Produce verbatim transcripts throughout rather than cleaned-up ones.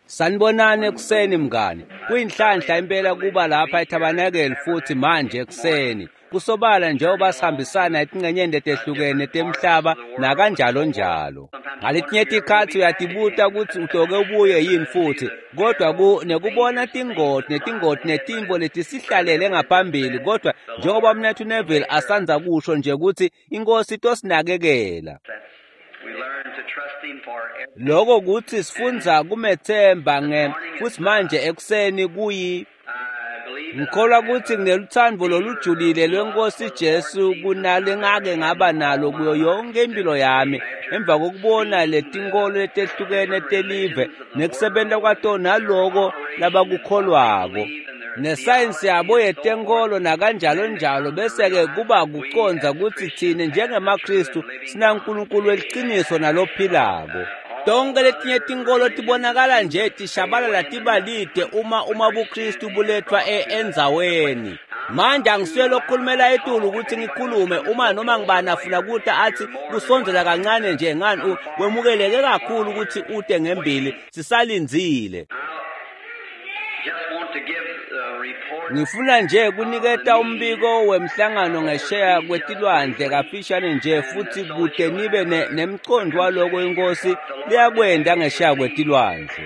Sanibonani ekuseni mngani. Kuyinhlanhla impela kuba lapha eTabernacle futhi manje ekuseni. Kusobala njengoba sihambisana etingcenyeni letehlukene temhlaba na kanjalo njalo. Ngaletinye tikhathi uyatibuta ukuthi utoke ubuye yini futhi, kodwa ku nekubona tingoti netingoti netimbo letisihlalele ngaphambili, kodwa njengoba umnethu Neville asanza kusho nje ukuthi inkosi tosinakekela. Lokho kuthi sifundza kumethemba nge futhi manje ekuseni kuyi ngikholwa ukuthi ngineluthando lolujulile lwenkosi Jesu kunale ngake ngaba nalo kuyo yonke impilo yami emva kokubona letinkolo letehlukene telive nekusebenta kwato naloko labakukholwako nesayensi yabo yetenkolo na kanjalo njalo, bese-ke kuba kuconza ukuthi thina njengemaKristu sinaNkulunkulu weliciniso nalophilako. Tonke letinye tinkolo tibonakala nje tishabalala tibalide uma uma buKristu bulethwa endzaweni. Manje angisuye lokukhulumela etulu ukuthi ngikhulume uma noma ngibani afuna ukuthi athi kusondzela kancane nje ngani wemukeleke kakhulu ukuthi ute ngembili sisalindzile. Ngifuna nje kuniketa umbiko wemhlangano ngesheya kwetilwandle kafishane nje futhi kude nibe nemcondo waloko inkosi liyakwenda ngesheya kwetilwandle.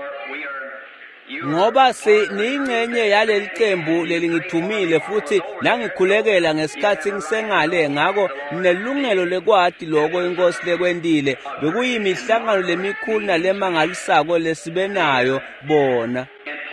Ngoba si ningcenye yaleli qembu lelingithumile futhi nangikhulekela ngesikhathi ngisengale ngako nelungelo lekwati lokho inkosi lekwendile bekuyimihlangano lemikhulu nalemangalisako lesibenayo bona.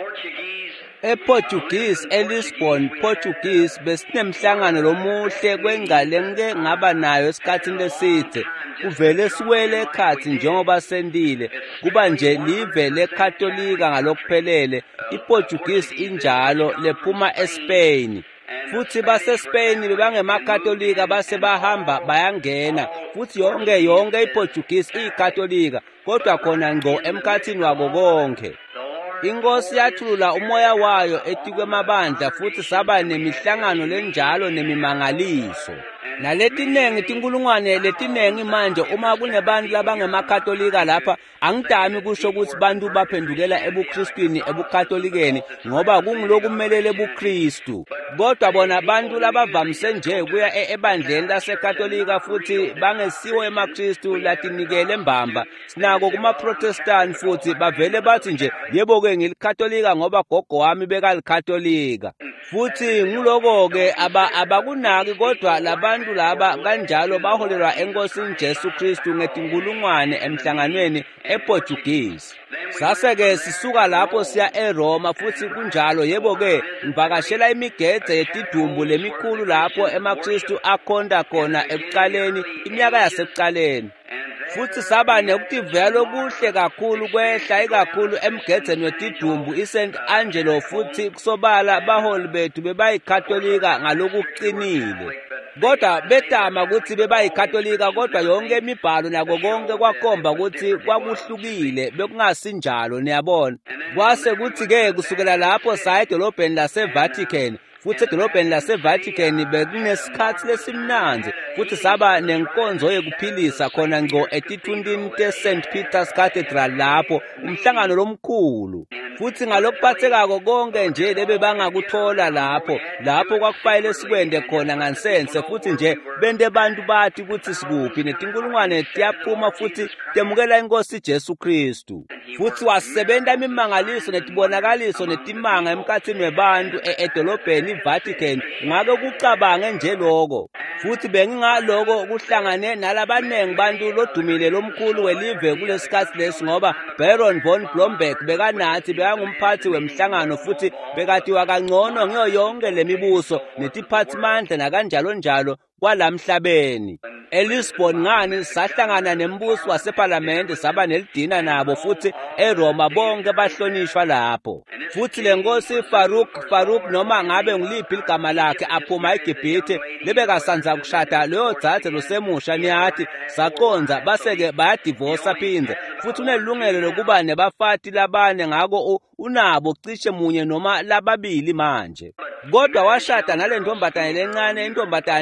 ePortuguese eLisbon Portuguese besinemhlangano lomuhle kwengalenge ngaba nayo esikhathini lesithe kuvele siwele ekhathi njengoba sendile kuba nje live lekatolika ngalokuphelele. iPortuguese injalo lephuma eSpain futhi baseSpain bebangemakatolika base bahamba bayangena futhi yonke yonke iPortuguese ikatolika kodwa khona ngco emkhathini wako konke. Inkosi yathulula umoya wayo etikwemabandla futhi saba nemihlangano lenjalo nemimangaliso. Naletinengi tinkulungwane letinengi manje uma kunebantu labangemakatolika lapha angidami kusho ukuthi bantu baphendukela ebuKristwini ebukatolikeni ngoba kungilokumelele ebuKristu. Kodwa bona abantu labavamise nje kuya ebandleni lasekatolika futhi bangesiwo emaKristu latinikele mbamba sinako kumaProtestant futhi bavele bathi nje yebo ke ngilikatolika ngoba gogo wami bekalikatolika. Futhi nguloko-ke abakunaki kodwa labantu laba kanjalo baholelwa enkosini Jesu Kristu ngetinkulungwane emhlanganweni ePortuguese. Sase-ke sisuka lapho siya eRoma futhi kunjalo yebo-ke ngivakashela imigedze yetidumbu lemikhulu lapho emaKristu akhonda khona ekuqaleni iminyaka yasekuqaleni. Futhi saba nekutivela okuhle kakhulu kwehla ikakhulu emgedzeni wetidumbu iSaint Angelo futhi kusobala baholi bethu bebayikatolika ngalokuqinile. Kodwa betama ukuthi bebayikatolika kodwa yonke imibhalo nako konke kwakhomba ukuthi kwakuhlukile bekungasinjalo niyabona. Kwase kuthi-ke kusukela lapho saya edolobheni laseVatican futhi edolobheni laseVatican bekunesikhathi lesimnanzi futhi saba nenkonzo yekuphilisa khona ngco etithundini teSaint Peter's Cathedral lapho umhlangano lomkhulu. Futhi ngalokuphathekako konke nje lebe bangakuthola lapho lapho kwakufanele sikwende khona ngansense futhi nje bende abantu bathi ukuthi sikuphi netinkulungwane tiyaphuma futhi temukela inkosi Jesu Kristu. Futhi wasebenta imimangaliso netibonakaliso netimanga emkhathini webantu edolobheni iVatican ngake kucabange nje lokho. Futhi bengingaloko kuhlangane nalabanengi bantu lodumile lomkhulu welive kulesikhathi lesi ngoba Baron von Blomberg bekanathi bekangumphathi wemhlangano futhi bekati wakangcono ngiyo yonke lemibuso netiphathimandla na kanjalo njalo kwalamhlabeni. eLisbon ngani sahlangana nembuso waseParliament saba nelidina nabo futhi eRoma bonke bahlonishwa lapho. Futhi lenkosi Farouk Farouk noma ngabe ngiliphi igama lakhe aphuma eGibhithe lebekasanza kushada leyo dzathe losemusha niyathi saqonza baseke bayadivorce phindze futhi unelungelo lokuba nebafati labane ngako unabo cishe munye noma lababili manje. Kodwa washada nale ntombatane lencane intombatane yesikole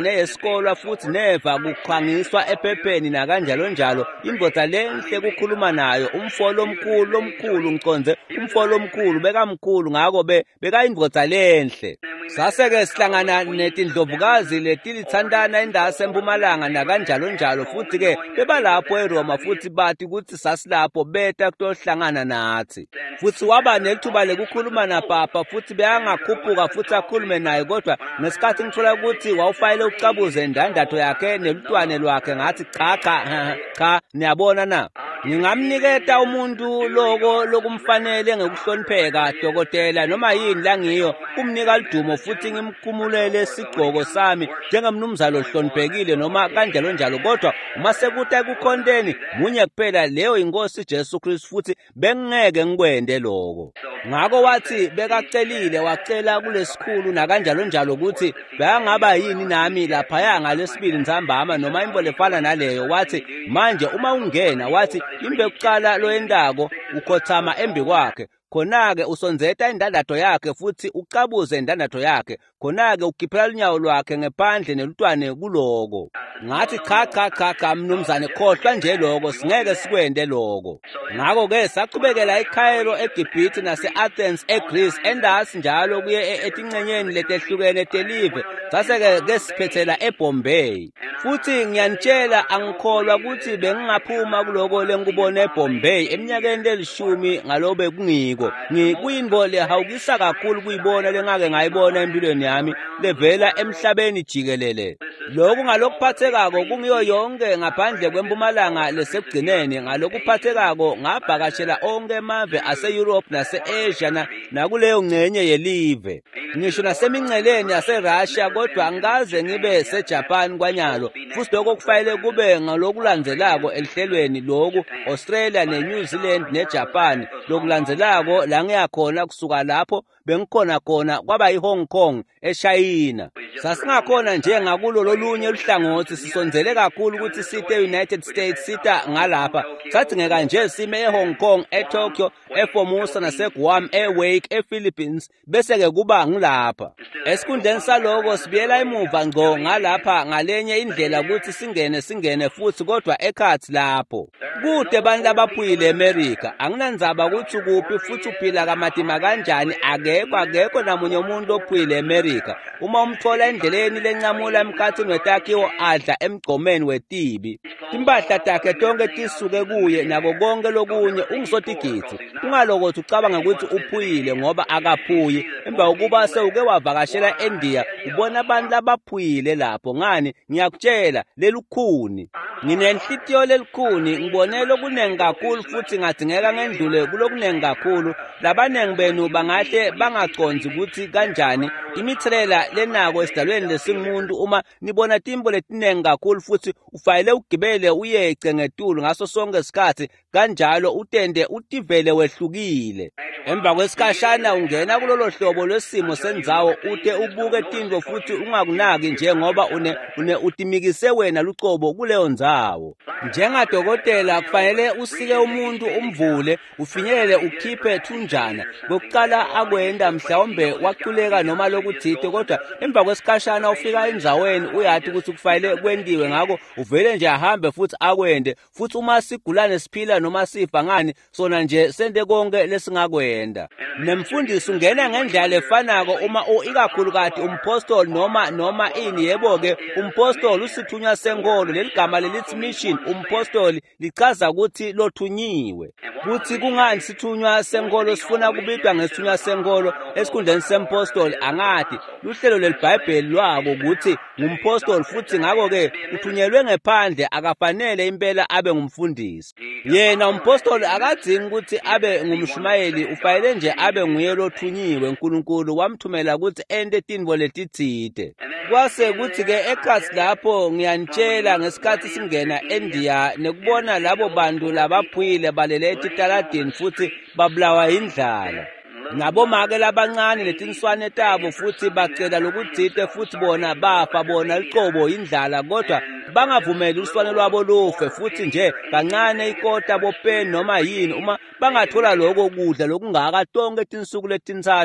ukukholwa futhi neva kukhangiswa ephepheni nakanjalo njalo indvodza lenhle kukhuluma nayo umfolo omkhulu omkhulu ngiconze umfolo omkhulu bekamkhulu ngako be bekayindvodza lenhle. Saseke sihlangana netindlovukazi letilithandana indase eMpumalanga nakanjalo njalo futhi ke bebalapho eRoma futhi bathi ukuthi sasilapho beta kutohlangana nathi. Futhi waba nethuba lekukhuluma naPapa futhi beyangakhuphuka futhi akhulume naye kodwa ngesikhathi ngithola ukuthi wawufayile ucabuze indandatho yakhe nelutwane lwakhe ngathi cha cha cha niyabona na. Ngingamniketa umuntu loko lokumfanele ngekuhlonipheka dokotela noma yini la ngiyo kumnika lidumo futhi ngimkhumulele isigqoko sami njengamnumzalo ohloniphekile noma kanjalo njalo kodwa uma sekuta ekukhondeni munye kuphela leyo inkosi Jesu Kristu futhi bengeke ngikwende lokho. Ngako wathi bekacelile wacela kulesikhulu nakanjalo njalo ukuthi bayangaba yini nami lapha yanga lesibili nzambama noma imbole efana naleyo wathi manje uma ungena wathi imbe kuqala lo endako ukhothama embi kwakhe khona-ke usonzeta indandatho yakhe futhi ucabuze indandatho yakhe khona-ke ukhiphela lunyawo lwakhe ngephandle nelutwane kuloko. Ngathi cha cha cha cha mnumzane khohlwa nje lokho singeke sikwende lokho. Ngako-ke saqhubekela eCairo eGibhithe nase-Athens eGreece endasi njalo kuye etingcenyeni letehlukene telive saseke ke siphethela eBombay. Futhi ngiyanitshela angikholwa ukuthi bengingaphuma kuloko lengikubona eBombay eminyakeni lelishumi ngalobe kungiko. Ngikuyinbo lehawukisa kakhulu kuyibona lengake ngayibona empilweni yami levela emhlabeni jikelele. Lokhu ngalokuphathekako kungiyo yonke ngaphandle kweMpumalanga lesekugcineni ngalokuphathekako ngabhakashela onke amave ase-Europe nase-Asia na nakuleyo ngcenye yelive. Ngisho nasemingceleni yase-Russia kodwa angikaze ngibe seJapan kwanyalo futhi lokho kufanele kube ngalokulandzelako elihlelweni lokhu Australia neNew Zealand neJapan lokulandzelako la ngiyakhona kusuka lapho bengikhona khona kwaba yiHong Kong eShayina. Sasingakhona nje ngakulo lolunye luhlangothi sisonzele kakhulu ukuthi site eUnited States sita ngalapha sadingeka nje sime eHong Kong eTokyo eFormosa naseGuam eWake ePhilippines bese ke kuba ngilapha. Esikhundleni saloko sibiyela emuva ngco ngalapha ngalenye indlela ukuthi singene singene futhi kodwa ekhathi lapho kude bantu abaphuyile eAmerica anginandzaba ukuthi kuphi futhi uphila kamatima kanjani akekho akekho namunye umuntu ophuyile eAmerica uma umthola endleleni lencamula emkhathini wetakhiwo adla emgqomeni wetibi impahla takhe tonke tisuke kuye nako konke lokunye ungisotigithi ungalokothi ucabanga ukuthi uphuyile ngoba akaphuyi emva ukuba sewuke wavakashela eIndia ubona abantu labaphuyile lapho ngani ngiyakutshela lelukhuni nginenhlitiyo lelukhuni ngibone lokunengi kakhulu futhi ngadingeka ngendlule kulokunengi kakhulu labanengi benu bangahle bangaconzi ukuthi kanjani imithelela lenako esidalweni lesingumuntu uma nibona timbo letinengi kakhulu futhi ufayele ugibele uyece ngetulu ngaso sonke isikhathi kanjalo utende utivele wehlukile emva kwesikhashana ungena kulolo hlobo lwesimo sendzawo ute ubuke timbo futhi ungakunaki njengoba une une utimikise wena lucobo kuleyo ndzawo njengadokotela kufanele usike umuntu umvule ufinyelele ukhiphe thunjana kokuqala akwenda mhlawumbe waquleka noma lokuthithe kodwa emva kwesikhashana ufika endzaweni uyathi ukuthi kufanele kwendiwe ngako uvele nje ahambe futhi akwende futhi uma sigulane siphila noma sifa ngani sona nje sende konke lesingakwenda nemfundisi ungena ngendlela efanako uma ikakhulu kati umpostoli noma noma ini yebo ke umpostoli usithunywa senkolo leligama lelithi mission umpostoli lichaza ukuthi lothunyiwe kuthi kungani sithunywa senkolo sifuna kubitwa ngesithunywa senkolo esikhundleni sempostoli angati luhlelo lelibhayibheli lwako ukuthi ngumpostoli futhi ngako ke uthunyelwe ngephandle akafanele impela abe ngumfundisi yena umpostoli akadzingi ukuthi abe ngumshumayeli ufanele nje abe nguye lothunyiwe uNkulunkulu wamthumela ukuthi ende tinvo letitsite kwase kuthi ke ekhathi lapho ngiyanitshela ngesikhathi singena eIndia nekubona labo bantu labaphuyile balele etitaladini futhi babulawa indlala nabomake labancane letinswane tabo futhi bacela lokudzite futhi bona bafa bona licobo indlala kodwa bangavumeli uswane lwabo lufe futhi nje kancane ikota bopeni noma yini uma bangathola lokho kudla lokungaka tonke tinsuku letintathu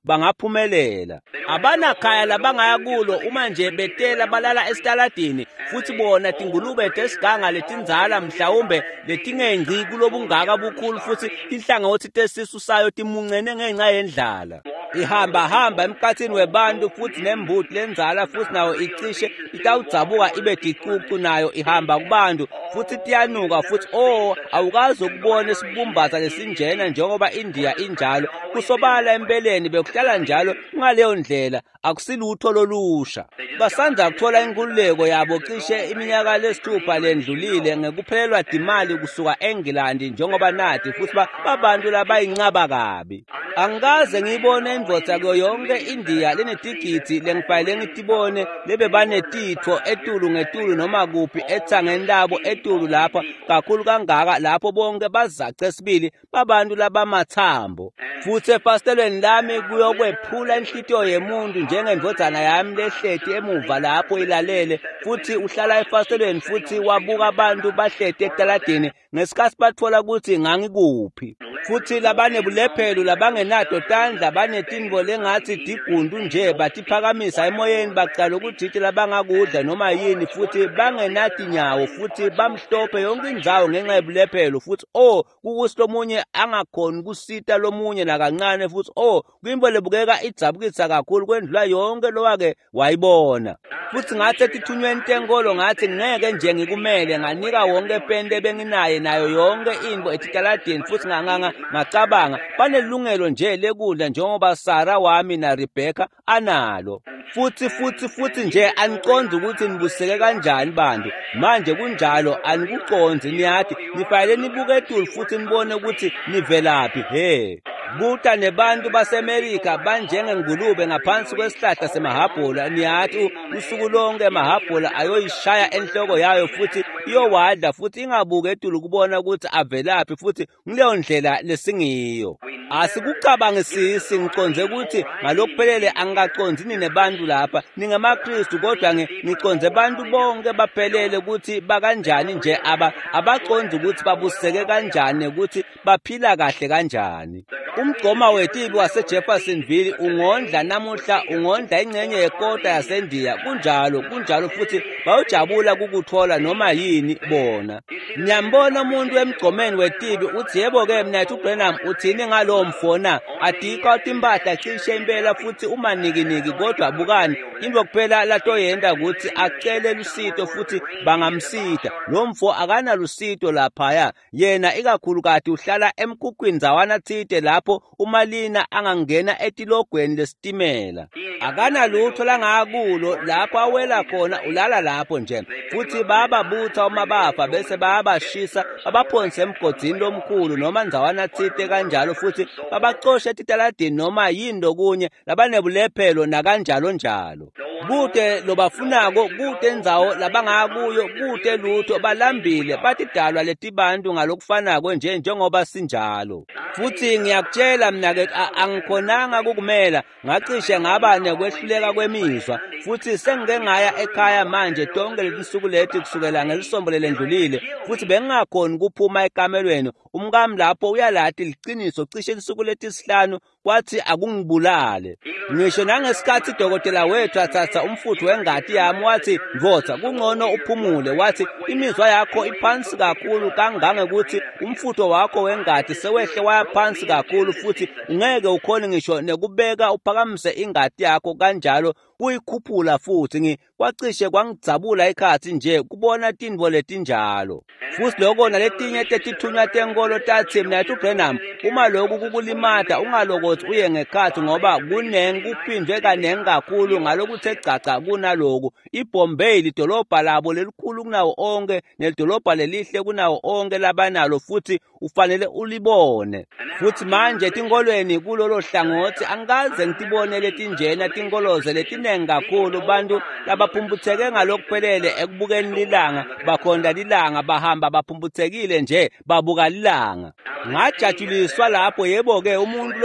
bangaphumelela. Abanakhaya labangaya kulo uma nje betela balala esitaladini futhi bona tingulube tesiganga letinzala mhlawumbe letingengci kulobungaka bukhulu futhi inhlangothi tesisu sayo timuncene ngenxa yendlala. Ihamba hamba emkhathini webantu futhi nembuti lenzala futhi nayo icishe itawudzabuka ibe dicucu nayo ihamba kubantu futhi tiyanuka futhi oh awukazi ukubona isibumbaza lesinjena njengoba India injalo kusobala empeleni bekuhlala njalo ngaleyo ndlela akusilutho lolusha. Basanza kuthola inkululeko yabo cishe iminyaka lesithupha lendlulile ngekuphelelwa dimali kusuka eNgilandi njengoba nathi futhi babantu labayincaba kabi. Angikaze ngibone indvodza kuyo yonke India lenetigidi lengifayile ngitibone lebe banetitho etulu ngetulu noma kuphi ethangeni labo etulu lapha kakhulu kangaka lapho bonke bazace sibili babantu labamathambo. Futhi efastelweni lami kuyokwephula inhlitiyo yemuntu njengendvodzana yami lehlethi emuva lapho ilalele futhi uhlala efastelweni futhi wabuka abantu bahlethi etaladini ngesikhathi bathola ukuthi ngangikuphi. Futhi labanebulephelo labangenato tandla banetinvo lengathi digundu nje batiphakamisa emoyeni bacala ukuthi labangakudla noma yini futhi bangenatinyawo futhi bamhlophe yonke indzawo ngenxa yebulephelo futhi oh kukusi lomunye angakhoni kusita lomunye nakancane futhi oh kwimbo lebukeka idzabukisa kakhulu kwendlula yonke lowake wayibona. Futhi ngathi etithunyweni tenkolo ngathi ngeke nje ngikumele nganika wonke pente benginaye nayo yonke into etitaladini futhi nganganga ngacabanga banelungelo nje lekudla njengoba Sara wami na Rebecca analo. Futhi futhi futhi nje aniconze ukuthi nibuseke kanjani bantu manje kunjalo anikuconze niyathi nifayile nibuke etulu futhi nibone ukuthi nivelaphi. He buta nebantu baseMelika banjengengulube ngaphansi kwesihlahla semahabhula niyathi usuku lonke emahabhula ayoyishaya enhloko yayo futhi iyowadla futhi ingabuke etulu kubona ukuthi avelaphi futhi ngileyo ndlela lesingiyo. Asikucabangisisi ngiconze ukuthi ngalokuphelele angikaconzini nebantu lapha ningamaKristu kodwa ngiconze abantu bonke baphelele ukuthi bakanjani nje aba abaconze ukuthi babuseke kanjani ukuthi baphila kahle kanjani. Umgqoma wetibi waseJeffersonville ungondla namuhla ungondla ingcenye yekota yaseNdiya kunjalo kunjalo futhi bayojabula kukuthola noma yini bona. Niyambona umuntu emgqomeni wetibi uthi yebo ke mina uBrenham uthini ngalo mfona adika timpahla cishe impela futhi uma nikiniki kodwa bukani into kuphela latoyenda ukuthi acele lusito futhi bangamsida. Lo mfo akana lusito lapha yena ikakhulu kade uhlala emkhukwini zawana thide lapho umalina angangena etilogweni lesitimela. Akana lutho langakulo lapho awela khona ulala lapho nje futhi bababutha uma bafa bese bayabashisa abaphonse emgodini lomkhulu noma nzawana thide kanjalo futhi babacosha etitaladini noma yini lokunye labanebulephelo nakanjalo njalo. Kude lobafunako kude indzawo labangakuyo kude lutho balambile batidalwa letibantu ngalokufanako nje njengoba sinjalo. Futhi ngiyakutshela mina ke angikhonanga kukumela ngacishe ngaba nekwehluleka kwemizwa futhi sengike ngaya ekhaya manje tonke letinsuku leti kusukela ngelisombo lendlulile futhi bengingakhoni kuphuma ekamelweni. Umkami lapho uyalathi liciniso cishe insuku letisihlanu kwathi akungibulale. Ngisho nangesikhathi dokotela wethu athatha umfutho wengati yami wathi Mvotsa kungcono uphumule wathi imizwa yakho iphansi kakhulu kangange ukuthi umfutho wakho wengati sewehle wayaphansi kakhulu futhi ungeke ukhone ngisho nekubeka uphakamise ingati yakho kanjalo kuyikhuphula futhi ngi kwacishe kwangidzabula ikhathi nje kubona tindvo letinjalo. Futhi lokho naletinye tetithunywa tenkolo tathi mina uBrenham uma lokhu kukulimata ungalokothi uye ngekhathi ngoba kunengi kuphindwe kanengi kakhulu ngalokuthe caca kunaloku. iBombay lidolobha labo lelikhulu kunawo onke nelidolobha lelihle kunawo onke labanalo futhi ufanele ulibone. Futhi manje tinkolweni kulolo hlangothi angikaze ngitibone letinjena tinkoloze letinengi kakhulu bantu labaphumbutheke ngalokuphelele ekubukeni lilanga bakhonda lilanga bahamba baphumbuthekile nje babuka lilanga. Ngajajuliswa lapho yebo ke umuntu lodumile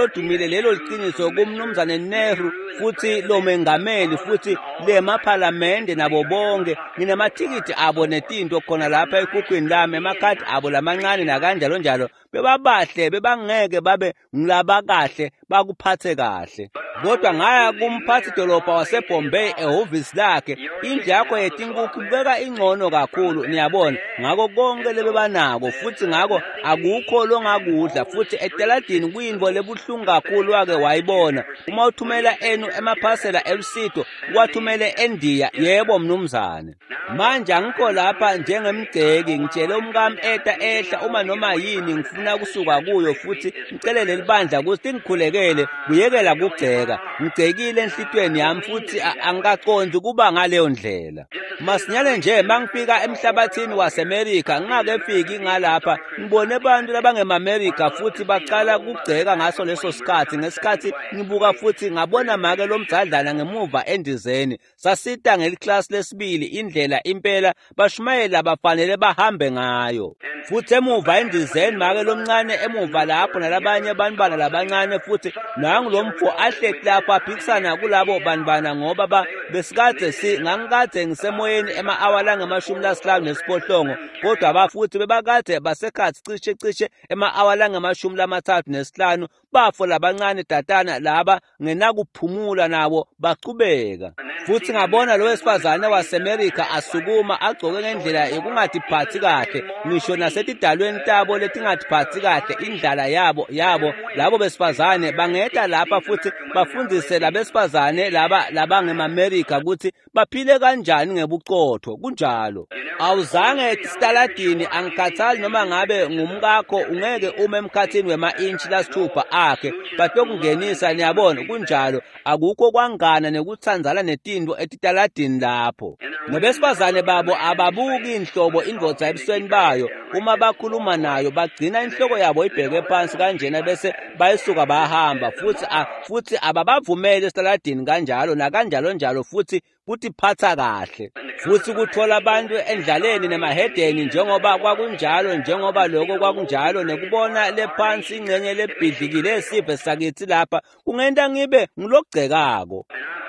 ngilitshele lelo liqiniso kumnumzane Nehru futhi lo mengameli futhi le maphalamende nabo bonke nginamathikiti abo netinto khona lapha ekhukhwini lami emakhadi abo lamancane nakanjalo njalo bebabahle bebangeke babe ngilaba kahle bakuphathe kahle kodwa ngaya kumphathi dolobha waseBombay ehhovisi lakhe indlu yakho yetinkukhu kubeka ingcono kakhulu niyabona ngako konke lebebanako futhi ngako akukho longakudla futhi etaladini kuyinto lebuhlungu kakhulu wake wayibona uma uthumela enu emaphasela eLusido kwathumele eNdiya yebo mnumzane manje angikho lapha njengemgceki ngitshele umkami eta ehla uma noma yini ngifuna kusuka kuyo futhi ngicelele libandla ukuthi ngikhulekele kuyekela kugceka ngicekile enhlitweni yami futhi angikaqondi kuba ngaleyo ndlela masinyale nje mangifika emhlabathini waseMerika ngingakefiki ngalapha ngibone abantu labangemamerika futhi baqala kugceka ngaso leso sikhathi ngesikhathi ngibuka futhi ngabona make lo mdzadlana ngemuva endizeni sasita ngeliclass lesibili indlela impela bashumayela bafanele bahambe ngayo futhi emuva endizeni make lomncane emuva lapho nalabanye abanibana labancane futhi nangu lomfo ahleki lapha aphikisana kulabo banibana ngoba ba besikade si ngangikade ngisemoyeni ema-awala ngamashumi lasihlanu nesiphohlongo kodwa abafuthi bebakade basekhathi cishe cishe ema-awala ngamashumi lamathathu nesihlanu bafo labancane tatana laba ngenakuphumula nabo baqhubeka futhi ngabona lo wesifazane waseMerika asukuma agcoke ngendlela yokungatiphathi kahle ngisho nasetidalweni tabo letingatiphathi kahle indlala yabo yabo labo besifazane bangeta lapha futhi bafundise labesifazane laba labangemamerika ukuthi baphile kanjani ngebuqotho kunjalo awuzange esitaladini angikhathali noma ngabe ngumkakho ungeke ume emkhathini wema-inchi lasithupha akhe batokungenisa niyabona kunjalo akukho kwangana nekuthandzana netinto etitaladini lapho nebesifazane babo ababuki inhlobo indvodza ebusweni bayo uma bakhuluma nayo bagcina inhloko yabo ibheke phansi kanjena bese bayisuka bahamba futhi futhi ababavumele esitaladini kanjalo nakanjalo njalo futhi kutiphatha kahle futhi kuthola abantu endlaleni nemahedeni njengoba kwakunjalo njengoba lokho kwakunjalo nekubona lephansi ingcenye lebhidlikile esiphe sakithi lapha kungenta ngibe ngilogcekako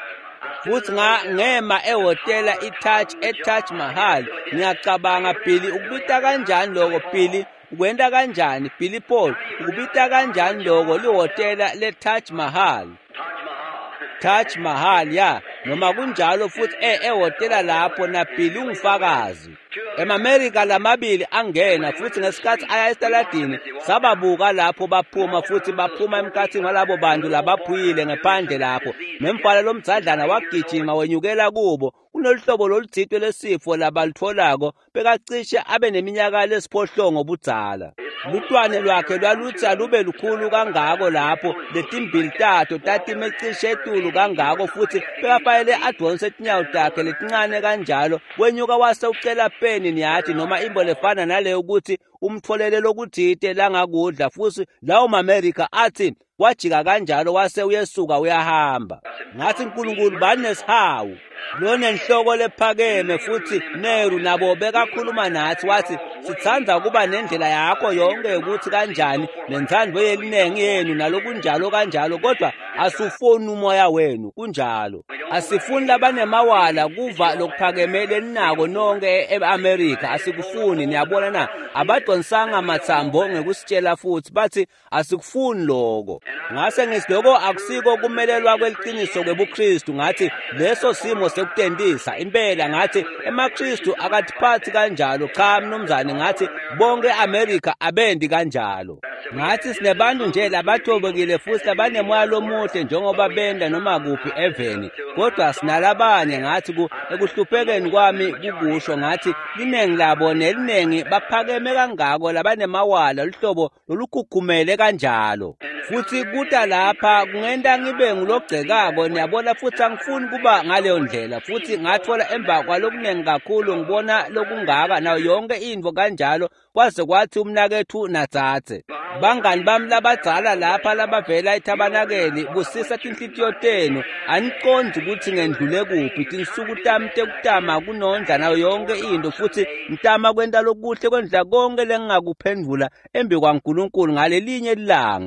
futhi ngema ehotela iTaj eTaj Mahal ngiyacabanga Billy ukubita kanjani lokho Billy ukwenda kanjani Billy Paul ukubita kanjani lokho lihotela leTaj Mahal Taj Mahal ya noma kunjalo futhi eh ehotela lapho na Billy ungifakazi emamerika lamabili angena futhi ngesikhathi aya esitaladini sababuka lapho baphuma futhi baphuma emkhathini walabo bantu labaphuyile ngephandle lapho nemfala lomdzadlana wagijima wenyukela kubo kunoluhlobo loludzitwe lesifo labalutholako bekacishe abe neminyaka lesiphohlongo budzala lutwane lwakhe lwaluthi alube lukhulu kangako lapho letimbili tato tatimecishe etulu kangako futhi bekafayele adonse etinyawo takhe letincane kanjalo wenyuka wase ucela peni niyathi noma imbo lefana naleyo ukuthi umtholele lokuthite langakudla futhi lawo mamerika athi wajika kanjalo wase uyesuka uyahamba ngathi uNkulunkulu banesihawu lona enhloko lephakeme futhi Nehru nabo bekakhuluma nathi wathi sithanda kuba nendlela yakho yonke ukuthi kanjani nenzandvo yelinengi yenu nalokunjalo kanjalo kodwa asufuni umoya wenu kunjalo asifuni labanemawala kuva lokuphakemele ninako nonke eAmerika asikufuni niyabona na abadonsanga mathambo ngekusitshela futhi bathi asikufuni lokho ngase ngisiloko akusiko kumelelwa kweliqiniso kwebuKristu ngathi leso simo sekutendisa impela ngathi emaKristu akatiphathi kanjalo cha mnumzane ngathi bonke eAmerika abendi kanjalo ngathi sinebantu nje labathobekile futhi labanemoya lomuhle njengoba benda noma kuphi eveni kodwa sinalabanye ngathi ekuhluphekeni kwami kukusho ngathi linengi labo nelinengi baphakeme kangako labanemawala luhlobo lolukhukhumele kanjalo futhi kuta lapha kungenda ngibe ngilogcekako niyabona futhi angifuni kuba ngaleyo ndlela futhi ngathola emva kwalokunengi kakhulu ngibona lokungaka nayo yonke into kanjalo kwaze kwathi umnakethu natsatse bangani bami labadzala lapha labavela eTabanakeli busisa tinhlitiyo tenu aniqondi ukuthi ngendlule kuphi tinsuku tami tekutama kunondla nayo yonke into futhi ngitama kwenta lokuhle kwendla konke lengingakuphendvula embi kwaNkulunkulu ngalelinye ilanga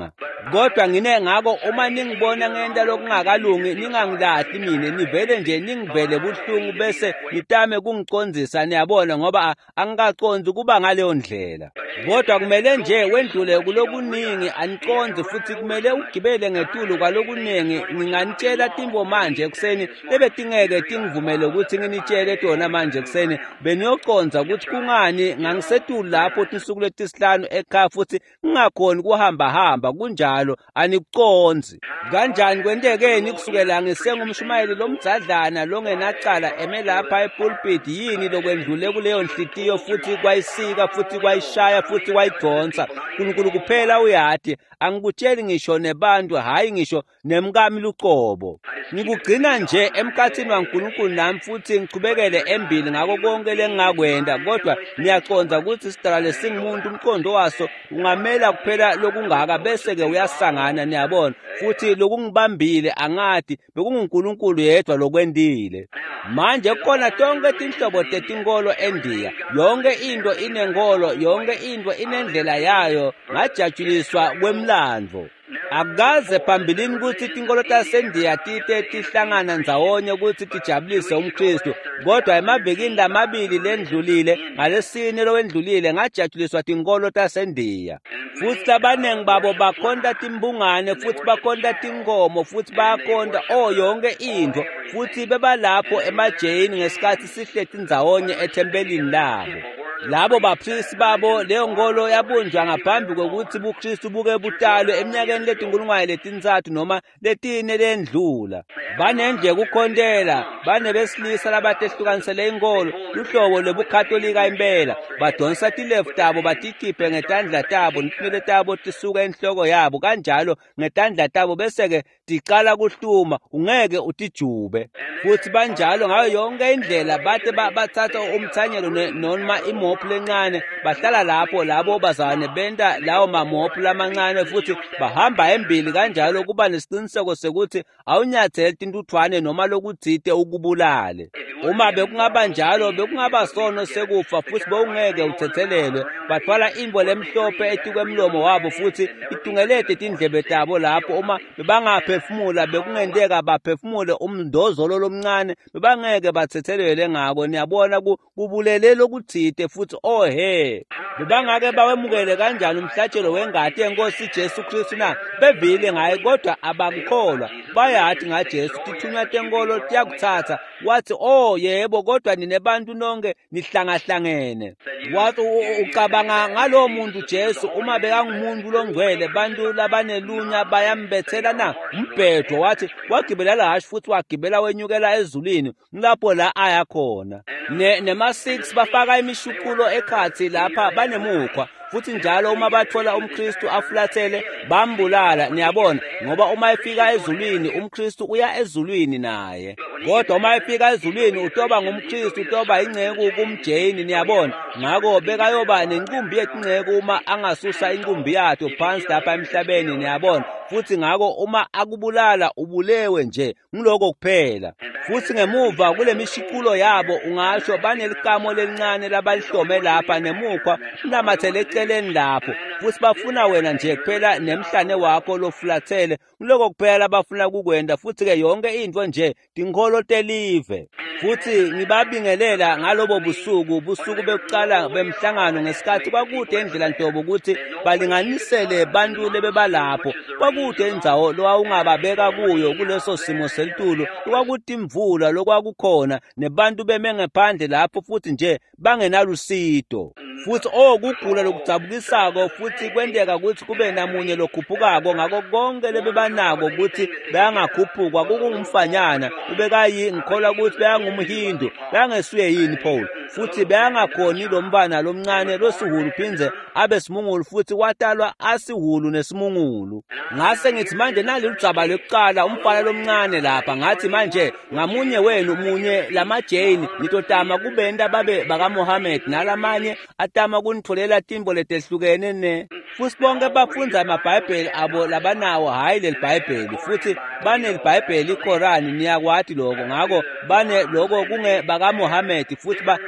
kodwa ngine ngako uma ningibona ngenta lokungakalungi ningangilahli mina nivele nje ningivele buhlungu bese nitame kungicondzisa niyabona ngoba angikaconzi kuba ngaleyo ndlela kodwa kumele nje wendlule kulokuningi aniconze futhi kumele ugibele ngetulu kwalokuningi nginganitshela timbo manje ekuseni bebe tingeke tingivumele ukuthi nginitshele tona manje ekuseni beniyoconza ukuthi kungani ngangisetulu lapho tisuku letisihlanu ekhaya futhi ngingakhoni kuhamba hamba kunjalo anikuconzi kanjani kwendekeni kusukela ngisengumshumayeli lomdzadlana longenacala eme lapha epulpit yini lokwendlule kuleyo nhliziyo futhi kwayisika futhi kwayishaya futhi kwayidonsa uNkulunkulu kuphela uyati angikutsheli ngisho nebantu hayi ngisho nemkami luqobo ngikugcina nje emkhathini waNkulunkulu nami futhi ngiqhubekele embili ngako konke lengakwenda kodwa niyaconza ukuthi sidala lesingumuntu umqondo waso ungamela kuphela lokungaka bese ke uyasangana niyabona futhi lokungibambile angathi bekunguNkulunkulu yedwa lokwendile manje khona tonke tinhlobo tetingolo eNdiya yonke into inenkolo yonke into inendlela yayo ngajatshuliswa kwemlandvo akaze phambilini ukuthi tinkolo taseNdiya tite tihlangana ndzawonye ukuthi tijabulise umKristu kodwa emavekini lamabili lendlulile ngalesine lowendlulile ngajatshuliswa tinkolo taseNdiya futhi labanengi babo bakhonda timbungane futhi bakhonda tinkomo futhi bayakhonda o yonke into futhi bebalapho emajeyini ngesikhathi sihleti ndzawonye ethempelini labo labo baphristi babo leyo nkolo yabunjwa ngaphambi kokuthi ubuKristu buke butalwe eminyakeni letinkulungwane letintsathu noma letine lendlula banenje kukhondela bane besilisa labatehlukanisele inkolo uhlobo lobukhatolika impela badonsa tilefu tabo batikhiphe ngetandla tabo nitinwele tabo tisuka enhloko yabo kanjalo ngetandla tabo bese ke tiqala kuhluma ungeke utijube futhi banjalo ngayo yonke indlela bate bathatha umthanyelo noma imophu lencane bahlala lapho labo bazane benda lawo mamophu lamancane futhi bahamba embili kanjalo kuba nesiqiniseko sekuthi awunyatheli tintuthwane noma lokudzite ukubulale uma bekungaba njalo bekungaba sono sekufa futhi bewungeke uthethelelwe bathwala imbo lemhlophe etikwemlomo wabo futhi itungelete tindlebe tabo lapho uma bebangaphefumula bekungendeka baphefumule umndozolo lomncane bebangeke bathethelele ngako niyabona kubulele lokudzite futhi ohe bebangake bawemukele kanjani umhlatshelo wengadi yenkosi Jesu Kristu na bevile ngaye kodwa abakukholwa bayathi ngaJesu tithunywa tenkolo tiyakuthatha wathi oh yebo kodwa ninebantu nonke nihlangahlangene wathi ucabanga ngalo muntu Jesu uma bekangumuntu longcwele bantu labanelunya bayambethela na umbhedo wathi wagibela lahashi futhi wagibela wenyukela ezulwini lapho la aya khona nema six bafaka imishukulo ekhathi lapha banemukhwa futhi njalo uma bathola umKristu afulathele bambulala niyabona ngoba uma efika ezulwini umKristu uya ezulwini naye kodwa uma efika ezulwini utoba ngumKristu utoba ingceke kumjeyini niyabona ngako bekayoba nenkumbi yengceke uma angasusa inkumbi yakhe phansi lapha emhlabeni niyabona futhi ngako uma akubulala ubulewe nje ngiloko kuphela futhi ngemuva kule mishikulo yabo ungasho banelikamo lelincane labalihlome lapha nemukhwa unamathele eceleni lapho futhi bafuna wena nje kuphela nemhlane wakho lofulathele ngiloko kuphela bafuna kukwenda futhi ke yonke into nje tinkolo telive futhi ngibabingelela ngalobo busuku busuku bekuqala bemhlangano ngesikhathi kwakude endlela ntobo ukuthi balinganisele bantu lebebalapho kwakude indzawo lowawungababeka kuyo kuleso simo selitulo kwakuthi imvula lokwakukhona nebantu beme ngephandle lapho futhi nje bangenalusido futhi okugula lokudzabukisako futhi kwendeka ukuthi kube namunye lokhuphukako ngako konke lebebanako ukuthi bayangakhuphuka kungumfanyana ubekayi ngikhola ukuthi bayangumhindu bayangesuye yini Paul futhi bayangakhoni lombana lomncane losihulu phinze abe simungulu futhi watalwa asihulu nesimungulu ngase ngithi manje nali ludzaba lokuqala umfana lomncane lapha ngathi manje ngamunye wenu munye lamajeni nitotama kubenda babe baka Mohammed nalamanye atama kunitholela timbo letehlukene ne futhi bonke bafundza amabhayibheli abo labanawo hayi lelibhayibheli futhi bane libhayibheli iQuran niyakwati lokho ngako bane lokho kunge baka Mohammed futhi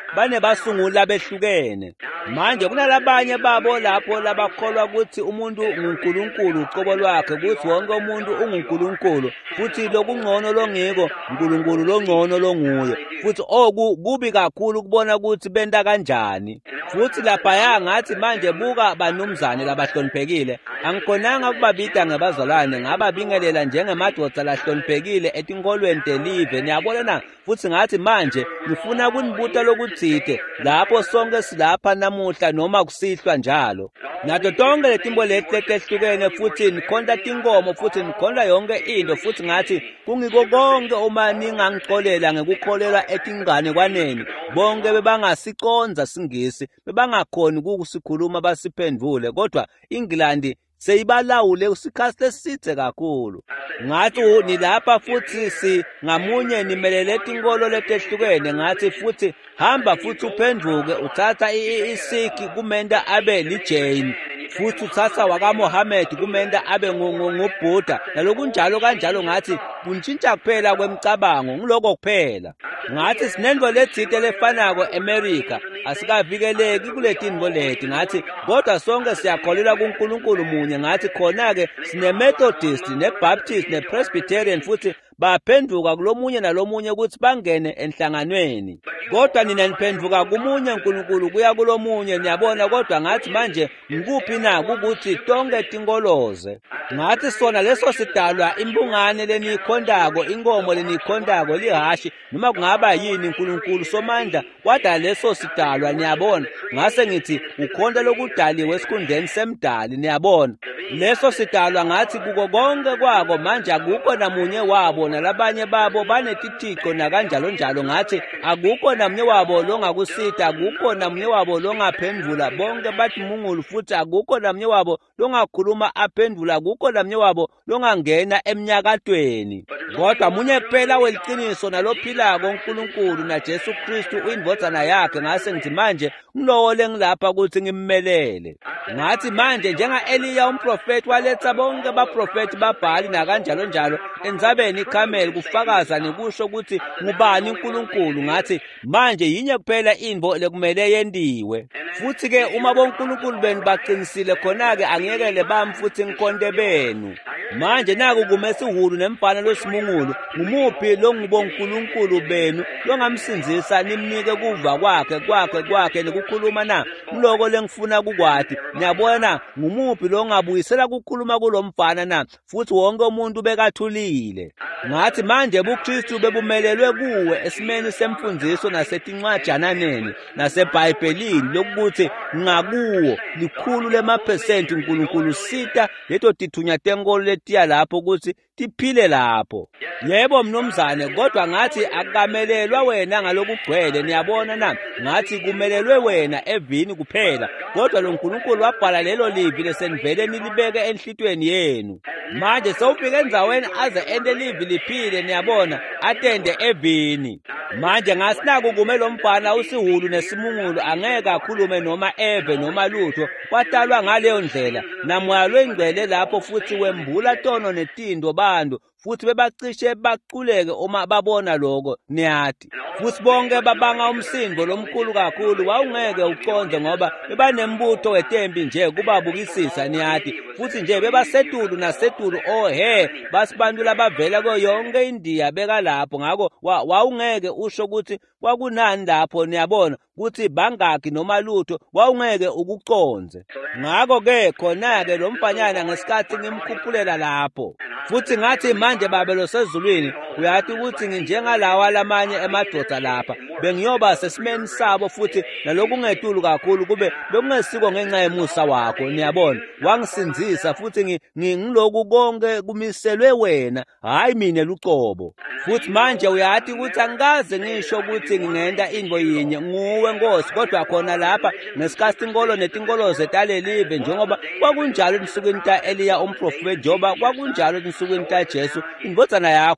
bane basungula behlukene. Manje kunalabanye babo lapho labakholwa ukuthi umuntu nguNkulunkulu uqobo lwakhe, ukuthi wonke umuntu unguNkulunkulu, futhi lokungcono longiko uNkulunkulu longcono longuye, futhi oku kubi kakhulu ukubona ukuthi benta kanjani. Futhi lapha ngathi manje buka banumzane labahloniphekile, angikhonanga ukubabida ngebazalwane, ngababingelela njengemadoda lahloniphekile etinkolweni telive, niyabona na? Futhi ngathi manje ngifuna kunibuta lokutsite lapho sonke silapha namuhla noma kusihlwa njalo. Nato tonke letimbo leti letehlukene, futhi nikhonda tinkomo, futhi nikhonda yonke into, futhi ngathi kungiko konke uma ningangixolela ngekukholelwa etingane kwaneni, bonke bebangasiconza singisi, bebangakhoni ukusikhuluma basiphendvule, kodwa England seyibalawule usikhathi lesithe kakhulu. Ngathi nilapha futhi si ngamunye nimelele tinkolo letehlukene, ngathi futhi hamba futhi uphendvuke, uthatha isiki kumenda abe liJane, futhi uthatha wakaMohammed kumenda abe nguBuddha, nalokunjalo kanjalo. Ngathi kuntshintsha kuphela kwemicabango, ngiloko kuphela. Ngathi sinenvo letsite lefanako America, asikavikeleki kuletinvo leti. Ngathi kodwa sonke siyakholelwa kuNkulunkulu munye. Ngathi khona-ke sine-Methodist, ne-Baptist, ne-Presbyterian, futhi baphenduka kulomunye nalomunye ukuthi bangene enhlanganweni, kodwa nina niphenduka kumunye uNkulunkulu kuya kulomunye, niyabona. Kodwa ngathi manje ngikuphi na ukuthi tonke tinkoloze. Ngathi sona leso sidalwa, imbungane lenikhondako, inkomo lenikhondako, lihashi, noma kungaba yini, uNkulunkulu Somandla wadala leso sidalwa, niyabona. Ngase ngithi ukhonda lokudaliwe esikhundleni semdali, niyabona. Leso sidalwa ngathi kuko konke kwako manje akukho namunye wabo, nalabanye babo banetithixo nakanjalo njalo. Ngathi akukho namunye wabo longakusita, akukho namunye wabo longaphendvula, bonke bathi mungulu, futhi akukho namunye wabo longakhuluma aphendvula, akukho namunye wabo longangena emnyakatweni. Kodwa munye kuphela weliqiniso nalophilako, uNkulunkulu naJesu Kristu uyindvodzana yakhe. Ngase ngithi manje ngilowole ngilapha ukuthi ngimmelele. Ngathi manje njenga Eliya umprofeti waletha bonke abaprofeti babhali nakanjalo njalo endzabeni iKhameli kufakaza nikusho ukuthi ngubani uNkulunkulu. Ngathi manje yinye kuphela indvo lekumele yendiwe, futhi ke uma bonkulunkulu benu baqinisile, khona-ke angiyekele bami futhi ngikhonde benu. Manje naku kumesihulu nemfana losimungulu, ngumuphi longubonkulunkulu benu longamsinzisa nimnike kuva kwakhe kwakhe kwakhe nekukhuluma na mloko lengifuna kukwati. Niyabona ngumuphi longabuyisela kukhuluma kulomfana na, futhi wonke umuntu bekathulile. Ngathi manje buKristu bebumelelwe kuwe esimeni semfundiso nasetincwajananeni nasebhayibhelini lokuthi ngakuwo likhulu lemaphesenti uNkulunkulu sita leto tithunya tenkolo letiya lapho ukuthi tiphile lapho. Yebo mnumzane, kodwa ngathi akamelelwa wena ngalokugcwele, niyabona na. Ngathi kumelelwe wena evini kuphela, kodwa lo Nkulunkulu wabhala lelo livi lesenivele nilibeke enhlitweni yenu. Manje sewufike endzaweni aze ende livi liphile, niyabona, atende evini. Manje ngasinaku kume lo mfana usihulu nesimungulu angeke akhulume noma eve noma lutho, watalwa ngaleyo ndlela namoya lwengcwele lapho, futhi wembula tono netindo bantu, futhi bebacishe baquleke uma babona lokho. Niyathi futhi bonke babanga umsindo lomkhulu kakhulu, wawungeke uconze ngoba bebanembutho wetembi nje kubabukisisa. Niyathi futhi nje bebasetulu nasetulu ohe basibandula bavela ko yonke India beka lapho. Ngako wawungeke usho ukuthi kwakunani lapho, niyabona, ukuthi bangaki noma lutho, wawungeke ukuconze. Ngako ke khona-ke lo mfanyana ngesikhathi ngimkhuphulela lapho, futhi ngathi manje babelo sezulwini, uyathi ukuthi nginjengalawa lamanye emadoda lapha bengiyoba sesimeni sabo, futhi nalokungetulu kakhulu kube bekungesiko ngenxa yemusa wakho. Niyabona wangisinzisa, futhi ngiloku konke kumiselwe wena, hayi mina lucobo. Futhi manje uyathi ukuthi angikaze ngisho ukuthi ngingenda indvo yinye nguwe Nkosi, kodwa khona lapha ngesikhathi inkolo netinkolo zetalelive njengoba kwakunjalo ensukwini ta Eliya umprofeti, njengoba kwakunjalo ensukwini ta Jesu indvodzana yakho, kunjalo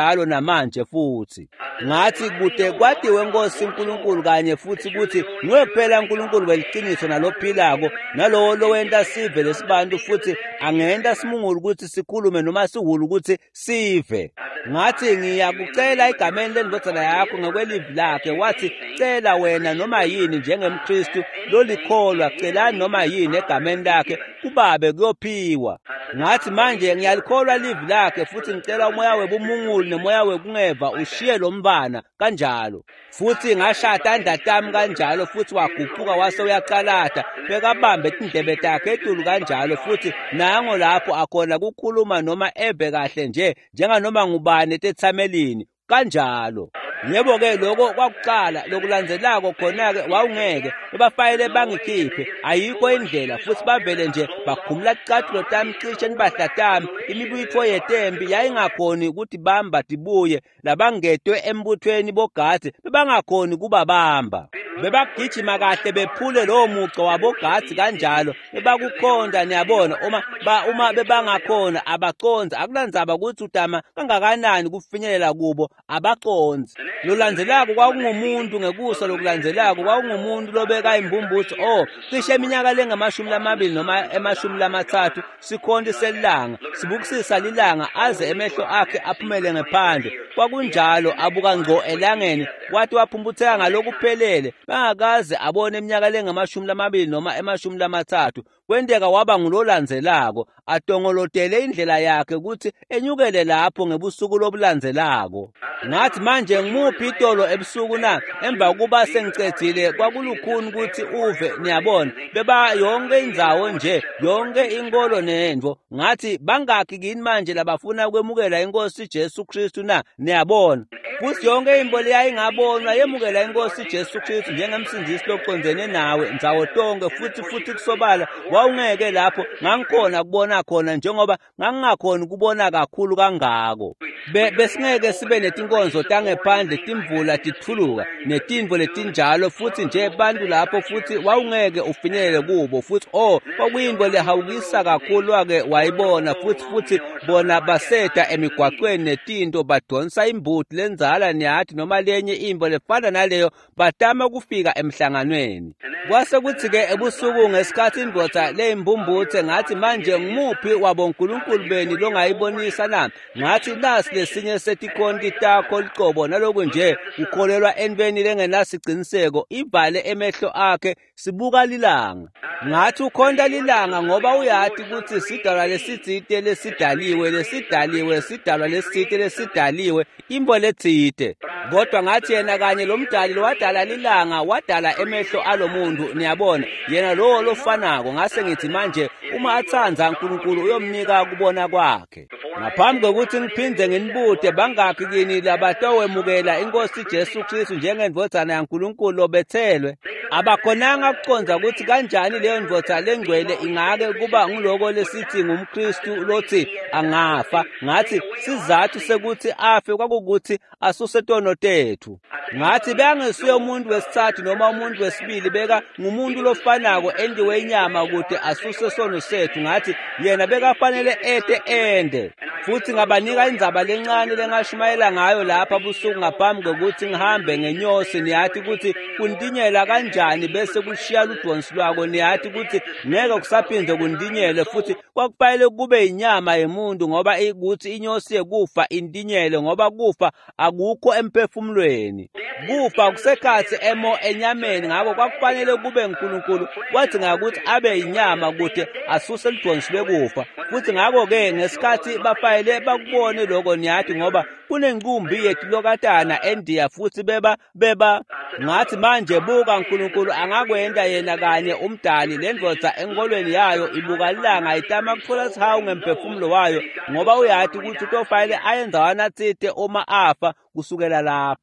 kanjalo namanje futhi. Ngathi kude kwadiwe Nkosi uNkulunkulu kanye futhi kuthi nguwe kuphela uNkulunkulu weliqiniso nalophilako, nalowo lowenta sive lesibantu futhi angenta simungulu ukuthi sikhulume noma sihulu ukuthi sive. Ngathi ngiyakucela igameni lendodana yakho ngokwelivi lakhe, wathi cela wena noma yini njengemKristu lolikholwa, celani noma yini egameni lakhe kubabe kuyophiwa. Ngathi manje ngiyalikholwa livi lakhe futhi ngicela umoya webumungulu nomoya wekungeva ushiye lo mfana kanjalo. Futhi ngashada ndatami kanjalo futhi waguquka wase uyaqalata, bekabambe indlebe takhe etulu kanjalo futhi nango lapho akhona kukhuluma noma eve kahle nje njenganoma ngubani etethamelini kanjalo. Yebo ke lokho kwakuqala lokulandzelako khona-ke wawungeke bebafayele bangikhiphe, ayikho indlela futhi bavele nje bakhumula ticathulo tami cishe nibahla tami. Imibutho yetempi yayingakhoni ukuthi bamba tibuye, labangedwe embuthweni bogadi bebangakhoni kubabamba. Bebagijima kahle bephule lowo muco wabogadi kanjalo bebakukhonda. Niyabona uma ba uma bebangakhona abaconzi, akulandzaba ukuthi udama kangakanani kufinyelela kubo abaconzi. Lolandzelako kwakungumuntu ngekuso lokulandzelako kwakungumuntu lobeka imbumbutho oh cishe iminyaka lengamashumi lamabili noma emashumi lamathathu sikhonde selilanga sibukisisa lilanga aze emehlo akhe aphumele ngephandle. Kwakunjalo abuka ngco elangeni, wathi waphumbutheka ngalokuphelele bangakaze abone iminyaka lengamashumi lamabili noma emashumi lamathathu. Kwendeka waba ngulolandzelako atongolotele indlela yakhe ukuthi enyukele lapho ngebusuku lobulandzelako. Ngathi manje ngimuphi itolo ebusuku na emva kuba sengicedzile kwakulukhuni ukuthi uve. Niyabona beba yonke indzawo nje yonke inkolo nendvo. Ngathi bangakhi kini manje labafuna ukwemukela iNkosi Jesu Kristu na? Niyabona futhi yonke imboli yayingabonwa yemukela iNkosi Jesu Kristu njengemsindisi locondzene nawe ndzawo tonke futhi futhi kusobala wawungeke lapho ngangikhona kubona khona njengoba ngangingakhoni kubona kakhulu kangako. Be besingeke sibe netinkonzo tangephandle timvula tithuluka netintfo letinjalo futhi nje bantu lapho futhi wawungeke ufinyelele kubo futhi oh kwakuyinto lehawukisa kakhulu ke wayibona futhi futhi bona baseta emigwaqweni netinto badonsa imbuti lenzala niyathi noma lenye imbo lefana naleyo batama kufika emhlanganweni. Kwase kuthi ke ebusuku ngesikhathi indvodza lembumbuthe ngathi manje ngimuphi wabonkulunkulu beni longayibonisa na? Ngathi nasi lesinye setikhonti takho liqobo naloku nje ukholelwa enveni lengenasiqiniseko ivale emehlo akhe sibuka lilanga. Ngathi ukhonda lilanga ngoba uyathi ukuthi sidalwa lesitsite lesidaliwe lesidaliwe sidalwa lesitsite lesidaliwe imbo letsite. Kodwa ngathi yena kanye lomdali lowadala lilanga wadala emehlo alomuntu. Niyabona yena lowo lofanako. Ngase ngithi manje uma athandza uNkulunkulu uyomnika kubona kwakhe. Ngaphambi kokuthi ngiphindze nginibute bangakhi kini labatowemukela iNkosi Jesu Kristu njengendvodzana yaNkulunkulu lobethelwe? Abakhonanga kuconza ukuthi kanjani leyo ndvodza lengcwele ingake kuba ngiloko lesithi ngumKristu lothi angafa. Ngathi sizathu sekuthi afe kwakukuthi asuse tono tethu. Ngathi bengisuye umuntu wesithathu noma umuntu wesibili, beka ngumuntu lofanako endiwe inyama ukuthi asuse sono sethu. Ngathi yena bekafanele ete ende futhi ngabanika indzaba lencane lengashumayela ngayo lapha busuku ngaphambi kokuthi ngihambe ngenyosi. Niyathi ukuthi kundinyela kanjani bese kushiya ludonsi lwako. Niyathi ukuthi ngeke kusaphinde kundinyele futhi kwakufanele kube inyama yemuntu ngoba ikuthi inyosi yekufa indinyele ngoba kufa akukho emphefumulweni. Kufa kusekhathi emo enyameni ngako kwakufanele kube uNkulunkulu wathi ngakuthi abe inyama ukuthi asuse ludonsi lwekufa. Futhi ngako ke ngesikhathi bafayele bakubone lokho niyathi ngoba kunenkumbi yethu lokatana endiya futhi beba beba. Ngathi manje buka uNkulunkulu angakwenda yena kanye umdali lendvodza enkolweni yayo ibuka lilanga itama kuthola sihawu ngemphefumulo wayo ngoba uyathi ukuthi utofayele ayenza wanatsite uma afa kusukela lapha.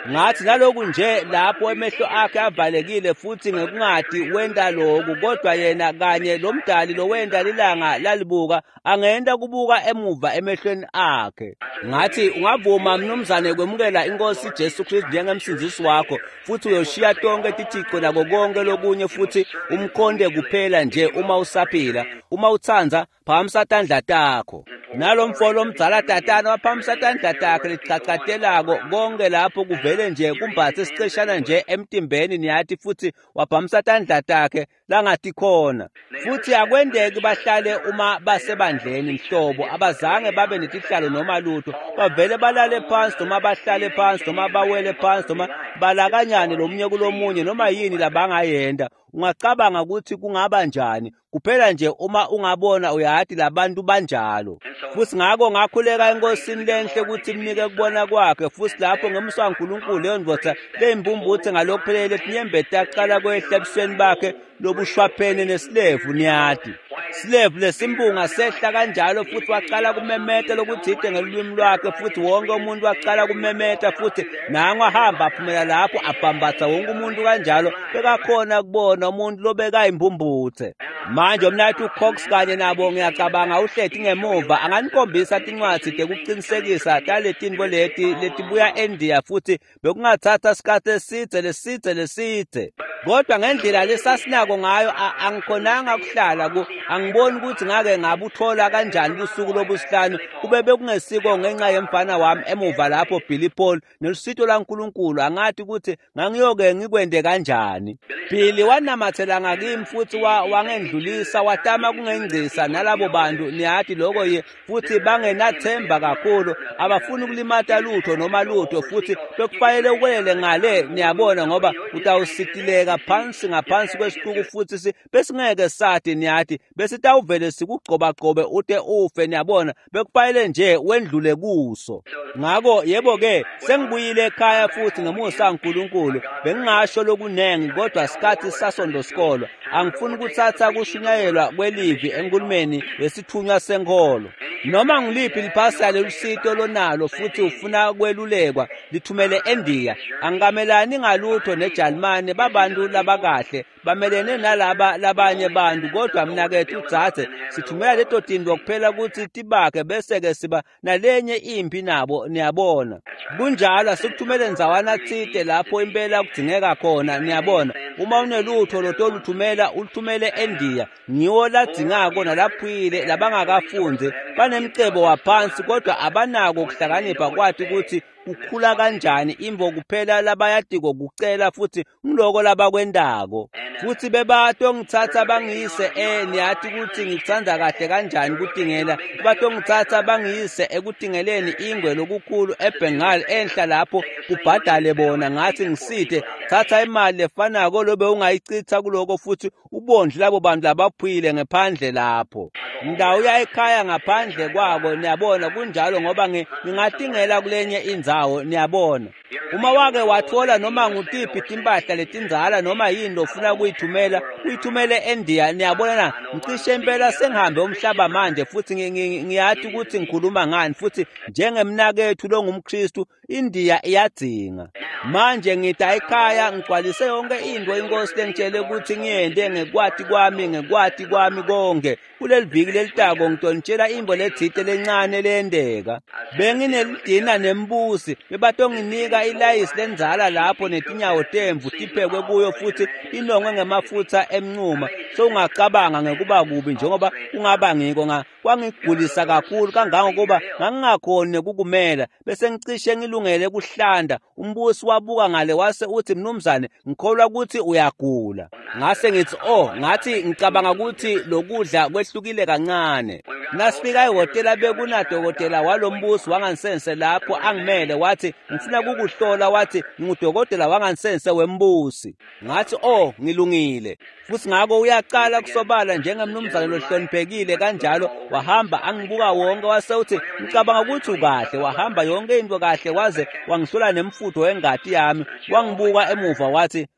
ngathi naloku nje lapho emehlo akhe avalekile futhi ngekungadi wenda lokhu, kodwa yena kanye lomdali lo wenda lilanga lalibuka angenda kubuka emuva emehlweni akhe. Ngathi ungavuma mnumzane kwemukela inkosi Jesu Kristu njengemsindisi wakho futhi uyoshiya tonke tithixo nako konke lokunye futhi umkhonde kuphela nje uma usaphila, uma uthanza phamisa tandla takho. Nalo mfolo omdzala tatana waphamisa tandla takhe lichachatelako konke lapho kuvele nje kumbathe siceshana nje emtimbeni niyathi futhi waphamisa tandla takhe langathi khona. Futhi akwendeki bahlale uma basebandleni mhlobo abazange babe netihlalo noma lutho, bavele balale phansi noma bahlale phansi noma bawele phansi noma balakanyane lomunye kulomunye noma yini labangayenda. Ungacabanga ukuthi kungaba njani kuphela nje uma ungabona uyathi labantu banjalo. Futhi ngako ngakhuleka enkosini lenhle ukuthi mnike kubona kwakhe, futhi lapho ngemswa uNkulunkulu leyo ndvodza leyimbumbuthe ngalokuphelele tinyembeti aqala kwehla ebusweni bakhe lobushwaphene nesilevu niyathi. Silevu lesimbunga sehla kanjalo futhi waqala kumemeta lokuthide ngelulwimi lwakhe, futhi wonke umuntu waqala kumemeta futhi nangu ahamba aphumela lapho abhambatha wonke umuntu kanjalo bekakhona kubona umuntu lobeka imbumbuthe. Manje umnathi uCox kanye nabo ngiyacabanga uhlethi ngemuva anganikhombisa tincwadi tekuqinisekisa taletini leti letibuya eNdiya futhi bekungathatha isikhathi eside leside leside. Kodwa ngendlela lesasinako ngayo angikhonanga kuhlala ku angiboni ukuthi ngake ngabuthola kanjani kusuku lobusihlanu kube bekungesiko ngenxa yemfana wami emuva lapho Billy Paul nelusito laNkulunkulu angathi ukuthi ngangiyoke ngikwende kanjani. Billy wanamathela ngakimi futhi wangendlulisa watama kungengcisa nalabo bantu niyathi lokho ye futhi bangenathemba kakhulu abafuni ukulimata lutho noma lutho futhi bekufanele ukwelele ngale niyabona ngoba utawusitileka phansi ngaphansi kwesituku futhi si besingeke sathi niyathi besitawuvele sikugcoba gcobe ute ufe niyabona bekufanele nje wendlule kuso. Ngako yebo ke sengibuyile ekhaya futhi ngemusa uNkulunkulu bengingasho lokunengi kodwa sikhathi sasondo sikolo angifuni ukuthatha kushunyayelwa kwelivi enkulumeni yesithunywa senkolo. Noma ngiliphi liphasa lelusito lonalo futhi ufuna kwelulekwa lithumele eNdiya angikamelani ngalutho neJalimane babantu labakahle bamelene nalaba labanye bantu, kodwa mina ke udzathe sithumela leto tinto kuphela ukuthi tibake bese ke siba nalenye impi nabo niyabona. Kunjalo sikuthumele nzawana thite lapho impela kudingeka khona niyabona. Uma unelutho lotoluthumela uluthumele eNdiya ngiwo ladingako nalaphwile labangakafunzi banemcebo waphansi kodwa abanako ukuhlakanipha kwathi ukuthi ukhula kanjani imvo kuphela labayadiko kucela futhi ngiloko labakwendako futhi bebato ngithatha bangiyise eh niyathi ukuthi ngikuthanda kahle kanjani kudingela bato ngithatha bangiyise ekudingeleni ingwe lokukhulu eBengal enhla lapho kubhadale bona ngathi ngisithe thatha imali lefanako lobe ungayichitha kuloko futhi ubondle labo bantu labaphwile ngephandle lapho ndawo ya ekhaya ngaphandle kwabo niyabona kunjalo ngoba ngingadingela kulenye indzawo niyabona. Uma wake wathola noma ngutiphi timpahla letinzala noma yini ofuna kuyithumela uyithumele eNdiya niyabona na ngicishe impela sengihambe umhlaba manje futhi ngiyathi ukuthi ngikhuluma ngani futhi njengemnakethu lo ngumKristu iNdiya iyadzinga. Manje ngita ekhaya ngigcwalise yonke into inkosi lengitshele ukuthi ngiyende ngekwati kwami ngekwati kwami konke kuleli viki lelitako ngitshela imbo lethite lencane lendeka benginelidina nembusi bebatonginika ilayisi lenzala lapho netinyawo temvu tiphekwe kuyo futhi inongwe ngemafutha emncuma so ungacabanga ngekuba kubi njengoba ungaba ngiko nga kwangigulisa kakhulu kangangokuba ngangingakhona ukukumela bese ngicishe ngilungele kuhlanda. Umbusi wabuka ngale wase uthi mnumzane ngikholwa ukuthi uyagula. Ngase ngithi oh ngathi ngicabanga ukuthi lokudla kwehlukile kancane. Nasifika ehotela bekunadokotela walombusi wangansense lapho angimele wathi ngifuna ukukuhlola wathi ngudokotela wangansense wembusi. Ngathi oh ngilungile futhi ngako uyaqala kusobala njengemnumzane lohloniphekile kanjalo wahamba angibuka wonke wase uthi ngicabanga ukuthi ukahle wahamba yonke into kahle waze wangihlola nemfutho wengadi yami wangibuka emuva wathi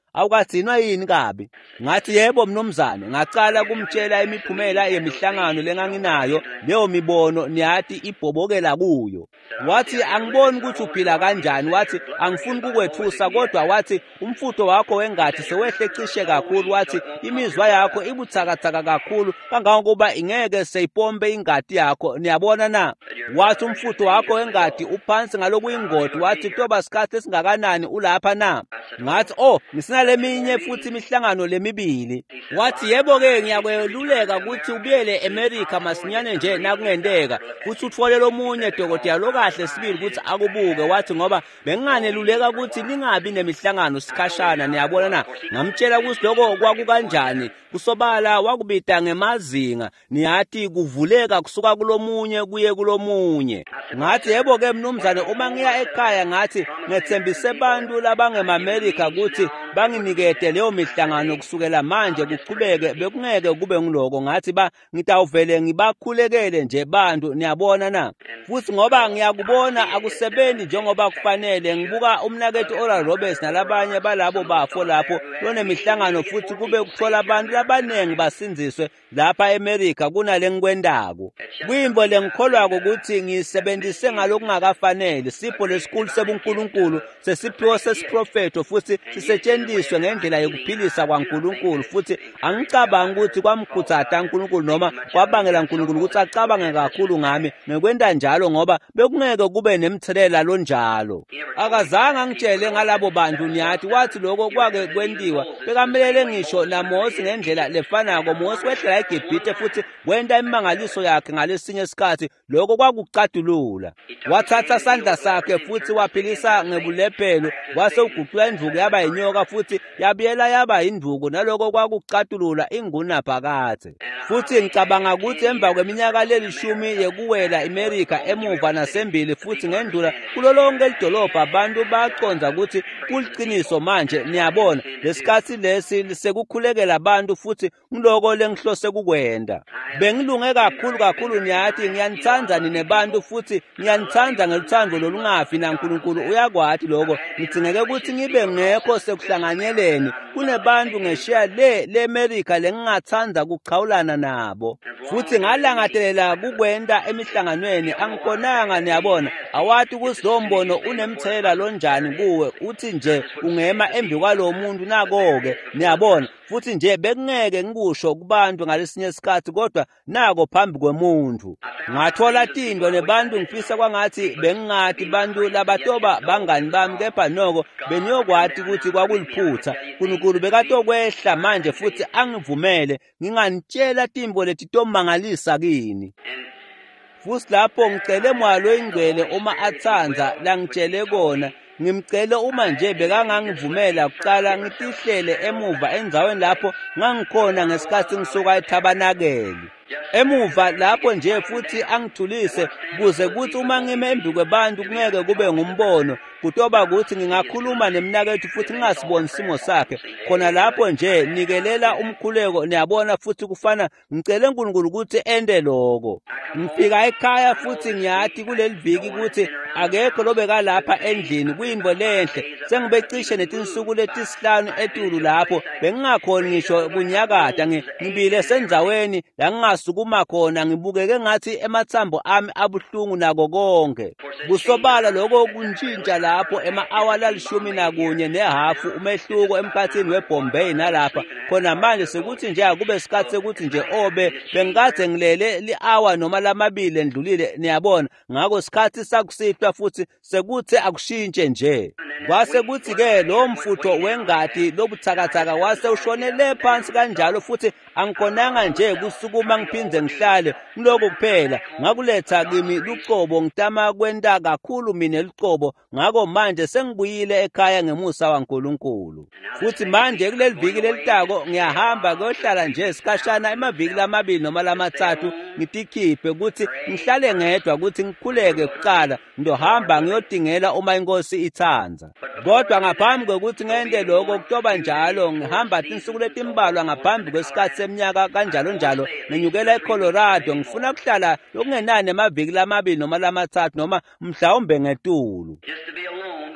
awukagcinwa yini kabi? Ngathi yebo mnumzane, ngacala kumtshela imiphumela yemihlangano lenganginayo, leyo mibono niyathi ibhobokela kuyo. Wathi angiboni ukuthi uphila kanjani, wathi angifuni kukwethusa, kodwa wathi umfutho wakho wengathi sewehle cishe kakhulu, wathi imizwa yakho ibuthakathaka kakhulu kangangokuba ingeke seyipompe ingadi yakho, niyabona na? Wathi umfutho wakho wengathi uphansi ngalokuyingoti, wathi kutoba isikhathi esingakanani ulapha na? Ngathi oh, ngisinaleminye futhi imihlangano lemibili. Wathi yebo-ke ngiyakweluleka ukuthi ubuyele eMerika masinyane nje nakungendeka, futhi utfolele omunye dokotela lokahle sibili ukuthi akubuke. Wathi ngoba benginganeluleka ukuthi ningabi nemihlangano sikhashana, niyabona na? Ngamtshela ukuthi lokho kwakukanjani, kusobala wakubita ngemazinga, niyathi kuvuleka kusuka kulomunye kuye kulomunye. Ngathi yebo-ke mnumzane, uma ngiya ekhaya ngathi ngethembise abantu labangema-Amerika ukuthi banginikete leyo mihlangano kusukela manje kuqhubeke, bekungeke kube ngiloko. Ngathi ba ngitawuvele ngibakhulekele nje bantu, niyabona na? Futhi ngoba ngiyakubona akusebenzi njengoba kufanele, ngibuka umnakethu Oral Roberts nalabanye balabo bafo lapho lonemihlangano, futhi kube kuthola abantu labanengi basinziswe lapha eMerika kunale ngikwendako. Kwimbo lengikholwako ukuthi ngisebenzise ngalokungakafanele, sipho lesikhulu sebuNkulunkulu sesiphiwo sesiprofeto, futhi sisetshenziswe ngendlela yokuphilisa kwaNkulunkulu. Futhi angicabangi ukuthi kwamkhuthaza uNkulunkulu noma kwabangela uNkulunkulu ukuthi acabange kakhulu ngami ngekwenda njalo, ngoba bekungeke kube nemthelela lonjalo. Akazange angitshele ngalabo bantu, niyathi wathi lokho kwake kwendiwa bekamelele ngisho naMose ngendlela lefanako. Mose wehlela eGibhithe futhi wenda imangaliso yakhe ngalesinye isikhathi, lokho kwakucatulula. Wathatha isandla sakhe futhi waphilisa ngebulephelo, wase uguqula induku yaba inyoka futhi yabiyela yaba induku, naloko kwakucatulula inguna phakathe. Futhi ngicabanga ukuthi emva kweminyaka lelishumi yekuwela iMerika emuva nasembili futhi ngendlula kulolonke lidolobha, abantu baconza ukuthi kuliqiniso manje, niyabona lesikhathi lesi sekukhulekela abantu, futhi ngiloko lengihlose kukwenda. Bengilunge kakhulu kakhulu, niyathi ngiyanithanda nine bantu, futhi ngiyanithanda ngeluthando lolungafi naNkulunkulu uyakwathi lokho. Ngicingeke ukuthi ngibe ngekho sekuhlanganyeleni kunebantu ngeshiya le leMerika lengingathanda kuqhawulana nabo, futhi ngalangathelela kukwenda emihlanganweni angikhonanga, niyabona. Awathi ukuthi lo mbono unemthelela lonjani kuwe, uthi nje ungema embi kwalo muntu nako-ke, niyabona. Futhi nje bekungeke ngikusho kubantu ngalesinye isikhathi, kodwa nako phambi kwemuntu ngathola tindo nebantu ngifisa kwangathi bengingathi bantu labatoba bangani bami, kepha noko beniyokwati ukuthi kwakuliphutha. uNkulunkulu bekatokwehla manje futhi angivumele nginganitshela timbo letitomangalisa kini. Futhi lapho ngicele mwalo ingcwele uma athanza langitshele kona, ngimcele uma nje bekangangivumela kuqala ngitihlele emuva endzaweni lapho ngangikhona ngesikhathi ngisuka eTabanakeli. Emuva lapho nje futhi angithulise kuze kuthi uma ngime embi kwebantu kungeke kube ngumbono, kutoba ukuthi ngingakhuluma nemnakethu futhi ngingasiboni isimo sakhe. Khona lapho nje nikelela umkhuleko, niyabona. Futhi kufana ngicele uNkulunkulu ukuthi ende lokho. Ngifika ekhaya futhi ngiyathi kuleli viki ukuthi akekho lobeka lapha endlini, kuyinto lenhle. Sengibecishe netinsuku letisihlanu etulu lapho bengingakhona ngisho kunyakada, ngibile sendzaweni la ngingasukuma khona, ngibukeke ngathi emathambo ami abuhlungu nako konke. Kusobala lokho kuntshintsha lapho ema-awala alishumi nakunye nehafu umehluko emkhathini weBombay nalapha. Khona manje sekuthi nje akube isikhathi sekuthi nje obe bengikade ngilele li-hour noma lamabili endlulile, niyabona. Ngako isikhathi sakusihlwa futhi sekuthi akushintshe nje. Kwase kuthi-ke lo mfutho wengadi lobuthakathaka wase ushonele phansi kanjalo, futhi angikhonanga nje kusukuma ngiphinde ngihlale ngiloko kuphela. Ngakuletha kimi lucobo, ngitama kwenta kakhulu mina lucobo. Ngako manje sengibuyile ekhaya ngemusa waNkulunkulu. Futhi manje kuleli viki lelitako ngiyahamba kuyohlala nje isikhashana emaviki lamabili noma lamathathu, ngitikhiphe ukuthi ngihlale ngedwa, ukuthi ngikhuleke kuqala ngiyohamba ngiyodingela uma inkosi ithanza. Kodwa ngaphambi kokuthi ngende lokho kutoba njalo ngihamba tinsuku letimbalwa ngaphambi kwesikhathi seminyaka kanjalo njalo nginyukela eColorado. Ngifuna kuhlala lokungenani emaviki lamabili noma lamathathu noma mhlawumbe ngetulu.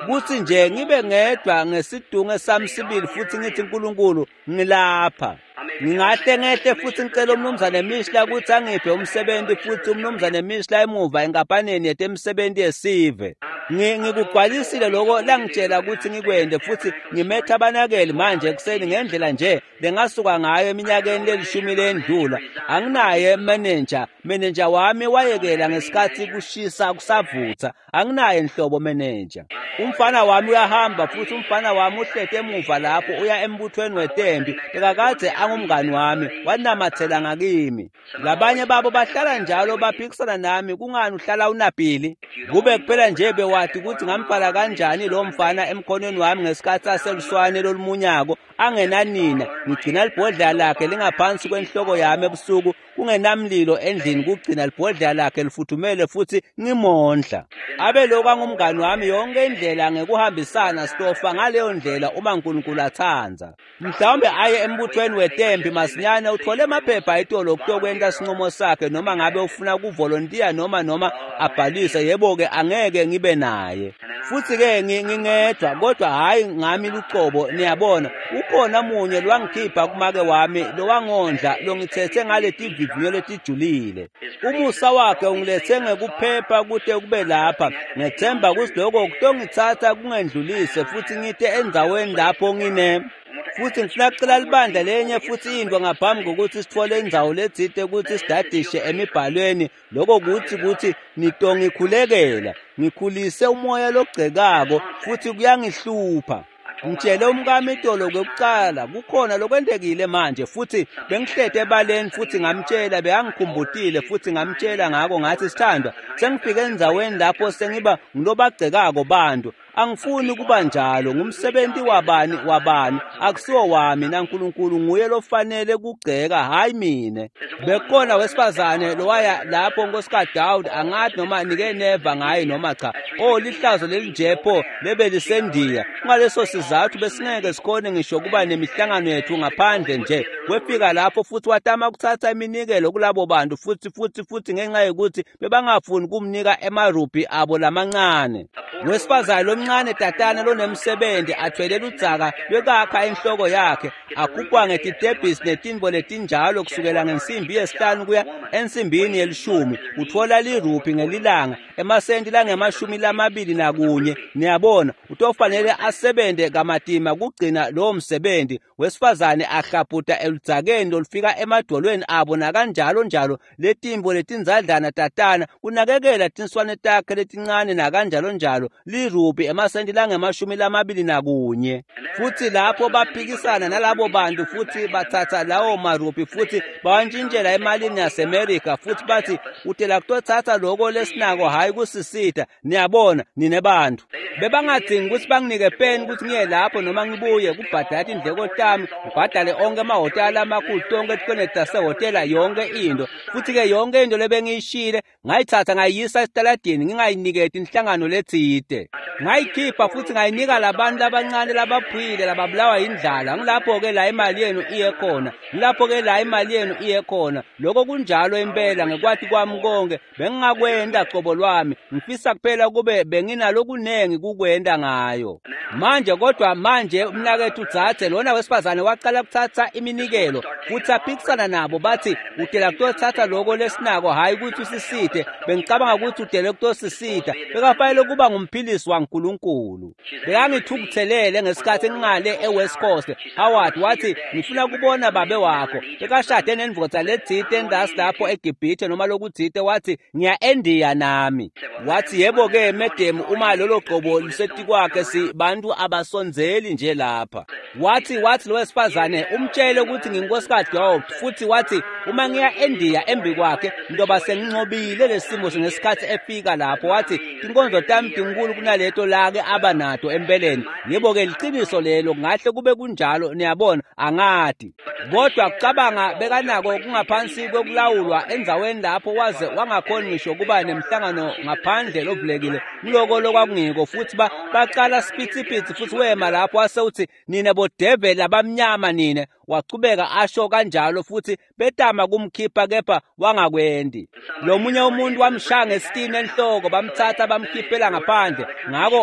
kuthi nje ngibe ngedwa ngesidungo sami sibili futhi ngithi uNkulunkulu ngilapha. Ngingahle ngehle futhi ngicela umnumzane Mishla ukuthi angiphe umsebenzi futhi umnumzane Mishla emuva enkampanini yethu emsebenzi yesive. Ngikugcwalisile lokho langitshela ukuthi ngikwende futhi ngimetha abanakeli manje ekseni ngendlela nje lengasuka ngayo eminyakeni lelishumi lendlula. Anginaye manager, manager wami wayekela ngesikhathi kushisa kusavutha. Anginaye inhlobo manager. Umfana wami uyahamba futhi umfana wami uhlethe emuva lapho uya embuthweni weTembi. Ekakade angumngani wami wanamathela ngakimi. Labanye babo bahlala njalo baphikisana nami kungani uhlala uNapili. Kube kuphela nje bewathi ukuthi ngambhala kanjani lo mfana emkhonweni wami ngesikhathi saseluswane lolumunyako angenanina. Ngigcina libhodlela lakhe lingaphansi kwenhloko yami ebusuku kungenamlilo endlini kugcina libhodlela lakhe lifuthumele futhi ngimondla. Abe lokho angumngani wami yonke indlela ngekuhambisana stofa ngaleyo ndlela uma uNkulunkulu athanza. Mhlawumbe aye embuthweni weTembi masinyane uthole amaphepha etolo kutokwenta sinqumo sakhe noma ngabe ufuna ukuvolontiya noma noma abhalise yebo ke angeke ngibe naye. Futhi ke ngingedwa kodwa hayi ngami luqobo niyabona ukhona munye lwangikhipha kumake wami lo wangondla lo ngithethe ngale tivivinyo letijulile. Umusa wakhe ungilethe ngekuphepha kude kube lapha ngethemba ukuthi lokho kutongithatha kungendlulise futhi ngithe endaweni lapho ngine. Futhi ngifuna ukucela libandla lenye futhi into ngaphambi kokuthi sithole indzawo ledzide ukuthi sidadishe emibhalweni lokho kuthi kuthi nitongikhulekela ngikhulise umoya logcekako futhi kuyangihlupha. Ngitshele umkami itolo kokuqala kukhona lokwendekile manje futhi bengihlethe ebaleni futhi ngamtshela beyangikhumbutile futhi ngamtshela ngako ngathi sithandwa sengifike endaweni lapho sengiba ngilobagcekako bantu. Angifuni kuba njalo ngumsebenzi wabani wabani akusiwo wami naNkulunkulu nguye lofanele kugceka hayi mina. Bekhona wesifazane lo waya lapho nkosikazi Daud angathi noma nike neva ngaye noma cha. Oh lihlazo lelijepho lebe lisendiya. Ngaleso sizathu besingeke sikhone ngisho kuba nemihlangano yethu ngaphandle nje. Wefika lapho futhi watama ukuthatha iminikelo kulabo bantu futhi futhi futhi ngenxa yokuthi bebangafuni kumnika emarubhi abo lamancane. Wesifazane lomncane tatana lonemsebenzi athwelela udzaka lwekakha enhloko yakhe akupwa ngetidebhisi netimbo letinjalo kusukela ngensimbi yesihlanu kuya ensimbini yelishumi uthola liruphi ngelilanga emasenti langemashumi lamabili nakunye. Niyabona utofanele asebende kamatima kugcina lo msebenzi. Wesifazane ahlaphuta eludzakeni lolufika emadolweni abo nakanjalo njalo letimbo letinzadlana tatana kunakekela tinswane takhe letincane nakanjalo njalo liruphi emasenti langemashumi lamabili nakunye. Futhi lapho baphikisana nalabo bantu futhi bathatha lawo maruphi futhi bawantshintshela emalini yaseMerika futhi bathi utela kutothatha lokho lesinako hayi kusisita. Niyabona nine bantu bebangadingi ukuthi banginike pen ukuthi ngiye lapho noma ngibuye kubhadala indleko tami ngibhadale onke amahhotela amakhulu tonke tikonekta sehhotela yonke into futhi ke yonke into lebengiyishile ngayithatha ngayisa esitaladini ngingayiniketi inhlangano letsite. Ngayikhipha futhi ngayinika labantu abancane labaphile lababulawa indlala. Ngilapho ke la imali yenu iye khona ngilapho ke la imali yenu iye khona. Lokho kunjalo impela ngekwathi kwami konke bengingakwenda qobo lwami ngifisa kuphela kube benginalo kunengi kukwenda ngayo. Manje kodwa manje umnakethu udzathe lona wesifazane waqala kuthatha iminikelo futhi aphikisana nabo bathi utela kutothatha lokho lesinako hayi ukuthi usisite. Bengicabanga ukuthi utela kutosisita bekafanele kuba ngumphilisi waNkulunkulu. Bekangithukuthelele ngesikhathi ngingale eWest Coast. Howard wathi ngifuna kubona babe wakho. Bekashade nendvodza ledzite endasi lapho eGibhithe noma lokudzite wathi ngiya eNdiya nami. Wathi yebo ke madam uma lolo qobo liseti kwakhe si bantu abasonzeli nje lapha. Wathi wathi lo wesifazane umtshele ukuthi nginkosikazi Daud futhi wathi uma ngiya eNdiya embi kwakhe ndoba senginqobile lesimo ngesikhathi efika lapho wathi inkonzo tami inkulu kunaleto lake abanato empeleni. Yebo ke liqiniso lelo ngahle kube kunjalo niyabona angathi. Kodwa kucabanga bekanako kungaphansi kokulawulwa enzaweni lapho waze wangakhona ngisho kuba nemhlangano ngaphandle lovulekile kuloko lokwakungiko futhi baqala siphithi futhi wema lapho wasewuthi nine bodevil abamnyama nine. Wachubeka asho kanjalo futhi betama kumkhipha kepha wangakwendi. Lo munye umuntu wamshaya ngesitini enhloko bamthatha bamkhiphela ngaphandle ngako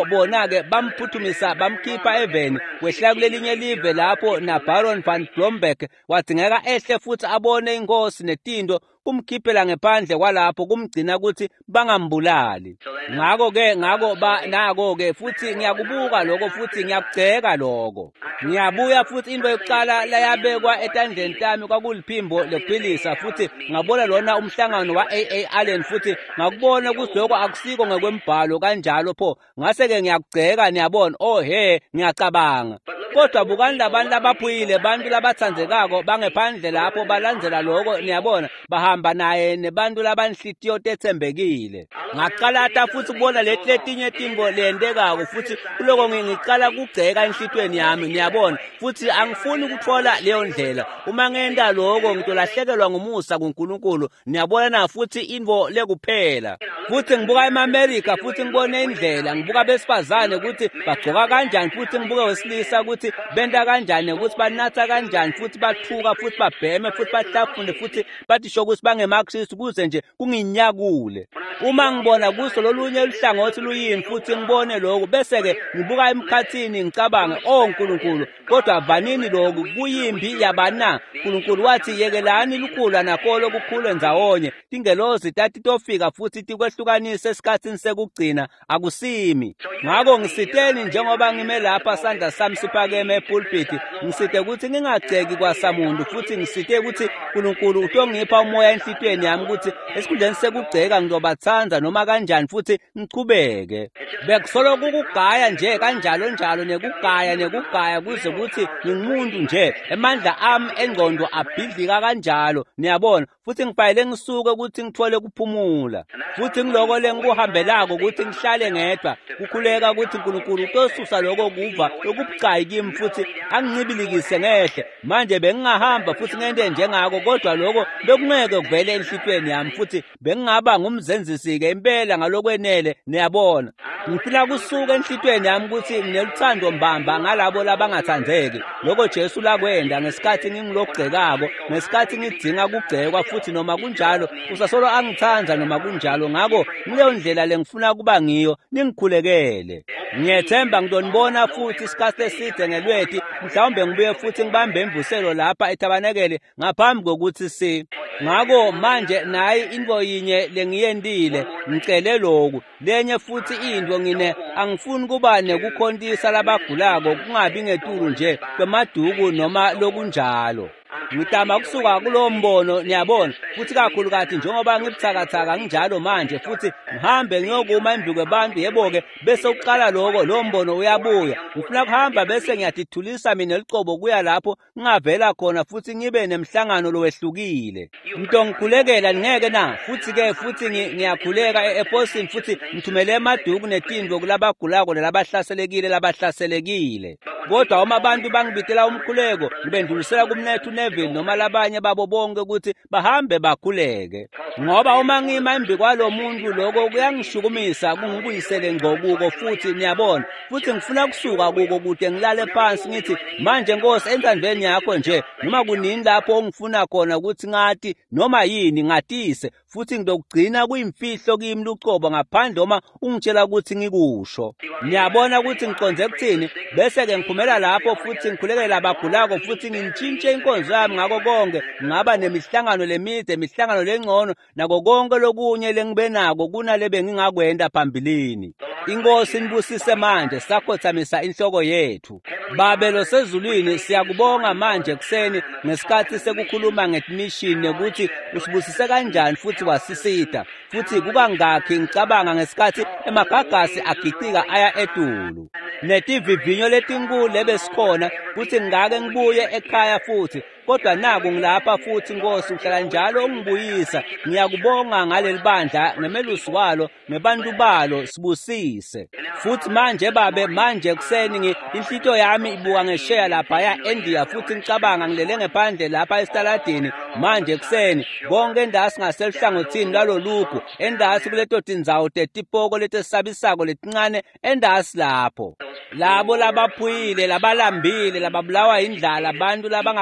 ngakho bona-ke bamphuthumisa bamkhipha eveni wehlela kulelinye live lapho naBaron van Blomberg wadingeka ehle futhi abone inkosi netindo kumkhiphela ngephandle kwalapho kumgcina ukuthi bangambulali. Ngakho-ke ngako ba nako-ke futhi ngiyakubuka lokho futhi ngiyakugceka lokho. Ngiyabuya futhi into yokuqala layabekwa etandleni tami kwakuliphimbo lephilisa futhi ngabona lona umhlangano wa-A A Allen futhi ngakubona ukuthi lokho akusiko ngokwembhalo kanjalo pho ngase-ke ngiyakugceka niyabona oh he ngiyacabanga. Kodwa bukani labantu labaphuyile bantu labathandzekako bangephandle lapho balandzela lokho niyabona bahamba naye nebantu labanhlitiyo tethembekile. Ngaqalata futhi kubona leti letinye timbo leyendekako futhi kuloko ngicala kugceka enhlitweni yami niyabona futhi angifuni ukuthola leyo ndlela. Uma ngenda lokho ngitolahlekelwa ngumusa kuNkulunkulu niyabona na futhi invo lekuphela. Futhi ngibuka eMamerika futhi ngibone indlela ngibuka besifazane ukuthi bagcoka kanjani futhi ngibuke wesilisa ukuthi benta kanjani ukuthi banatha kanjani futhi bathuka futhi babheme futhi bahlafune futhi bathi sho ukuthi bangemaKristu kuze nje kunginyakule. Uma ngibona kuso lolunye uhlangothi luyini futhi ngibone lokho bese-ke ngibuka emkhathini ngicabange oh Nkulunkulu kodwa vanini lokhu kuyimbi yabana. Nkulunkulu wathi yekelani lukhula nakolo kukhule ndzawonye tingelozi tatitofika futhi tikwehlukanise esikhathini sekugcina akusimi. Ngakho ngisiteni njengoba ngime lapha sandla sami siphakeme epulpit ngisite ukuthi ngingagceki kwasamuntu futhi ngisite ukuthi Nkulunkulu utongipha umoya enhlitweni yami ukuthi esikhundleni sekugceka ngizobathanza noma kanjani futhi ngichubeke. Bekusolo kukugaya nje kanjalo njalo nekugaya nekugaya kuze kuthi ngingumuntu nje emandla ami engqondo abhidlika kanjalo niyabona futhi ngifayele ngisuke ukuthi ngithole kuphumula futhi ngiloko lengikuhambelako ukuthi ngihlale ngedwa kukhuleka ukuthi Nkulunkulu utosusa lokho kuva okubucayi kimi futhi angincibilikise ngehle. Manje bengingahamba futhi ngende njengako kodwa lokho bekungeke kuvele enhlitweni yami futhi bengingaba ngumzenzisi-ke impela ngalokwenele niyabona. Ngifuna kusuka enhlitweni yami ukuthi ngineluthando mbamba ngalabo labangathandzeki lokho Jesu lakwenda ngesikhathi ngingilogcekako ngesikhathi ngidinga kugcekwa futhi noma kunjalo usasolo angithanza noma kunjalo. Ngakho kuleyo ndlela lengifuna kuba ngiyo ningikhulekele. Ngiyethemba ngidonibona futhi isikhathi eside ngelweti mhlawumbe ngibuye futhi ngibambe imvuselo lapha eTabanekele ngaphambi kokuthi si. Ngakho manje nayi into yinye lengiyendile ngicele lokhu lenye futhi into ngine angifuni kuba nekukhontisa labagulako kungabi ngetulu nje kwemaduku noma lokunjalo. Ngitama kusuka kulo mbono niyabona futhi kakhulu kathi njengoba ngibuthakathaka nginjalo manje futhi ngihambe ngiyokuma enduku abantu yebo-ke bese uqala lokho lo mbono uyabuya. Ngifuna kuhamba bese ngiyadithulisa mina elicobo kuya lapho ngingavela khona futhi ngibe nemhlangano lowehlukile. Into ngikhulekela ngeke na futhi-ke futhi ngiyakhuleka e-Eposini futhi ngithumele emaduku netindvo kulabagulako nalabahlaselekile labahlaselekile. Kodwa uma abantu bangibitela umkhuleko ngibendlulisela kumnethu Neville noma labanye babo bonke ukuthi bahambe bakhuleke. Ngoba uma ngima embi kwalo muntu lokho kuyangishukumisa kungibuyisele ngokuko futhi niyabona futhi ngifuna kusuka kuko kude ngilale phansi ngithi manje Nkosi entandlweni yakho nje noma kunini lapho ongifuna khona ukuthi ngathi noma yini ngatise futhi ngidokugcina kuyimfihlo kimi lucobo ngaphandle uma ungitshela ukuthi ngikusho. Niyabona ukuthi ngiqonze kuthini bese-ke ngiphumela lapho futhi ngikhulekela abagulako futhi ngintshintshe inkonzo yami ngako konke ngaba nemihlangano lemide imihlangano lengcono nako konke lokunye lengibe nako kunale bengingakwenda phambilini. Inkosi nibusise manje sakhothamisa inhloko yethu. Babelo sezulwini siyakubonga manje kuseni ngesikhathi sekukhuluma ngemission ukuthi usibusise kanjani futhi wasisita futhi kukangakhi ngicabanga ngesikhathi emagagasi agicika aya edulu netivivinyo letinkulu lebesikhona futhi ngake ngibuye ekhaya futhi kodwa naku ngilapha futhi Nkosi uhlala njalo ungibuyisa. Ngiyakubonga ngaleli bandla ngemelusi walo nebantu balo sibusise futhi manje babe manje kuseni inhlito yami ibuka ngesheya lapha ya India futhi ngicabanga ngilele ngephandle lapha esitaladini manje kuseni konke endasi ngaselihlangothini lalo lugu endasi kuleto tindzawo tetipoko letesabisako letincane endasi lapho labo labaphuyile labalambile lababulawa indlala abantu labangakafundi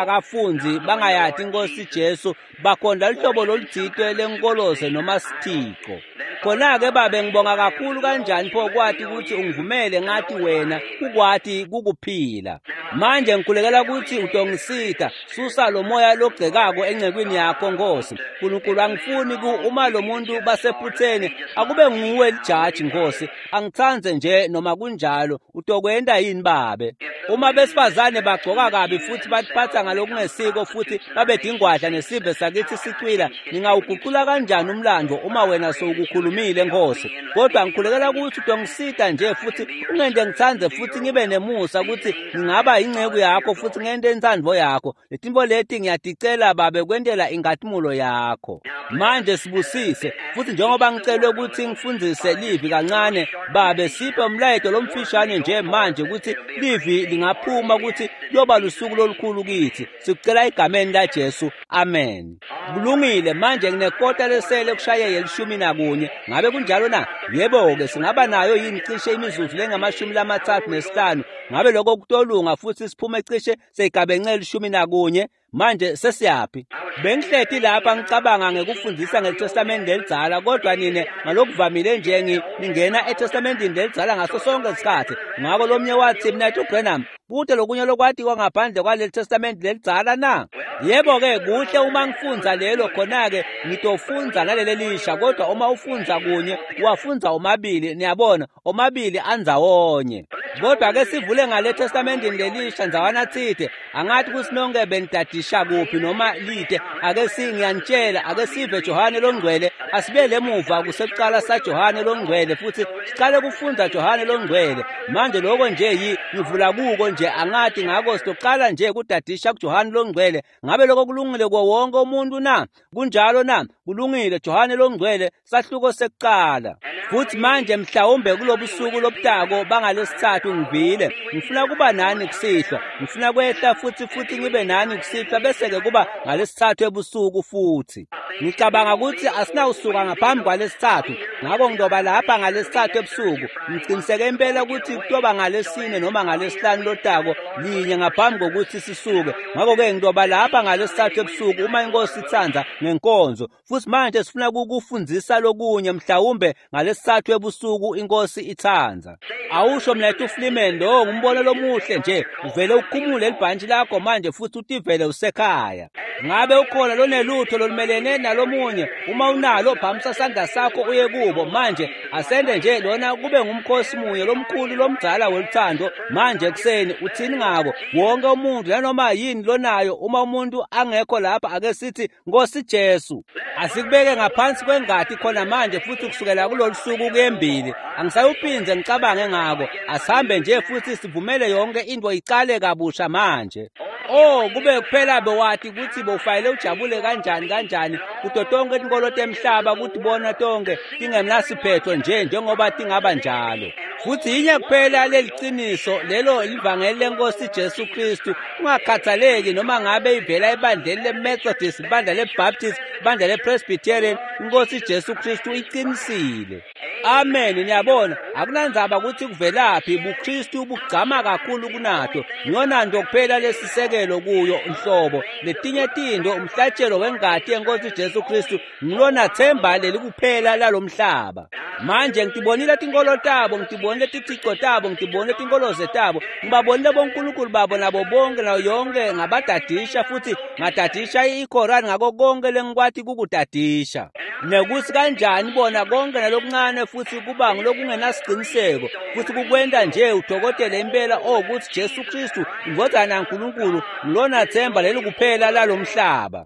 abafunzi bangayathi inkosi Jesu bakhonda uhlobo loludzitwe lenkoloze noma sithixo. Khona-ke babe ngibonga kakhulu kanjani pho kwathi ukuthi ungivumele ngathi wena ukwathi kukuphila. Manje ngikhulekela ukuthi utongisita susa lo moya logcekako engcekwini yakho Nkosi. uNkulunkulu angifuni ku uma lo muntu basephutheni akube nguwe lijaji Nkosi. Angithanze nje noma kunjalo utokwenda yini babe. Uma besifazane bagcoka kabi futhi batiphatha ngalokungesiko futhi babedingwadla nesibhe sakithi sicwila, ningawuguqula kanjani umlando uma wena sowukukhulumile Nkosi? Kodwa ngikhulekela ukuthi utongisita nje futhi ungende ngithanze futhi ngibe nemusa ukuthi ngingaba ingceku yakho futhi ngende intsandvo yakho. Letimbo leti ngiyadicela babe kwendela ingathimulo yakho. Manje sibusise futhi njengoba ngicelwe ukuthi ngifundzise livi kancane babe siphe umlayeto lomfishane nje manje ukuthi livi lingaphuma ukuthi yoba lusuku lolukhulu kithi. Sikucela igameni la Jesu. Amen. Kulungile manje nginekota lesele kushaye yelishumi nakunye. Ngabe kunjalo na? Yebo-ke singaba nayo yini cishe imizuzu lengamashumi lamathathu nesihlanu. Ngabe lokho kutolunga futhi siphume cishe seyigabence elishumi nakunye. Manje sesiyaphi? Bengihlethi lapha ngicabanga ngekufundisa ngeTestamenti lelidzala kodwa nine ngalokuvamile nje ngingena eTestamentini lelidzala ngaso sonke isikhathi. Ngako lomnye wathi mina uBrenham kude lokunye lokwati kwangaphandle kwaleli Testamenti lelidzala na? Yebo-ke kuhle uma ngifundza lelo khona-ke ngitofunza naleli lisha kodwa uma ufunza kunye uwafunza omabili niyabona omabili anzawonye. Kodwa-ke sivule ngale Testamentini lelisha nzawana thide angathi kusinonke benitadisha kuphi noma lide ake singiyanitshela ake sive Johane longcwele asibele emuva kusekuqala saJohane longcwele futhi siqale kufunda Johane longcwele. Manje lokho nje yi ngivula kuko nje angathi ngako sitoqala nje kudadisha kuJohane longcwele. Ngabe lokho kulungile kwa wonke umuntu na? Kunjalo na? Kulungile Johane longcwele sahluko sekuqala. Futhi manje mhlawumbe kulobusuku lobutako bangalesithathu ngivile ngifuna kuba nani kusihlwa ngifuna kwehla futhi futhi ngibe nani kusihlwa bese-ke kuba ngalesithathu ebusuku futhi. Ngicabanga ukuthi asinawusuka ngaphambi kwalesithathu ngako ngidoba lapha ngalesithathu ebusuku. Ngiciniseke impela ukuthi kutoba ngalesine noma ngalesihlanu lotako linye ngaphambi kokuthi sisuke. Ngako-ke ngidoba lapha ngalesithathu ebusuku uma inkosi ithanza ngenkonzo. Futhi manje sifuna kukufundzisa lokunye mhlawumbe ngalesithathu ebusuku inkosi ithanza. Awusho mlethu uFlimen lo ngumbono lomuhle nje uvele ukhumule elibhantshi lakho manje futhi utivele usekhaya. Ngabe ukhona lonelutho lolumelene nalomunye uma unalo phamisa sandla sakho uye kubo manje asende nje lona kube ngumkhosi munye lomkhulu lomdzala weluthando. Manje ekuseni uthini ngako wonke umuntu nanoma yini lonayo uma umuntu angekho lapha ake sithi Nkosi Jesu asikubeke ngaphansi kwengadi khona manje futhi kusukela kulolu suku kuyembili angisayuphinze ngicabange ngako asihambe nje futhi sivumele yonke into iqale kabusha manje. Oh kube kuphela bewathi ukuthi bofayile ujabule kanjani kanjani kuto tonke inkolo temhlaba ukuthi bona tonke tingemnasiphetho nje njengoba tingaba njalo. Futhi yinye kuphela leliciniso lelo livangeli lenkosi Jesu Kristu ungakhathaleki noma ngabe ivela ebandleni leMethodist, ibandla leBaptist, ibandla lePresbyterian, inkosi Jesu Kristu iqinisile. Amen. Niyabona akunandzaba ukuthi kuvelaphi buKristu bugcama kakhulu kunato. Ngiyona nto kuphela lesisekelo kuyo inhlobo letinye tinto umhlatshelo wengadi yenkosi Jesu Kristu ngilona themba leli kuphela lalomhlaba. Manje ngitibonile tinkolo tabo ngitibonile tithixo tabo ngitibonile tinkolo zetabo ngibabonile bonkulunkulu babo nabo bonke nayo yonke ngabadadisha futhi ngadadisha iQuran ngako konke lengikwathi kukudadisha. Nekuthi kanjani bona konke nalokuncane futhi kuba ngilokungenasiqiniseko futhi kukwenda nje udokotela impela ukuthi Jesu Kristu indodana kaNkulunkulu ngilona themba leli kuphela lalomhlaba.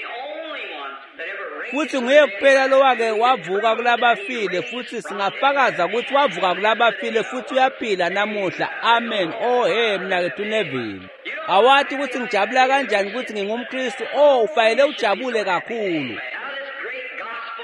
Futhi nguye kuphela lo wake wavuka kulabafile futhi singafakaza ukuthi wavuka kulabafile futhi uyaphila namuhla. Amen. Oh hey mina ke tunevile. Awathi ukuthi ngijabula kanjani ukuthi ngingumKristu. Oh ufayele ujabule kakhulu.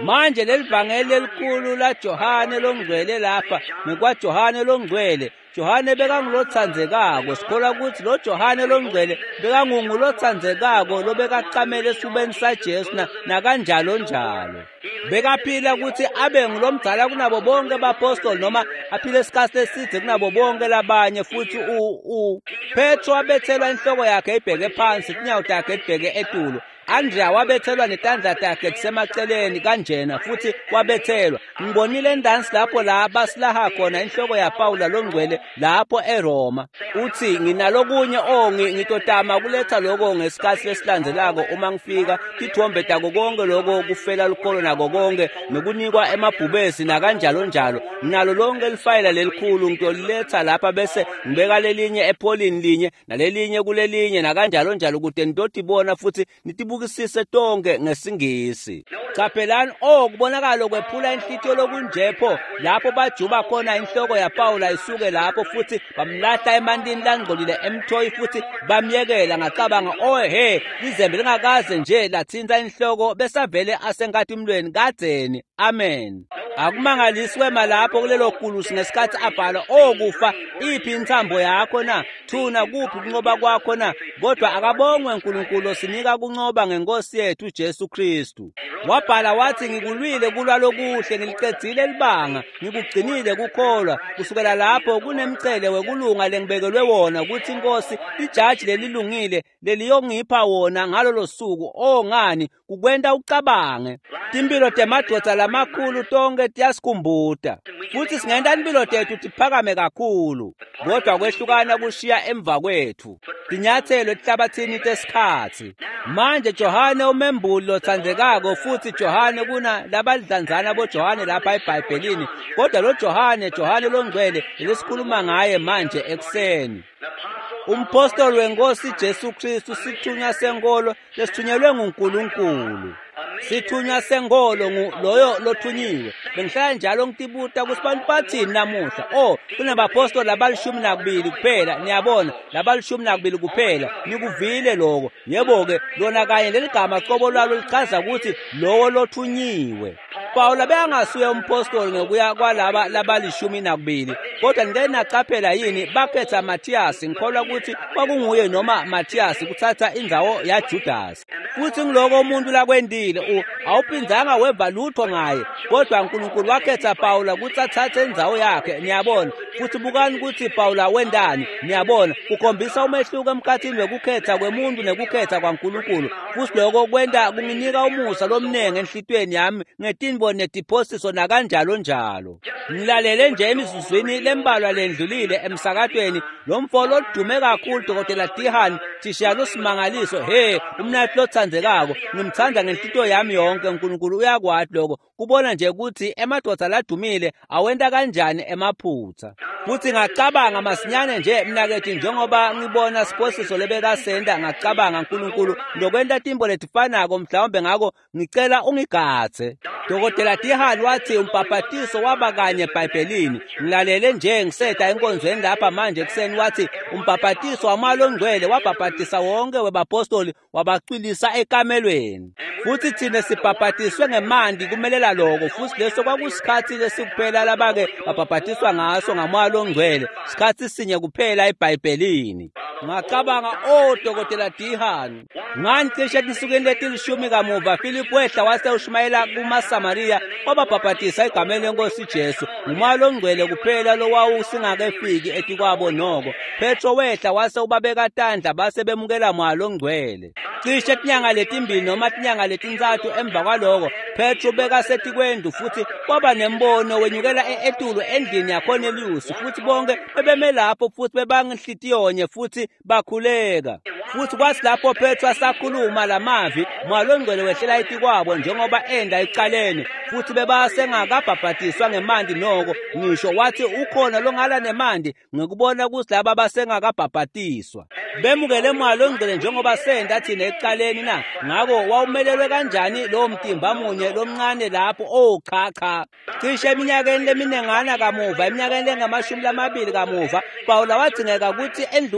Manje leli vangeli elikhulu la Johane longcwele lapha ngekwaJohane longcwele. Johane bekangulothandzekako, sikholwa ukuthi lo Johane longcwele bekangungulothandzekako lobekaqamele esifubeni saJesu nakanjalo njalo. Bekaphila ukuthi abe ngulomdala kunabo bonke abapostoli noma aphile isikhathi eside kunabo bonke labanye futhi u u Petro wabethelwa inhloko yakhe ibheke phansi, inyawo zakhe ibheke etulo. Andrea wabethelwa netandla takhe kusemaceleni kanjena futhi wabethelwa. Ngibonile endansi lapho la basilaha khona inhloko yaPaula longcwele lapho eRoma. Uthi nginalokunye o ngitotama kuletha lokho ngesikhathi lesilandzelako uma ngifika tithombe tako konke lokho kufela lukholo nako konke nokunikwa emabhubesi nakanjalo njalo. Nginalo lonke lifayela lelikhulu ngitoliletha lapha bese ngibeka lelinye ePaulini linye nalelinye kulelinye nakanjalo njalo kude nidodibona futhi nitibukisise tonke ngesingisi. Capelani o kubonakala kwephula inhlitiyo lokunjepho lapho bajuba khona inhloko yaPaula isuke lapho futhi bamlahla emandini langcolile emthoyi futhi bamyekela ngacabanga oh he izembe lingakaze nje lathinta inhloko besavele asengathi umlweni kadzeni. Amen. Akumangaliswe malapho kulelo kulusi ngesikhathi abhala okufa iphi inthambo yakho na thuna kuphi kunqoba kwakho na kodwa akabongwe uNkulunkulu sinika kunqoba ngeNkosi yethu uJesu Kristu. Wabhala wathi ngikulwile kulwa lokuhle ngiliqedile libanga ngikugcinile kukholwa kusukela lapho kunemcele wekulunga lengibekelwe wona ukuthi iNkosi ijaji lelilungile leliyongipha wona ngalolo suku ongani kukwenda ucabange. Timpilo temadoda lamakhulu tonke tiyasikhumbuta futhi singenda impilo tethu tiphakame kakhulu kodwa kwehlukana kushiya emva kwethu tinyathelo ehlabathini tesikhathi. Manje Johane umembuli lothandekako futhi Johane kuna labadlanzana boJohane lapha eBhayibhelini kodwa lo Johane Johane longcwele lesikhuluma ngaye manje ekseni. Umpostoli weNkosi Jesu Kristu sithunywa senkolo lesithunyelwe nguNkulunkulu. Sithunywa senkolo loyo lothunyiwe. Bengihlala njalo ngitibuta ukuthi bantu bathini namuhla. Oh, kunabapostoli abalishumi nakubili kuphela. Niyabona, labalishumi nakubili kuphela. Nikuvile lokho. Yebo ke, lona kanye leligama qobo lalo lichaza ukuthi lowo lothunyiwe. Paula bengasuye umpostoli ngokuya kwalaba labalishumi nakubili. Kodwa ngeke nacaphela yini bakhetha Matthias ngikholwa ukuthi kwakunguye noma Matthias kuthatha indzawo yaJudas. Futhi ngiloko umuntu lakwendile awuphinzanga weva lutho ngaye kodwa uNkulunkulu wakhetha Paula ukuthi athathe indzawo yakhe. Niyabona futhi bukani ukuthi Paula wendani. Niyabona ukhombisa umehluko emkhathini wekukhetha kwemuntu nekukhetha kwaNkulunkulu. Futhi lokho kwenda kunginika umusa lomnenge enhlitweni yami ngetinbo netiphosiso nakanjalo njalo. Ngilalele nje emizuzwini lembalwa lendlulile emsakatweni lomfolo odume kakhulu Dokotela Tihan thisha losimangaliso he umnathi lothandekako ngimthanda ngenhlito yami yonke uNkulunkulu uyakwathi lokho kubona nje ukuthi emadoda ladumile awenda kanjani emaphutha. Futhi ngacabanga masinyane nje mnakethi njengoba ngibona siphosiso lebekasenda ngacabanga uNkulunkulu lokwenda timbo letifanako mhlawumbe ngako ngicela ungigathe. Dokotela Tihan wathi umpapatiso waba kanye eBhayibhelini. Ngilalele nje ngiseda enkonzweni lapha manje kuseni wathi umpapatiso wamalongcwele wabhapatisa wonke webapostoli wabacwilisa ekamelweni. Futhi thina sibhapatiswe ngemandi kumelela lokho futhi leso kwakusikhathi lesikuphela labake babhapatiswa ngaso ngamalongcwele isikhathi sinye kuphela eBhayibhelini. Ngacabanga oh Dokotela Tihan ngani cishe tisukeni letilishumi kamuva Philip wehla wase ushumayela kumaSamaria wababhapatisa egameni leNkosi Jesu umalongcwele kuphela lo wawusingakefiki etikwabo noko. Petro wehla wase ubabeka tandla base bemukela malongcwele. Cishe tinyanga letimbili noma tinyanga letintathu emva kwaloko Petro beka setikwendu futhi kwaba nembono wenyukela etulo endlini yaCornelius futhi bonke bebeme lapho futhi bebangihlitiyonye futhi bakhuleka. Futhi kwasi lapho Petro asakhuluma lamavi malongcwele wehlela etikwabo njengoba enda eqaleni futhi bebasengakabhabhatiswa ngemandi noko ngisho wathi ukhona longala nemandi ngikubona ukuthi laba basengakabhabhatiswa bemukele malongcwele njengoba senda thina eqaleni na ngako wawumelelwe kanjani lo mtimba munye lomncane lapho oh cha cha. Cishe eminyakeni leminengana kamuva eminyakeni lengamashumi lamabili kamuva Paula wadingeka ukuthi endlule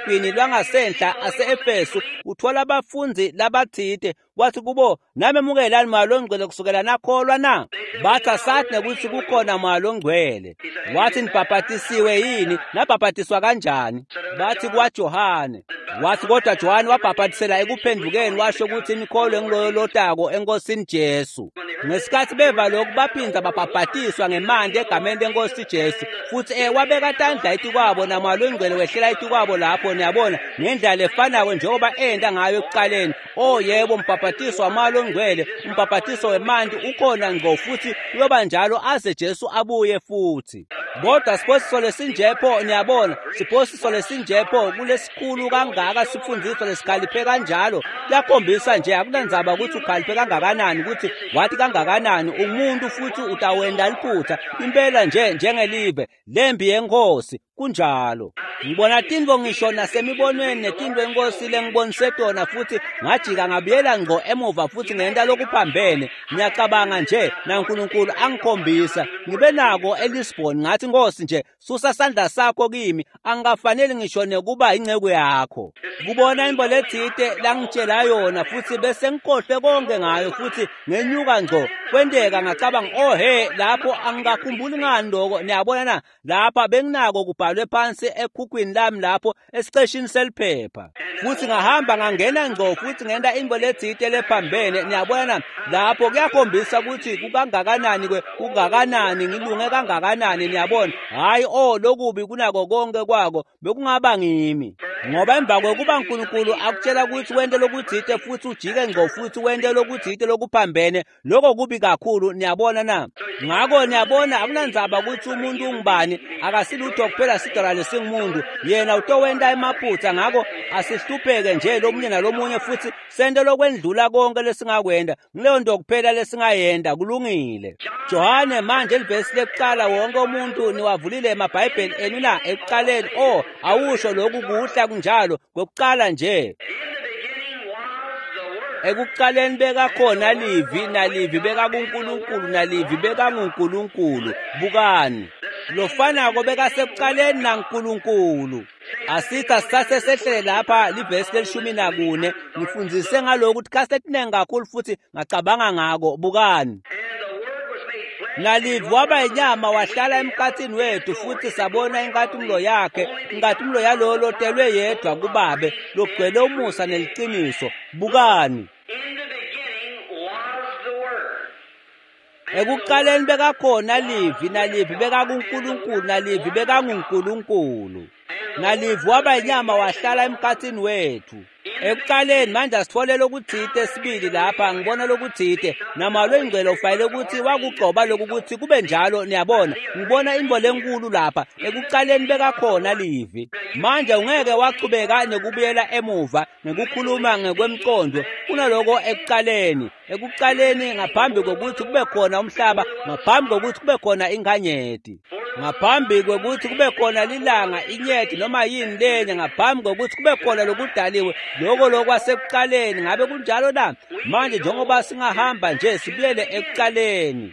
ogwini lwangasentla ase-Efesu uthola abafundi labathide wathi kubo, nami emukelani Moya Ongcwele kusukela nakholwa na? Bathi asathi nekuthi kukhona Moya Ongcwele. Wathi nibhaphathisiwe yini? Nabhaphathiswa kanjani? Bathi kwaJohane. Wathi kodwa Johane wabhaphathisela ekuphendukeni washo ukuthi nikholwe ngilolotako enkosini Jesu. Ngesikhathi beva lokhu baphinda babhaphathiswa ngemande egameni lenkosi Jesu. Futhi eh wabeka tandla ithi kwabo naMoya Ongcwele wehlela ithi kwabo lapho niyabona ngendlela efanayo njengoba enda ngayo ekuqaleni. Oh yebo, mbhaphathiswa Moya Ongcwele, umbhaphathiso wemandi ukhona ngqo futhi uyoba njalo aze Jesu abuye futhi. Kodwa siphosiso lesinjepho niyabona, siphosiso lesinjepho kulesikhulu kangaka sifundiswa lesikhaliphe kanjalo. Yakhombisa nje akunandzaba ukuthi ukhaliphe kangakanani ukuthi wathi kangakanani umuntu futhi utawenda liphutha impela nje njengelive lembi yenkosi kunjalo. Ngibona tindvo ngisho nasemibonweni netindvo enkosi lengibonise tona futhi ngajika ngabuyela ngqo emuva futhi ngenta lokuphambene. Ngiyacabanga nje naNkulunkulu angikhombisa ngibe nako eLisbon ngathi Nkosi nje susa sandla sakho kimi, angikafanele ngisho nekuba ingcebo yakho. Kubona imbo lethite langitshela yona futhi bese ngikhohle konke ngayo futhi ngenyuka ngqo kwendeka ngacabanga oh he lapho angikakhumbuli ngani lokho. Niyabona na lapha benginako kubhalwe phansi ekhukhwini lami lapho esiceshini seliphepha futhi ngahamba ngangena ngqo futhi ngenta imbo lethite lephambene. Niyabona lapho kuyakhombisa ukuthi kukangakanani kwe kungakanani ngilunge kangakanani. Niyabona hayi oh lokubi kunako konke kwako bekungaba ngimi, ngoba emva kwekuba uNkulunkulu akutshela ukuthi wente lokuthite futhi ujike ngqo futhi wente lokuthite lokuphambene lokho kubi kakhulu. Niyabona na ngako niyabona akunandzaba ukuthi umuntu ungubani, akasilutho kuphela sidala lesingumuntu, yena utowenda emaphutha. Ngako asihlupheke nje lomunye nalomunye futhi sente lokwendlula konke lesingakwenda kuleyo nto kuphela lesingayenda kulungile. Johane manje elivesi lekuqala wonke umuntu niwavulile emabhayibheli enu na ekuqaleni oh awusho lokhu kuhla kunjalo kwekuqala nje. Ekuqaleni bekakhona livi, nalivi beka kuNkulunkulu, nalivi beka nguNkulunkulu. Bukani lofanako bekasekuqaleni naNkulunkulu. Asitha sithathe sehlele lapha livesi lelishumi nakune ngifundzise ngalokho ukuthi kasetinengi kakhulu futhi ngacabanga ngako. Bukani nalivi waba inyama wahlala emkhathini wethu futhi sabona inkathumulo yakhe, inkathumulo yalowo lotelwe yedwa kuBabe logcwele umusa neliqiniso. Bukani ekuqaleni bekakhona livi, nalivi beka kuNkulunkulu, nalivi beka nguNkulunkulu. Nalivi waba inyama wahlala emkhathini wethu. Ekuqaleni manje asitfole lokuthite sibili lapha ngibona lokuthite naMoya Ongcwele ufayele ukuthi wakugcoba lokhu ukuthi kube njalo. Niyabona ngibona imbo lenkulu lapha ekuqaleni bekakhona livi. Manje ungeke waqhubeka nekubuyela emuva ngekukhuluma ngekwemqondo kunaloko ekuqaleni. Ekuqaleni ngaphambi kokuthi kube khona umhlaba, ngaphambi kokuthi kube khona inkanyeti, ngaphambi kokuthi kube khona lilanga, inyeti noma yini lenye, ngaphambi kokuthi kube khona lokudaliwe lokho lokwasekuqaleni. Ngabe kunjalo na manje njengoba singahamba nje sibuyele ekuqaleni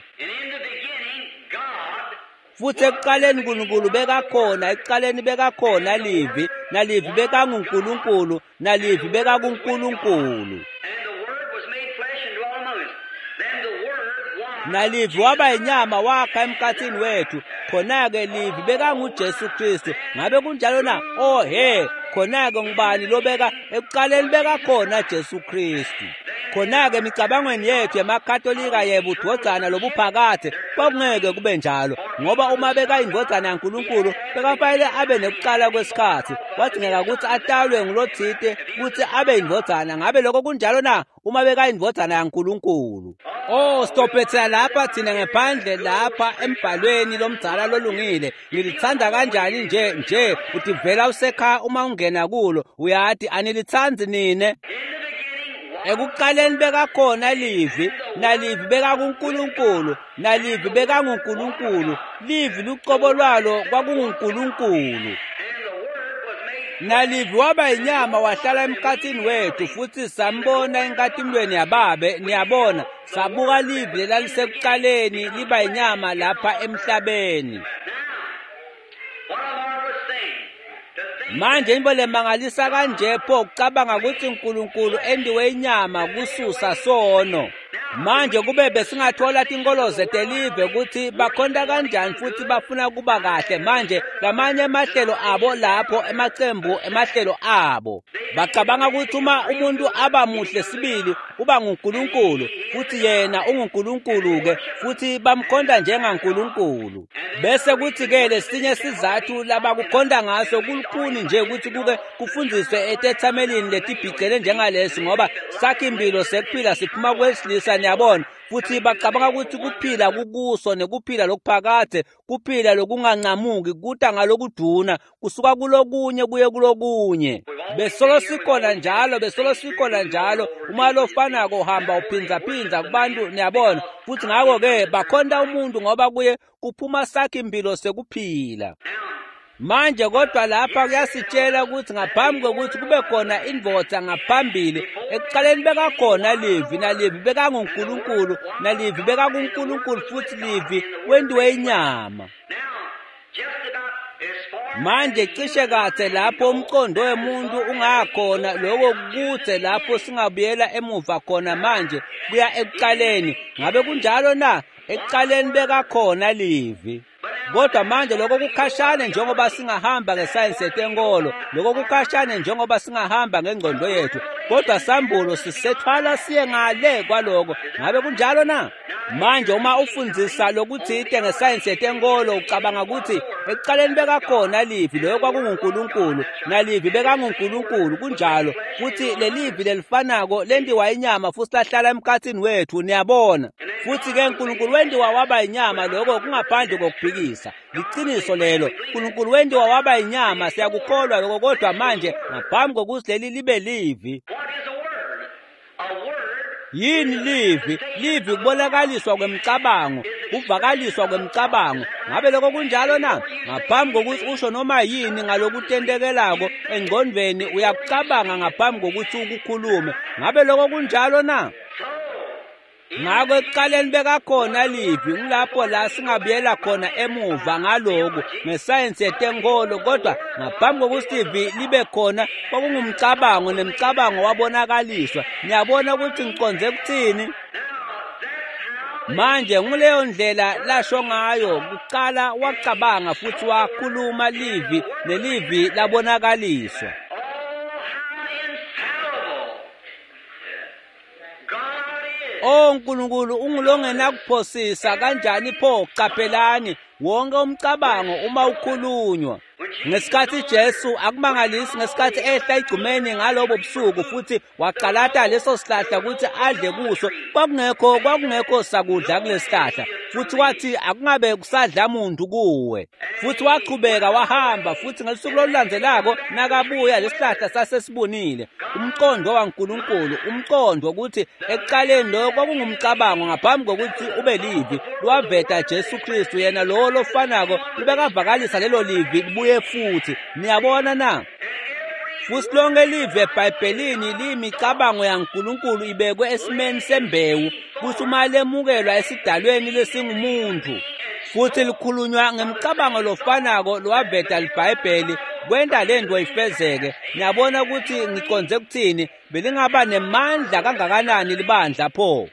futhi ekuqaleni uNkulunkulu bekakhona, ekuqaleni bekakhona livi, nalivi beka nguNkulunkulu, nalivi beka kuNkulunkulu. Nalivi waba inyama wakha emkhathini wethu, khona-ke livi beka nguJesu Kristu. Ngabe kunjalo na oh he khona-ke ngubani lobeka ekuqaleni bekakhona Jesu Kristu. Khona-ke emicabangweni yethu emakatolika yebo udvodzana lobuphakade kwakungeke kube njalo, ngoba uma beka indvodzana yaNkulunkulu bekafanele abe nekuqala kwesikhathi, kwadingeka ukuthi atalwe ngulothite ukuthi abe indvodzana. Ngabe lokho kunjalo na uma beka indvodzana yaNkulunkulu? Oh stophetha lapha thina ngephandle lapha embhalweni lomdzala lolungile. Ngilithanda kanjani nje nje uthi vela usekha uma ungena kulo uyathi anilitsanzi nine. Ekuqaleni bekakhona livi, nalivi beka kuNkulunkulu, nalivi beka nguNkulunkulu. Livi luqobo lwalo kwakunguNkulunkulu. Nalivi waba inyama wahlala emkhathini wethu futhi sambona enkathimlweni yaBabe. Niyabona sabuka livi lelalisekuqaleni liba inyama lapha emhlabeni. manje into lemangalisa kanje pho ucabanga ukuthi uNkulunkulu endiwe inyama kususa sono. Manje kube besingathola tinkolo zetelive ukuthi bakhonda kanjani futhi bafuna kuba kahle. Manje lamanye emahlelo abo lapho emacembu emahlelo abo bacabanga ukuthi uma umuntu aba muhle sibili uba nguNkulunkulu futhi yena unguNkulunkulu ke futhi bamkhonda njengaNkulunkulu. Bese kuthi ke lesinye sizathu labakukhonda ngaso kulukhuni nje ukuthi kuke kufundiswe eTestamenteni letibhicele njengalesi ngoba sakhe impilo sekuphila siphuma kwesilisa niyabona. Futhi bacabanga ukuthi kuphila kukuso nekuphila lokuphakade kuphila lokungancamuki kuta ngalokuduna kusuka kulokunye kuye kulokunye. Besolo sikhona njalo besolo sikhona njalo uma lofana kohamba uphinza phinza kubantu niyabona. Futhi ngako ke bakhonda umuntu ngoba kuye kuphuma sakhe impilo sekuphila. Manje kodwa lapha kuyasitshela ukuthi ngaphambi kokuthi kube khona indvodza ngaphambili ekuqaleni bekakhona Levi na Levi bekanguNkulunkulu na Levi bekakuNkulunkulu futhi Levi wendiwe inyama. Manje cishe kathe lapho umqondo wemuntu ungakhona lokho kuthe lapho singabuyela emuva khona manje kuya ekuqaleni ngabe kunjalo na ekuqaleni bekakhona Levi. Kodwa manje lokho kukhashane njengoba singahamba ngesayensi yetenkolo lokho kukhashane njengoba singahamba ngengqondo yethu kodwa sambulo sisethwala siye ngale kwaloko ngabe kunjalo na. Manje uma ufundzisa lokuthi ngesayensi yetenkolo ucabanga ukuthi ekuqaleni bekakhona Levi loyo kwakunguNkulunkulu na Levi bekanguNkulunkulu kunjalo futhi lelivi lelifanako lendiwa inyama futhi lahlala emkhathini wethu niyabona. Futhi ke uNkulunkulu wendiwa waba inyama lokho kungaphandle kokuphikisa liqiniso lelo. uNkulunkulu wendiwa waba inyama siyakukholwa lokho kodwa manje ngaphambi kokuthi leli libe Levi. Yini Levi? Levi kubonakaliswa kwemicabango kuvakaliswa kwemicabango. Ngabe lokho kunjalo na ngaphambi kokuthi usho noma yini ngalokutentekelako engqondweni uyakucabanga ngaphambi kokuthi ukukhulume. Ngabe lokho kunjalo na. Ngakho ekuqaleni bekakhona Levi ngilapho la singabuyela khona emuva ngaloko ngesayensi yetenkolo kodwa ngaphambi kokuthi Levi libe khona kwakungumcabango nemicabango wabonakaliswa. Niyabona ukuthi ngiqonze ukuthini. Manje nguleyo ndlela lasho ngayo kuqala wacabanga futhi wakhuluma Levi neLevi labonakaliswa. Oh uNkulunkulu ungilongena kuphosisa kanjani pho qaphelani wonke umcabango uma ukhulunywa. Ngesikhathi Jesu akumangalisi ngesikhathi ehla igcumeni ngalobo busuku futhi waqalata leso sihlahla ukuthi adle kuso kwakungekho kwakungekho sakudla kulesihlahla futhi wathi akungabe kusadla umuntu kuwe futhi waqhubeka wahamba futhi ngesuku lokulandzelako nakabuya lesihlahla sasesibonile umqondo waNkulunkulu umqondo ukuthi ekuqaleni lo kwakungumcabango ngaphambi kokuthi ube Levi waveta Jesu Kristu yena lo lofanako libekavakalisa lelo Levi libuye futhi. Niyabona na futhi lonke Levi eBhayibhelini limicabango yaNkulunkulu ibekwe esimeni sembewu futhi uma lemukelwa esidalweni lesingumuntu futhi likhulunywa ngemicabango lofanako lowaveta iBhayibheli kwenda lento ifezeke. Niyabona ukuthi ngiqonze ukuthini belingaba nemandla kangakanani libandla pho.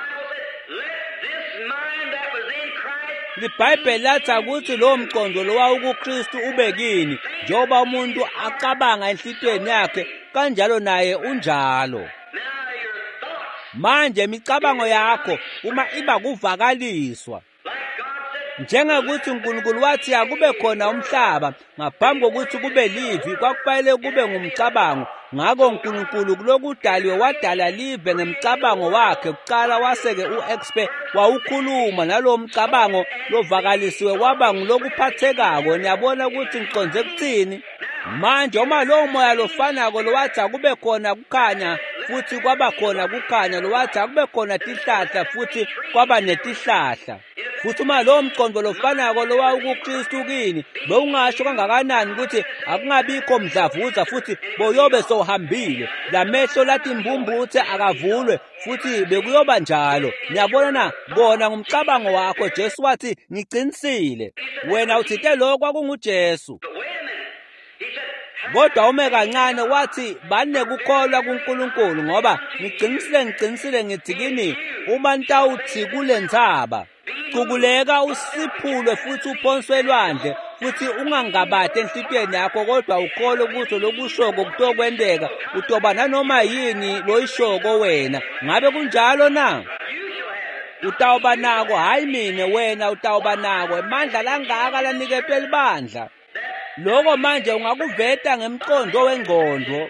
IBhayibheli lathi ukuthi lo mqondo lo wawukuKristu ubekini njengoba umuntu acabanga enhlitweni yakhe kanjalo naye unjalo. Manje imicabango yakho uma iba kuvakaliswa njengokuthi uNkulunkulu wathi akube khona umhlaba ngaphambi kokuthi kube Levi kwakufanele kube ngumcabango. Ngakho uNkulunkulu kulokudaliwe wadala Levi ngemicabango wakhe kuqala waseke uExpe wawukhuluma nalo mcabango lovakalisiwe waba ngilokuphathekako. Niyabona ukuthi ngiqonze ukuthini. Manje uma lo moya lofanako lowathi akube khona kukhanya futhi kwaba khona kukhanya lowathi akube khona tihlahla futhi kwaba netihlahla futhi uma lo mqondo lofanako lowa ukuKristu kini bewungasho kangakanani ukuthi akungabikho mdlavuza futhi boyobe sohambile lamehlo lathi imbumbuthe akavulwe futhi bekuyoba njalo. Niyabona na bona ngumcabango wakho Jesu wathi ngicinisile wena uthite lo kwakunguJesu. Kodwa ume kancane wathi banekukholwa kuNkulunkulu ngoba ngiqinisile ngiqinisile ngithi kini uma nitawuthi kule ndzaba cukuleka usiphulwe futhi uphonswe elwandle futhi ungangabati enhlitiyweni yakho kodwa ukholwe ukuthi lokushoko kutokwendeka utoba nanoma yini loyishoko wena ngabe kunjalo na utawuba nako hayi mina wena utawuba nako amandla langaka laniketwe libandla lokho manje ungakuveta ngemqondo wengqondo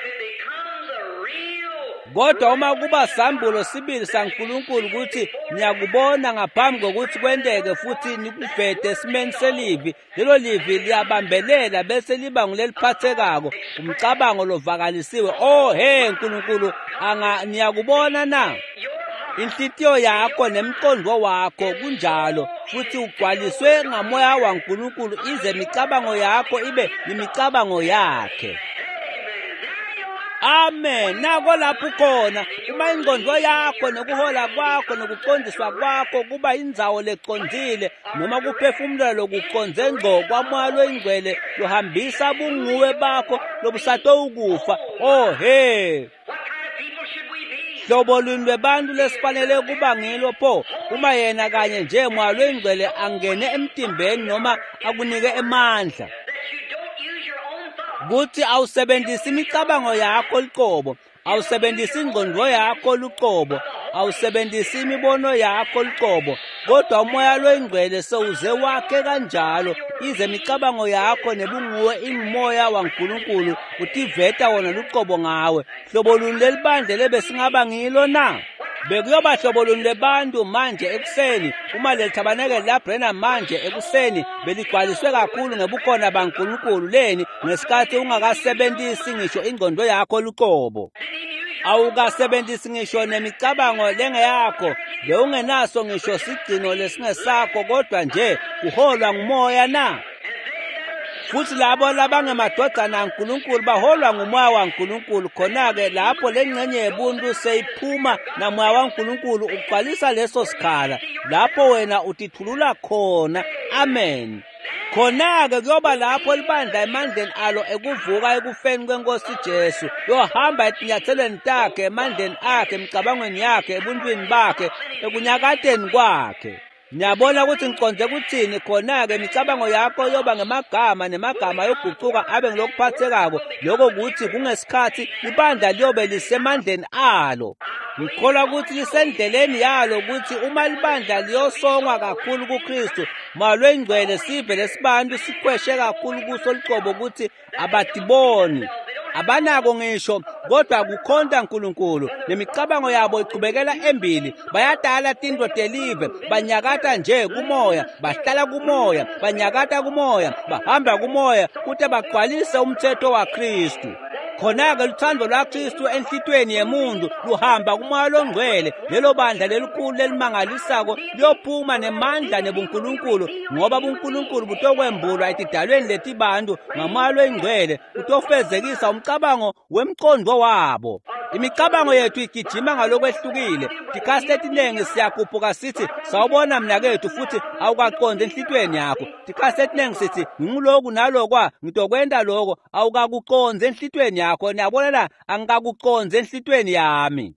kodwa uma kuba sambulo sibili saNkulunkulu ukuthi niyakubona ngaphambi kokuthi kwendeke futhi nikuvete esimeni selivi lelo livi liyabambelela bese liba nguleliphathekako umcabango lovakalisiwe oh he Nkulunkulu anga niyakubona na inhlitiyo yakho nemqondo wakho kunjalo futhi ugcwaliswe ngamoya waNkulunkulu ize imicabango yakho ibe imicabango yakhe Amen. Nako lapho khona uma ingqondo yakho nokuhola kwakho nokuqondiswa kwakho kuba indzawo leqondile noma kuphefumula lokuqonze ngqo kwamoya loingcwele lohambisa bunguwe bakho lobusato ukufa. Oh he. Hlobo luni lwebantu lesifanele kuba ngilo pho uma yena kanye nje moya loingcwele angene emtimbeni noma akunike emandla. Kuthi awusebenzisa imicabango yakho liqobo awusebenzisa ingqondo yakho liqobo awusebenzisa imibono yakho liqobo kodwa umoya loingcwele sewuze wakhe kanjalo ize imicabango yakho nebunguwe ingimoya waNkulunkulu utiveta wona liqobo ngawe hlobo luni lelibandle lebe singaba ngilo na bekuyoba hlobo luni lebantu manje ekuseni uma lethabaneke laBrena manje ekuseni beligcwaliswe kakhulu ngebukhona baNkulunkulu leni ngesikhathi ungakasebenzisi ngisho ingqondo yakho liqobo awukasebenzisi ngisho nemicabango lengeyakho leungenaso ngisho sigcino lesingesakho kodwa nje uholwa ngumoya na futhi labo labangemadodana kaNkulunkulu baholwa ngumoya waNkulunkulu khona-ke lapho lengcenye yebuntu seyiphuma namoya waNkulunkulu uqalisa leso sikhala lapho wena utithulula khona amen khona-ke kuyoba lapho libandla emandleni alo ekuvuka ekufeni kweNkosi Jesu yohamba etinyathelweni takhe emandleni akhe emicabangweni yakhe ebuntwini bakhe ekunyakateni kwakhe Niyabona ukuthi ngiqonde kuthini khona-ke imicabango yakho yoba ngemagama nemagama yoguquka abe ngilokuphathekako lokho ukuthi kungesikhathi ibandla liyobe lisemandleni alo ngikholwa ukuthi lisendleleni yalo ukuthi uma libandla liyosongwa kakhulu kuKristu malwengcwele sive lesibantu sikhweshe kakhulu kuso liqobo ukuthi abadiboni abanako ngisho kodwa kukhonta uNkulunkulu nemicabango yabo iqhubekela embili bayadala tinto delive banyakata nje kumoya bahlala kumoya banyakata kumoya bahamba kumoya kuthi bagcwalise umthetho waKristu khona-ke luthando lwaKristu enhlitweni yemuntu luhamba kumoya longcwele lelo bandla lelikhulu lelimangalisako liyophuma nemandla nebuNkulunkulu ngoba buNkulunkulu butokwembulwa etidalweni letibantu ngamoya lwengcwele utofezekisa umcabango wemqondo wabo imicabango yethu igijima ngalokwehlukile tikhathi etinengi siyakhuphuka sithi sawubona mnakethu futhi awukaqonde enhlitweni yakho tikhathi etinengi sithi ngiloku nalokwa ngitokwenda lokho awukakuqonde enhlitweni yakho niyabona la angikakuqonde enhlitweni yami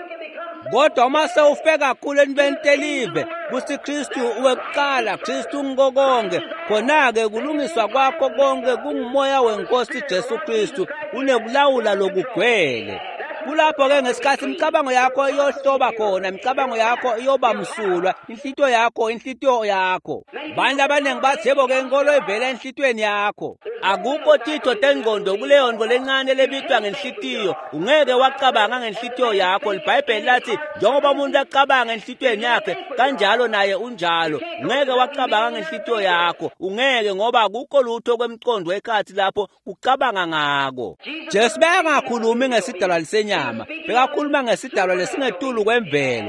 kodwa uma sewufe kakhulu entelive kuthi Kristu uwekuqala Kristu ngokonke khona-ke kulungiswa kwakho konke kungumoya weNkosi Jesu Kristu unekulawula lokugcwele kulapho-ke ngesikhathi imicabango yakho iyohloba khona imicabango yakho iyoba msulwa inhlitiyo yakho inhlitiyo yakho bantu abaningi bathi yebo-ke inkolo ivela enhlitiyweni yakho akukho titho tengqondo kuleyo nto lencane lebitwa ngenhlitiyo ungeke wacabanga ngenhlitiyo yakho libhayibheli lathi njengoba umuntu acabanga enhlitiyweni yakhe kanjalo naye unjalo ungeke wacabanga ngenhlitiyo yakho ungeke ngoba akukho lutho kwemqondo ekhathi lapho ucabanga ngako Jesu bengakhulumi ngesidalwa lisenyama bekakhuluma ngesidalwa lesingetulu kwemvelo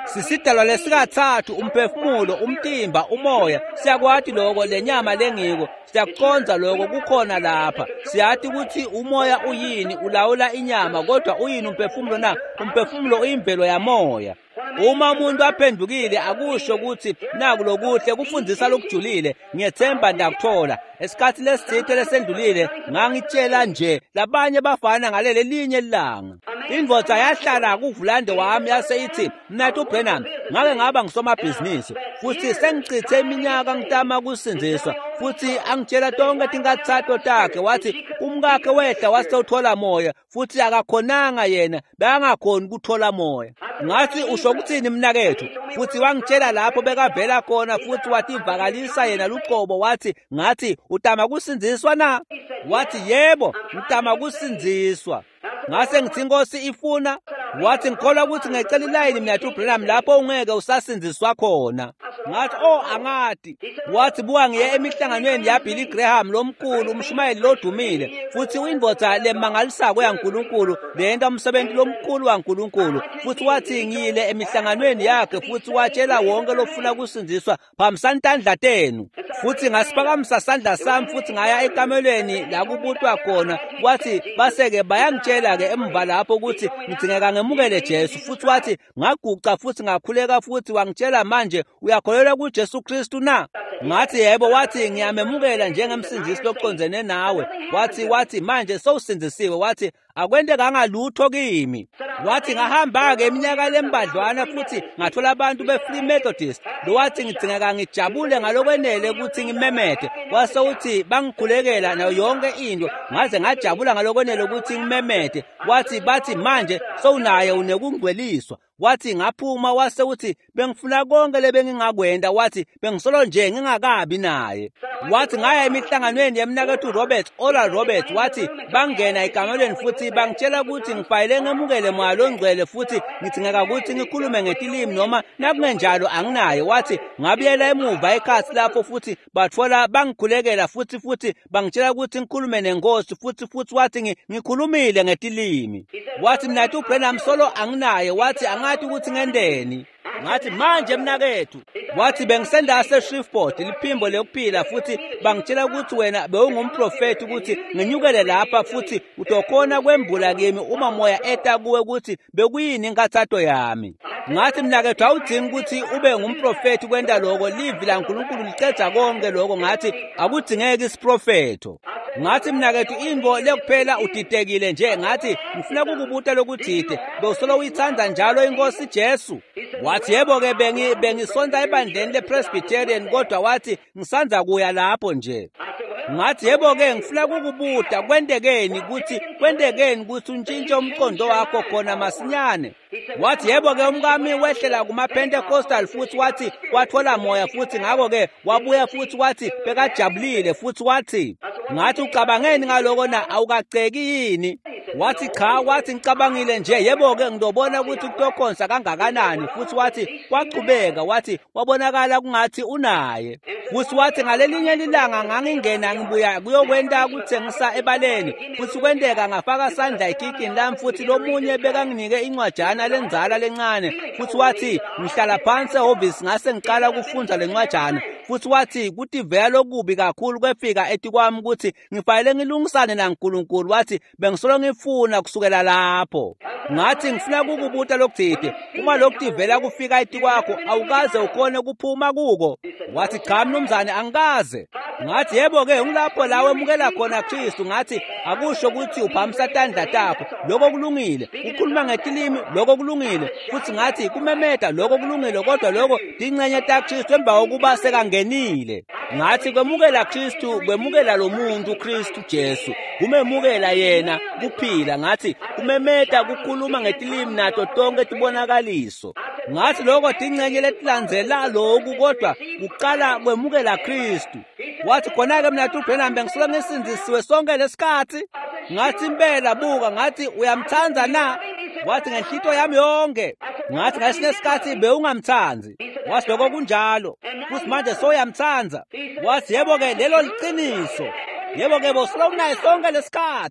sisidalwa lesikathathu, umphefumulo, umtimba, umoya. Siyakwati lokho, lenyama lengiko siyakuconza lokho kukhona lapha. Siyathi ukuthi umoya uyini, ulawula inyama, kodwa uyini umphefumulo na? Umphefumulo uyimvelo yamoya. Uma umuntu aphendukile akusho ukuthi naku lokuhle kufundisa lokujulile, ngiyethemba ndakuthola. Esikhathi lesithithe lesendulile ngangitshela nje labanye bafana ngaleli linye ilanga. Indvodza yahlala kuvulande wami yaseyithi, "Mnathi uBrenham, ngake ngaba ngusomabhizinisi futhi sengichithe iminyaka ngitama kusinziswa futhi angitshela tonke tinkathalo takhe wathi umkakhe wehla wasewuthola moya futhi akakhonanga yena bangakhoni ukuthola moya." Ngathi usho ukuthini mnakethu? Futhi wangitshela lapho bekavela khona futhi wathi ivakalisa yena luqobo wathi ngathi utama kusinziswa na? Wathi yebo ngitama kusinziswa. Ngase ngithi inkosi ifuna, wathi ngikholwa ukuthi ngecela ilayini mnathi uBrenham lapho ungeke usasinziswa khona. Ngathi oh angati. Wathi buka ngiye emihlanganweni yaBilly Graham lomkhulu umshumayeli lodumile futhi uyindvodza lemangalisayo yaNkulunkulu lenta umsebenzi lomkhulu waNkulunkulu futhi wathi ngiyile emihlanganweni yakhe futhi watshela wonke lofuna kusinziswa phamsantandla tenu. Futhi ngasiphakamisa sandla sami futhi ngaya ekamelweni la kubutwa khona wathi baseke bayangitshela ke emva lapho ukuthi ngidingeka ngemukele Jesu futhi wathi ngaguqa futhi ngakhuleka futhi wangitshela manje uyakholelwa kuJesu Kristu na? Ngathi yebo. Wathi ngiyamemukela njengemsindisi loconzene nawe. Wathi wathi manje sowusindisiwe. Wathi akwente kangalutho kimi. Wathi ngahamba ke iminyaka lembadlwana futhi ngathola abantu beFree Methodist. Lo wathi ngidingeka ngijabule ngalokwenele ukuthi ngimemete. Wase uthi bangikhulekela nayo yonke into ngaze ngajabula ngalokwenele ukuthi ngimemete. Wathi bathi manje sowunaye unekungcweliswa. Wathi ngaphuma wase uthi bengifuna konke lebengingakwenda. Wathi bengisolo nje ngingakabi naye. Wathi ngaya emihlanganweni yemnakethu Robert Oral Robert. Wathi bangena ekamelweni futhi bangitshela ukuthi ngifayele ngemukele moya longcwele futhi ngidingeka ukuthi ngikhulume ngetilimi noma nakungenjalo anginaye. Wathi ngabuyela emuva ekhathi lapho futhi bathola bangikhulekela futhi futhi bangitshela ukuthi ngikhulume nenkosi futhi futhi wathi ngikhulumile ngetilimi. Wathi mnathi uBrenham solo anginaye. Wathi angathi ukuthi ngendeni. Ngathi manje mnakethu. Wathi bengisenda eShreveport liphimbo lokuphila futhi bangitshela ukuthi wena bewungumprofeti ukuthi nginyukele lapha futhi utokhona kwembula kimi uma moya eta kuwe ukuthi bekuyini inkathato yami. Ngathi mnakethu awudingi ukuthi ube ngumprofeti kwenda lokho livi laNkulunkulu liceda konke lokho. Ngathi akudingeki isiprofeto. Ngathi mnakethu into lekuphela uditekile nje. Ngathi ngifuna ukukubuta lokudide bewusolo uyithanda njalo inkosi Jesu. Wathi yebo ke bengi bengisonta ebandleni lePresbyterian kodwa wathi ngisanza kuya lapho nje. Ngathi yebo ke ngifuna ukukubuta kwendekeni ukuthi kwendekeni ukuthi untshintshe umqondo wakho khona masinyane. Wathi yebo ke umkami wehlela kuma Pentecostal futhi wathi wathola moya futhi ngako ke wabuya futhi wathi bekajabulile futhi wathi ngathi ucabangeni ngaloko na awukaceki yini? Wathi cha. Wathi ngicabangile nje. Yebo ke ngidobona ukuthi kutokhonza kangakanani futhi wathi waqhubeka wathi wabonakala kungathi unaye. Futhi wathi ngalelinye ilanga ngangingena ngibuya kuyokwenda kuthengisa ebaleni futhi kwendeka ngafaka sandla ekikini lami futhi lomunye bekanginike incwajana lenzala lencane futhi wathi ngihlala phansi ehhovisi ngase ngiqala ukufunda lencwajana futhi wathi kuthi vela lokubi kakhulu kwefika ethi kwami ukuthi ngifayele ngilungisane naNkulunkulu. Wathi bengisolo ngifuna kusukela lapho. Ngathi ngifuna ukukubuta lokudide uma lokuthi vela kufika ethi kwakho awukaze ukhone kuphuma kuko. Wathi cha mnumzane angikaze. Ngathi yebo ke ngilapho lawe emukela khona Kristu. Ngathi akusho ukuthi uphamsatandla takho lokho kulungile, ukhuluma ngetilimi lokho kulungile futhi ngathi kumemeta lokho kulungile kodwa lokho dincenye taKristu emba ukuba sekangenile. Ngathi kwemukela Kristu kwemukela lo muntu uKristu Jesu kumemukela yena kuphila. Ngathi kumemeta kukhuluma ngetilimi nato tonke tibonakaliso. Ngathi lokho dincenye letilandzela lokhu kodwa uqala kwemukela Kristu. Wathi khona ke mnathi uBrenham bengisolo ngisinzisiwe sonke lesikhathi. Ngathi impela buka ngathi uyamthanza na? Wathi ngenhlito yami yonke. Ngathi ngasinesikhathi bewungamthanzi. Wathi lokho kunjalo futhi manje soyamthanza. Wathi yebo ke lelo liqiniso. Yebo ke bosilo kunaye sonke lesikhathi.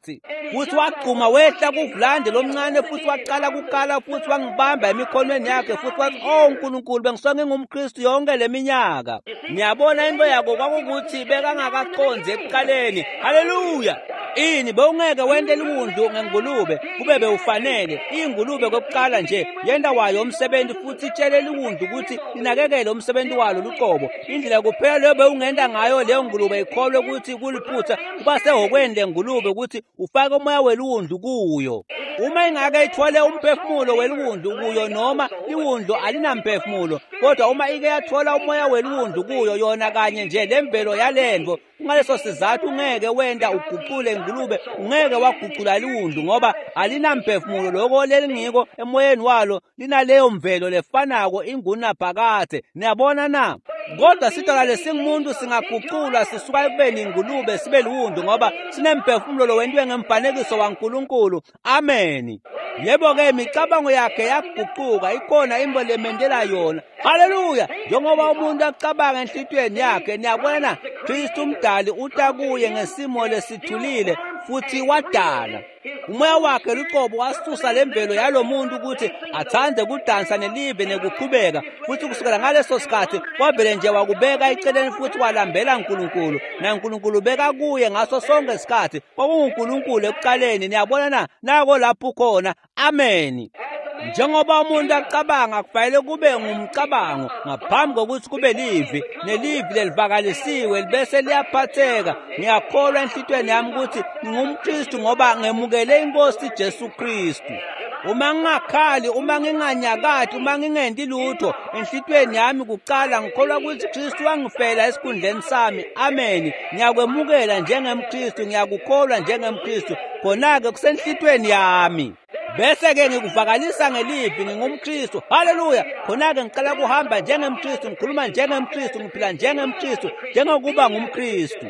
futhi waqhuma wehla kuvulande lomncane futhi waqala kukala futhi wangibamba emikhonweni yakhe futhi wathi, oh Nkulunkulu, bengisuke ngingumKristu yonke leminyaka. Ngiyabona into yako kwakukuthi bekangakakhonzi ekuqaleni. Haleluya. Ini bewungeke wente liwundu ngengulube kube bewufanele. Ingulube kokuqala nje yenda wayo umsebenzi futhi itshele liwundu ukuthi linakekele umsebenzi walo luqobo. Indlela kuphela leyo bewungenda ngayo leyo ngulube ikholwe ukuthi kuliphutha kuba sehokweni lengulube ukuthi ufake umoya weluwundu kuyo. Uma ingake ithole umphefumulo weluwundu kuyo noma liwundu alinamphefumulo, kodwa uma ike yathola umoya weluwundu kuyo yona kanye nje lemvelo yalento, ngaleso sizathu ungeke wenda uguqule ingulube, ungeke waguqula liwundu ngoba alinamphefumulo. Lokho lelingiko emoyeni walo linaleyo mvelo lefanako ingunaphakade. Niyabona na? Kodwa sithola lesingumuntu singaguqulwa sisuka ekubeni ingulube sibe liwundu ngoba sinemphefumulo lo wentwe ngemfanekiso waNkulunkulu. Amen. Yebo-ke imicabango yakhe yaguquka, ikhona into lemendela yona. Haleluya. Njengoba umuntu acabanga enhlitweni yakhe, niyabona Kristu umdali utakuye ngesimo lesithulile futhi wadala. Umoya wakhe luqobo wasisusa lemvelo yalomuntu ukuthi athande kudansa nelive nekuqhubeka, futhi kusukela ngaleso sikhathi wavele nje wakubeka eceleni futhi walambela uNkulunkulu, na uNkulunkulu beka kuye ngaso sonke isikhathi. KwakunguNkulunkulu ekuqaleni. Niyabona na? Nako lapho khona. Amen. Njengoba umuntu acabanga kufanele kube ngumcabango ngaphambi kokuthi kube livi, nelivi lelivakalisiwe libese liyaphatheka. Ngiyakholwa enhlitweni yami ukuthi ngingumKristu ngoba ngemukele iNkosi Jesu Kristu. Uma ngingakhali, uma nginganyakati, uma ngingendi lutho enhlitweni yami kuqala, ngikholwa ukuthi Kristu wangifela esikhundleni sami. Amen. Ngiyakwemukela njengemKristu, ngiyakukholwa njengemKristu. Khona-ke kusenhlitweni yami. Bese-ke ngikuvakalisa ngelivi ngingumKristu. Haleluya. Khona-ke ngiqala kuhamba njengemKristu, ngikhuluma njengemKristu, ngiphila njengemKristu, njengokuba ngumKristu.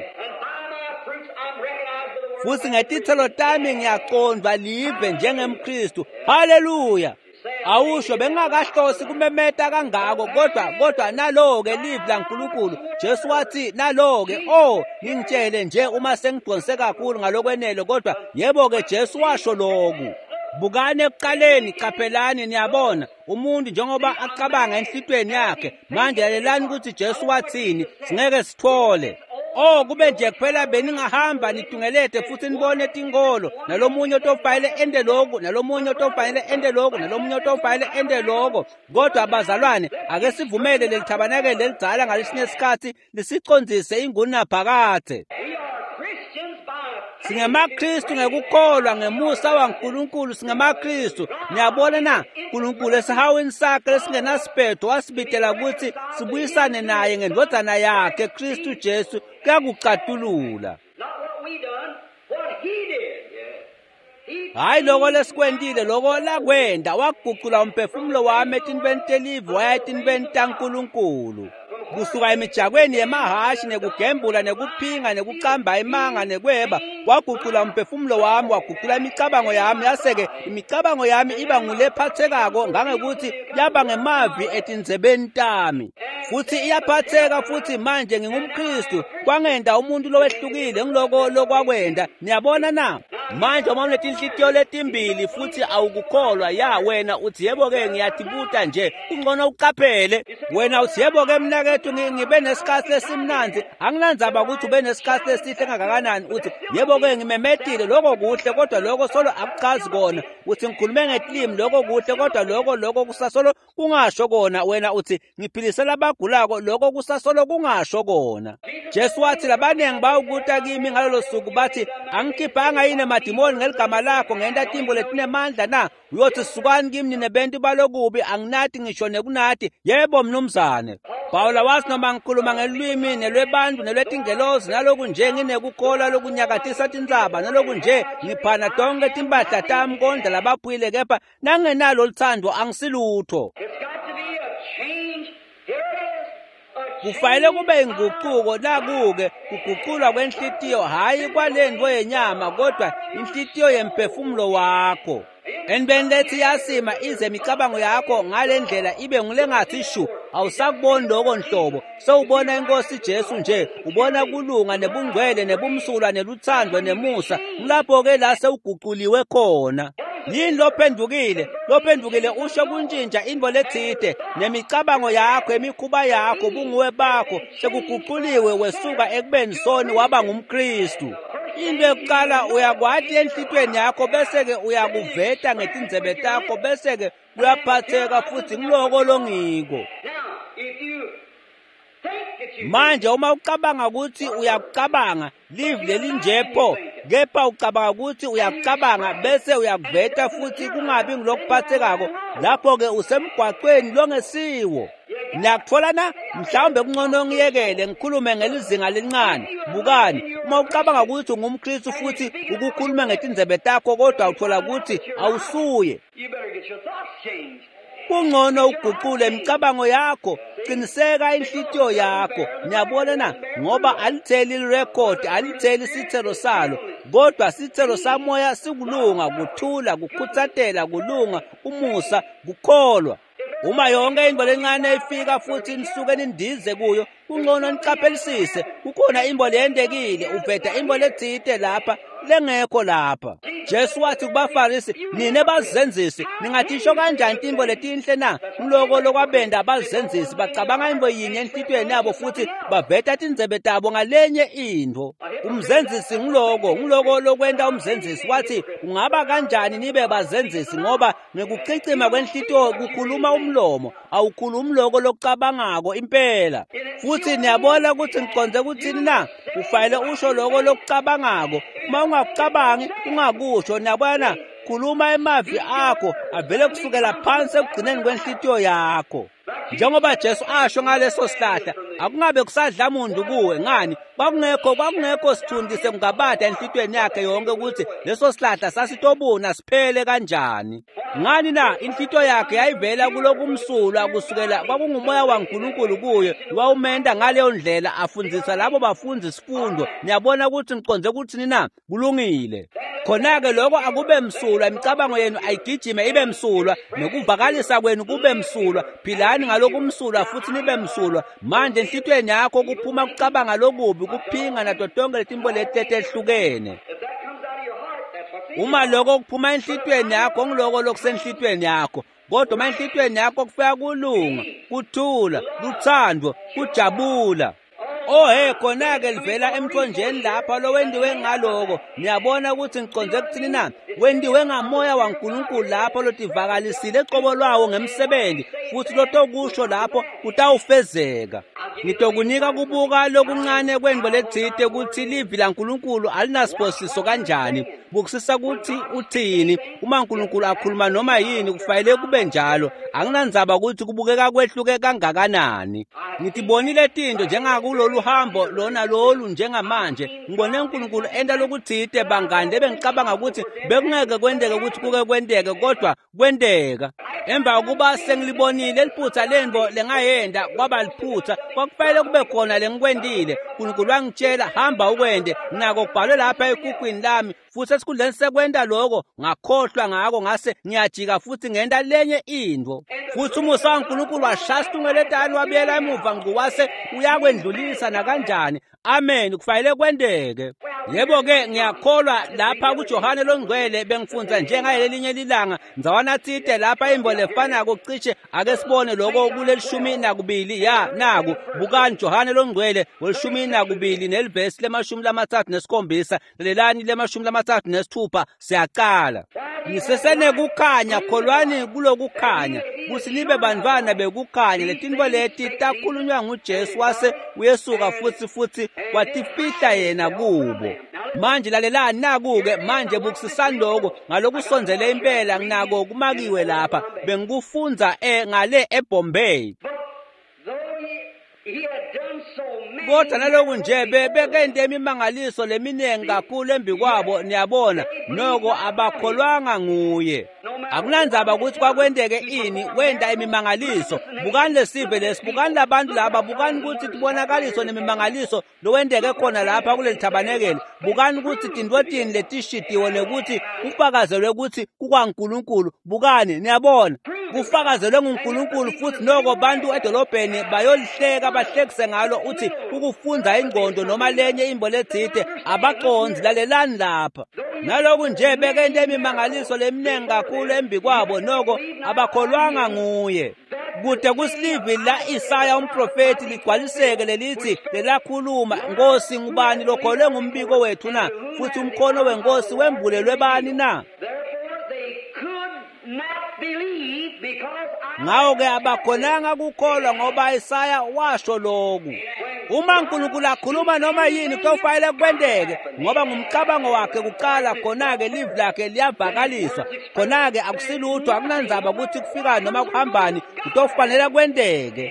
Futhi ngetithelo tami ngiyaqondwa live njengemKristu. Haleluya. Awusho bengakahlosi kumemeta kangako, kodwa kodwa nalo-ke live laNkulunkulu. Jesu wathi nalo-ke, oh ngingitshele nje uma sengidonse kakhulu ngalokwenele, kodwa yebo-ke Jesu washo lokhu. Bukane ekuqaleni, qaphelani. Niyabona umuntu njengoba acabanga enhlitweni yakhe. Manje lalelani ukuthi Jesu wathini, singeke sithole. Oh kube nje kuphela beningahamba nitungelete futhi nibone tingolo, nalomunye otofayile ende lokho, nalomunye otofayile ende lokho, nalomunye otofayile ende lokho. Kodwa abazalwane, ake sivumele lelithabanakele lelidzala ngalesinye isikhathi lisicondzise ingunaphakade. SingemaKristu ngekukholwa ngemusa waNkulunkulu. SingemaKristu. Niyabona na? uNkulunkulu esihaweni sakhe lesingenasiphetho wasibitela ukuthi sibuyisane naye ngendodana yakhe Kristu Jesu. Kuyakucatulula. Hayi lokho lesikwentile, lokho lakwenda waguqula umphefumulo wami etintweni telive waya etintweni taNkulunkulu. Kusuka emijakweni yemahashi nekugembula nekuphinga nekucamba imanga nekweba, waguqula umphefumulo wami, waguqula imicabango yami. Yaseke imicabango yami iba ngulephathekako ngangekuthi yaba ngemavi etinzebeni tami, futhi iyaphatheka futhi manje ngingumKristu. Kwangenda umuntu lowehlukile ngiloko lokwakwenda. Niyabona na? Manje uma unetinhlitiyo letimbili futhi awukukholwa, ya wena uthi yebo-ke ngiyathibuta nje, kungcono uqaphele. Wena uthi yebo-ke mnakethu ngibe nesikhathi lesimnanzi, anginandzaba ukuthi ube nesikhathi lesihle kangakanani. Uthi yebo-ke ngimemetile, lokho kuhle, kodwa lokho solo akuchazi kona. Uthi ngikhulume ngetilimi, lokho kuhle, kodwa lokho lokho kusasolo kungasho kona. Wena uthi ngiphilisela abagulako, lokho kusasolo kungasho kona. Jesu wathi labanengi bawukuta kimi ngalolo suku bathi, angikhiphanga yini emadimoni ngeligama lakho, ngenta timbo letinemandla na? Uyothi sukani kimi nine benti balokubi, anginathi ngisho nekunati. Yebo mnumzane. Pawula wathi noma ngikhuluma ngelwimi nelwebantu nelwetingelozi, naloku nje nginekukholwa lokunyakatisa tindzaba, naloku nje ngiphana tonke timpahla tami kondla labaphile, kepha nangenalo luthando angisilutho. Kufanele kube inguquko nakuke kuguqulwa kwenhlitiyo, hayi kwalento yenyama, kodwa inhlitiyo yemphefumulo wakho. Enibeni lethi yasima ize imicabango yakho ngale ndlela ibe ngulengathi shu. awusakuboni lokho nhlobo, sewubona inkosi Jesu nje, ubona kulunga nebungcwele nebumsulwa neluthando nemusa. Lapho-ke la sewuguquliwe khona. Yini lophendukile? Lophendukile usho kuntshintsha imbo lethide nemicabango yakho, emikhuba yakho, bunguwe bakho sekuguquliwe wesuka ekubeni soni waba ngumKristu. Into yokuqala uyakwathi enhlitweni yakho bese-ke uyakuveta ngetindzebe takho bese-ke uyaphatheka futhi ngiloko longiko. Manje uma ucabanga ukuthi uyakucabanga live leli njepho, kepha ucabanga ukuthi uyakucabanga bese uyakuveta futhi kungabi ngilokuphathekako, lapho-ke usemgwaqweni longesiwo. Niyakuthola na? Mhlawumbe kungcono ngiyekele ngikhulume ngelizinga lincane. Bukani, uma ucabanga ukuthi ungumKristu futhi ukukhuluma ngetindzebe takho kodwa uthola ukuthi awusuye, kungcono uguqule imicabango yakho, qiniseka inhlitiyo yakho. Niyabona na, ngoba alitheli irecord, alitheli isithelo salo, kodwa isithelo samoya sikulunga, kuthula, kukhuthatela, kulunga, umusa, kukholwa. Uma yonke imbo lencane ifika futhi nisuke nindize kuyo, kungcono nicaphelisise. Kukhona imbo leyendekile, uveta imbo lethide lapha lengekho lapha. Jesu wathi kubaFarisi, nine bazenzisi, ningathisho kanjani imbo letinhle na? Ngiloko lokwabenda abazenzisi bacabanga imbo yinye enhlitweni yabo futhi baveta tindzebe tabo ngalenye into. Umzenzisi ngiloko, ngiloko lokwenda umzenzisi. Wathi ungaba kanjani nibe bazenzisi ngoba ngekucicima kwenhlitiyo kukhuluma umlomo, awukhulumi loko lokucabangako impela. Futhi niyabona ukuthi ngiconze ukuthini na? Ufayele usho loko lokucabangako. Uma ungakucabangi ungakusho. Niyabona, khuluma emavi akho avele kusukela phansi ekugcineni kwenhlitiyo yakho. Njengoba Jesu asho ngaleso sihlahla, akungabe kusadla muntu kuwe. Ngani? Kwakungekho kwakungekho sithundise kungabada enhlitweni yakhe yonke ukuthi leso sihlahla sasitobuna siphele kanjani. Ngani na? Inhlitiyo yakhe yayivela kulokumsulwa kusukela kwakungumoya waNkulunkulu kuye, wawumenda ngaleyo ndlela afundzisa labo bafunzi isifundo. Niyabona ukuthi ngiconze ukuthi nina kulungile. Khona-ke lokho akube msulwa, imicabango yenu ayigijime ibe msulwa, nokuvakalisa kwenu kube msulwa. Philani ngaloku msulwa futhi nibe msulwa. Manje enhlitweni yakho kuphuma kucabanga lokubi, kuphinga nato tonke letimbo letete ehlukene. Uma lokho kuphuma enhlitweni yakho ngiloko lokusenhlitweni yakho. Kodwa uma enhlitweni yakho kufika kulunga, kuthula, kuthando, kujabula. Oh hey, khona-ke livela emthonjeni lapha lo wendiwe ngaloko. Niyabona ukuthi ngiconze kuthini na? Wendiwe ngamoya waNkulunkulu lapho lotivakalisile eqobo lwawo ngemsebenzi, futhi lotokusho lapho kutawufezeka. Ngitokunika kubuka lokuncane kwendbo lethide ukuthi livi laNkulunkulu alinasiphosiso kanjani. Bukusisa ukuthi uthini. Uma uNkulunkulu akhuluma noma yini kufanele kube njalo. Anginandzaba ukuthi kubukeka kwehluke kangakanani. Ngitibonile tinto njengakulolu hambo lona lolu njengamanje. Ngibone uNkulunkulu enda lokuthide bangande bengicabanga ukuthi bekungeke kwendeke ukuthi kuke kwendeke kodwa kwendeka. Emva kokuba sengilibonile eliphutha lembo lengayenda kwaba liphutha, kwakufanele kube khona lengikwendile. uNkulunkulu wangitshela hamba ukwende, nako kubhalwe lapha ekhukhwini lami. Futhi esikhundleni sekwenda lokho ngakhohlwa ngako, ngase ngiyajika futhi ngenda lenye into. Futhi umusa waNkulunkulu washaya isithungelethani wabuyela emuva nguwase uyakwendlulisa nakanjani. Amen, kufanele kwendeke. Yebo-ke ngiyakholwa lapha kuJohane longcwele bengifunza njengalelinye lilanga nzawana thide lapha imbo lefanako cishe ake sibone lokho kulelishumi nakubili. Ya naku bukani Johane longcwele welishumi nakubili nelivesi lemashumi lamathathu nesikhombisa lelani lemashumi lamathathu nesithupha. Siyaqala. Ngisesene kukhanya, kholwani kulokukhanya, kusinibe bantwana bekukhanya. Letinto leti takhulunywa nguJesu wase uyesuka futhi futhi watifihla yena kubo. Manje lalelani naku-ke manje bukisisani lokho ngalokusonzele impela nginako kumakiwe lapha bengikufunza e ngale eBombay. Kodwa naloku nje bebekende imimangaliso leminengi kakhulu embi kwabo. Niyabona noko abakholwanga nguye. Akunandzaba ukuthi kwakwendeke ini, wenda imimangaliso. Bukani lesive lesi, bukani labantu laba, bukani ukuthi tibonakaliso nemimangaliso lowendeke khona lapha kuleli tabanekele. Bukani ukuthi tindwotini letishitiwe nekuthi kufakazelwe ukuthi kukwaNkulunkulu. Bukani, niyabona? Kufakazelwe nguNkulunkulu futhi noko bantu edolobheni bayolihleka bahlekise ngalo uthi ukufunza ingqondo noma lenye imbo ledzide abaqonzi lalelani lapha. Naloku nje bekende imimangaliso leminengi kakhulu embi kwabo noko abakholwanga nguye. Kude kusilivi la Isaya umprofeti ligcwaliseke lelithi lelakhuluma, Nkosi ngubani lokholwe ngumbiko wethu na, futhi umkhono wenkosi wembulelwe bani na? Ngawo-ke abakhonanga kukholwa ngoba Isaya washo lokhu. Uma uNkulunkulu akhuluma noma yini kufanele kwendeke ngoba ngumcabango wakhe kuqala, khona-ke livi lakhe liyavakaliswa. Khona-ke akusilutho, akunandzaba ukuthi kufika noma kuhambani, kufanele kwendeke.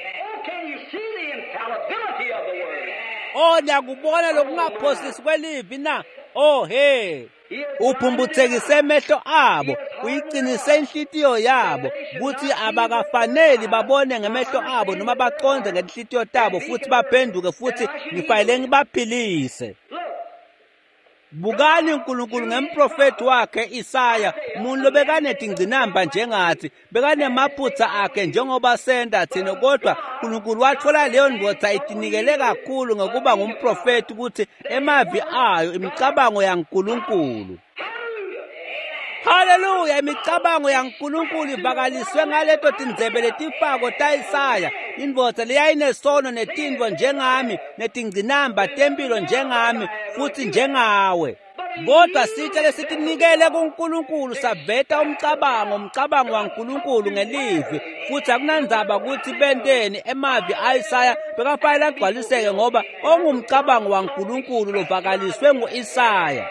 Oh, niyakubona lokungaphosisi kwelivi na? Oh he, uphumbuthekise emehlo abo, uyiqinise inhlitiyo yabo ukuthi abakafaneli babone ngemehlo abo noma baqonde ngenhlitiyo tabo futhi baphenduke futhi ngifanele ngibaphilise. Bukani uNkulunkulu ngemprofeti wakhe Isaya, umuntu lobekanedingcinamba njengathi, bekanemaphutsa akhe njengoba senda thina, kodwa uNkulunkulu wathola leyo ndvodza itinikele kakhulu ngokuba ngumprofeti ukuthi emavi ayo imicabango yaNkulunkulu. Haleluya, imicabango yaNkulunkulu ivakaliswe ngaleto tindzebe letifako ta Isaya. Indvodza leyayinesono netintfo njengami, netingcinamba tempilo njengami futhi njengawe. Kodwa sitshe lesitinikele kuNkulunkulu saveta umcabango, umcabango waNkulunkulu ngelivi, futhi akunandzaba ukuthi benteni emavi a-Isaya bekafanele agcwaliseke ngoba ongumcabango waNkulunkulu lovakaliswe ngu-Isaya.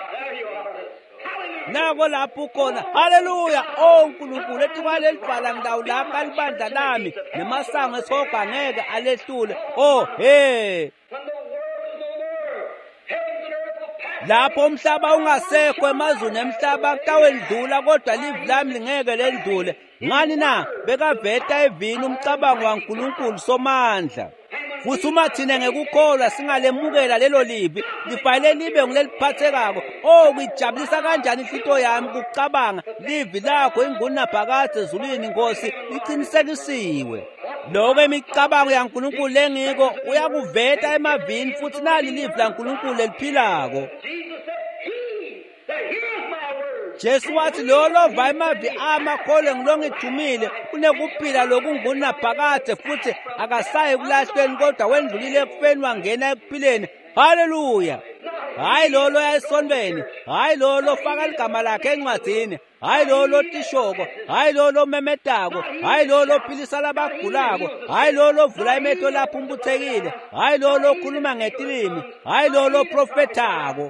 Nako lapho khona, haleluya, oh uNkulunkulu etikwane elibhala ndawo lapha alibandla lami nemasango eshoga angeke alehlule. Oh he, lapho umhlaba ungasekho emazweni emhlaba kutawendlula, kodwa livi lami lingeke lendlule. Ngani na? Bekaveta evini umcabango waNkulunkulu somandla. Futhi uma thina ngekukholwa singalemukela lelo livi, lifanele libe ngileliphathekako. Oh, kuyijabulisa kanjani inhlito yami kucabanga livi lakho ingunaphakade ezulwini, Nkosi, liqinisekisiwe. Lokho imicabango yaNkulunkulu lengiko uyakuveta emavini, futhi nali livi laNkulunkulu eliphilako. Jesu wathi lo lova emavi amakholwe ngilongithumile kunekuphila lokungunaphakade futhi akasayi kulahlweni, kodwa wendlulile ekufeni wangena ekuphileni. Haleluya. Hayi lo loya esonweni, hayi lo lofaka igama lakhe encwadini, hayi lo lotishoko, hayi lo lomemetako, hayi lo lophilisa labagulako, hayi lo lovula imehlo lapho umbuthekile, hayi lo lokhuluma ngetilimi, hayi lo loprofethako.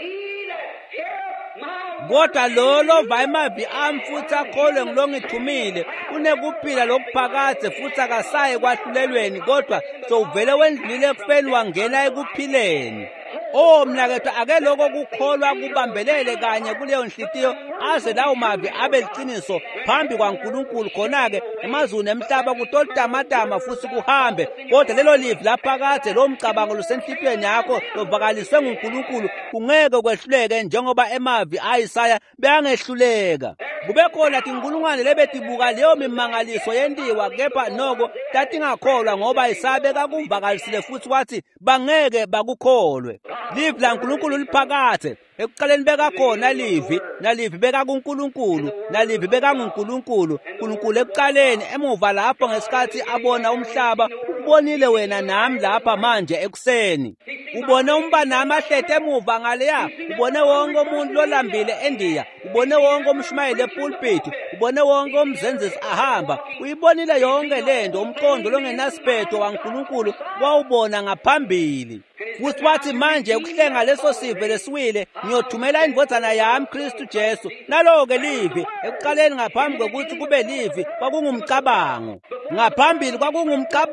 Kodwa lo lova emavi ami futhi akholwe ngilongithumile unekuphila lokuphakade futhi akasayi kwahlulelweni, kodwa sowuvele wendlulile ekufeni wangena ekuphileni. Oh mnakethu, ake lokho kukholwa kubambelele kanye kuleyo nhlitiyo aze lawo mavi abe liqiniso phambi kwaNkulunkulu. Khona-ke emazweni emhlaba kutolitamatama futhi kuhambe, kodwa lelo livi laphakade lo mcabango lusenhlitiyweni yakho lovakaliswe nguNkulunkulu kungeke kwehluleke njengoba emavi a-Isaya beyangehluleka. Kube khona tinkulungwane lebetibuka leyo mimangaliso yendiwa, kepha noko tatingakholwa ngoba Isaya bekakuvakalisile futhi wathi bangeke bakukholwe. Livi laNkulunkulu liphakade. Ekuqaleni bekakhona livi, nalivi bekakuNkulunkulu, nalivi bekanguNkulunkulu. uNkulunkulu ekuqaleni, emuva lapho ngesikhathi abona umhlaba, ubonile wena nami lapha manje ekuseni. Ubone umbane amahlete emuva ngaleya, ubone wonke umuntu lolambile eNdiya, ubone wonke umshumayeli epulpit, ubone wonke umzenzisi ahamba. Uyibonile yonke lento, umqondo longenasiphetho waNkulunkulu wawubona ngaphambili. Futhi wathi manje ukuhlenga leso sive lesiwile ngiyothumela indvodzana yami Kristu Jesu. Nalo-ke livi ekuqaleni ngaphambi kokuthi kube livi kwakungumcabango. Ngaphambili kwakungumcabango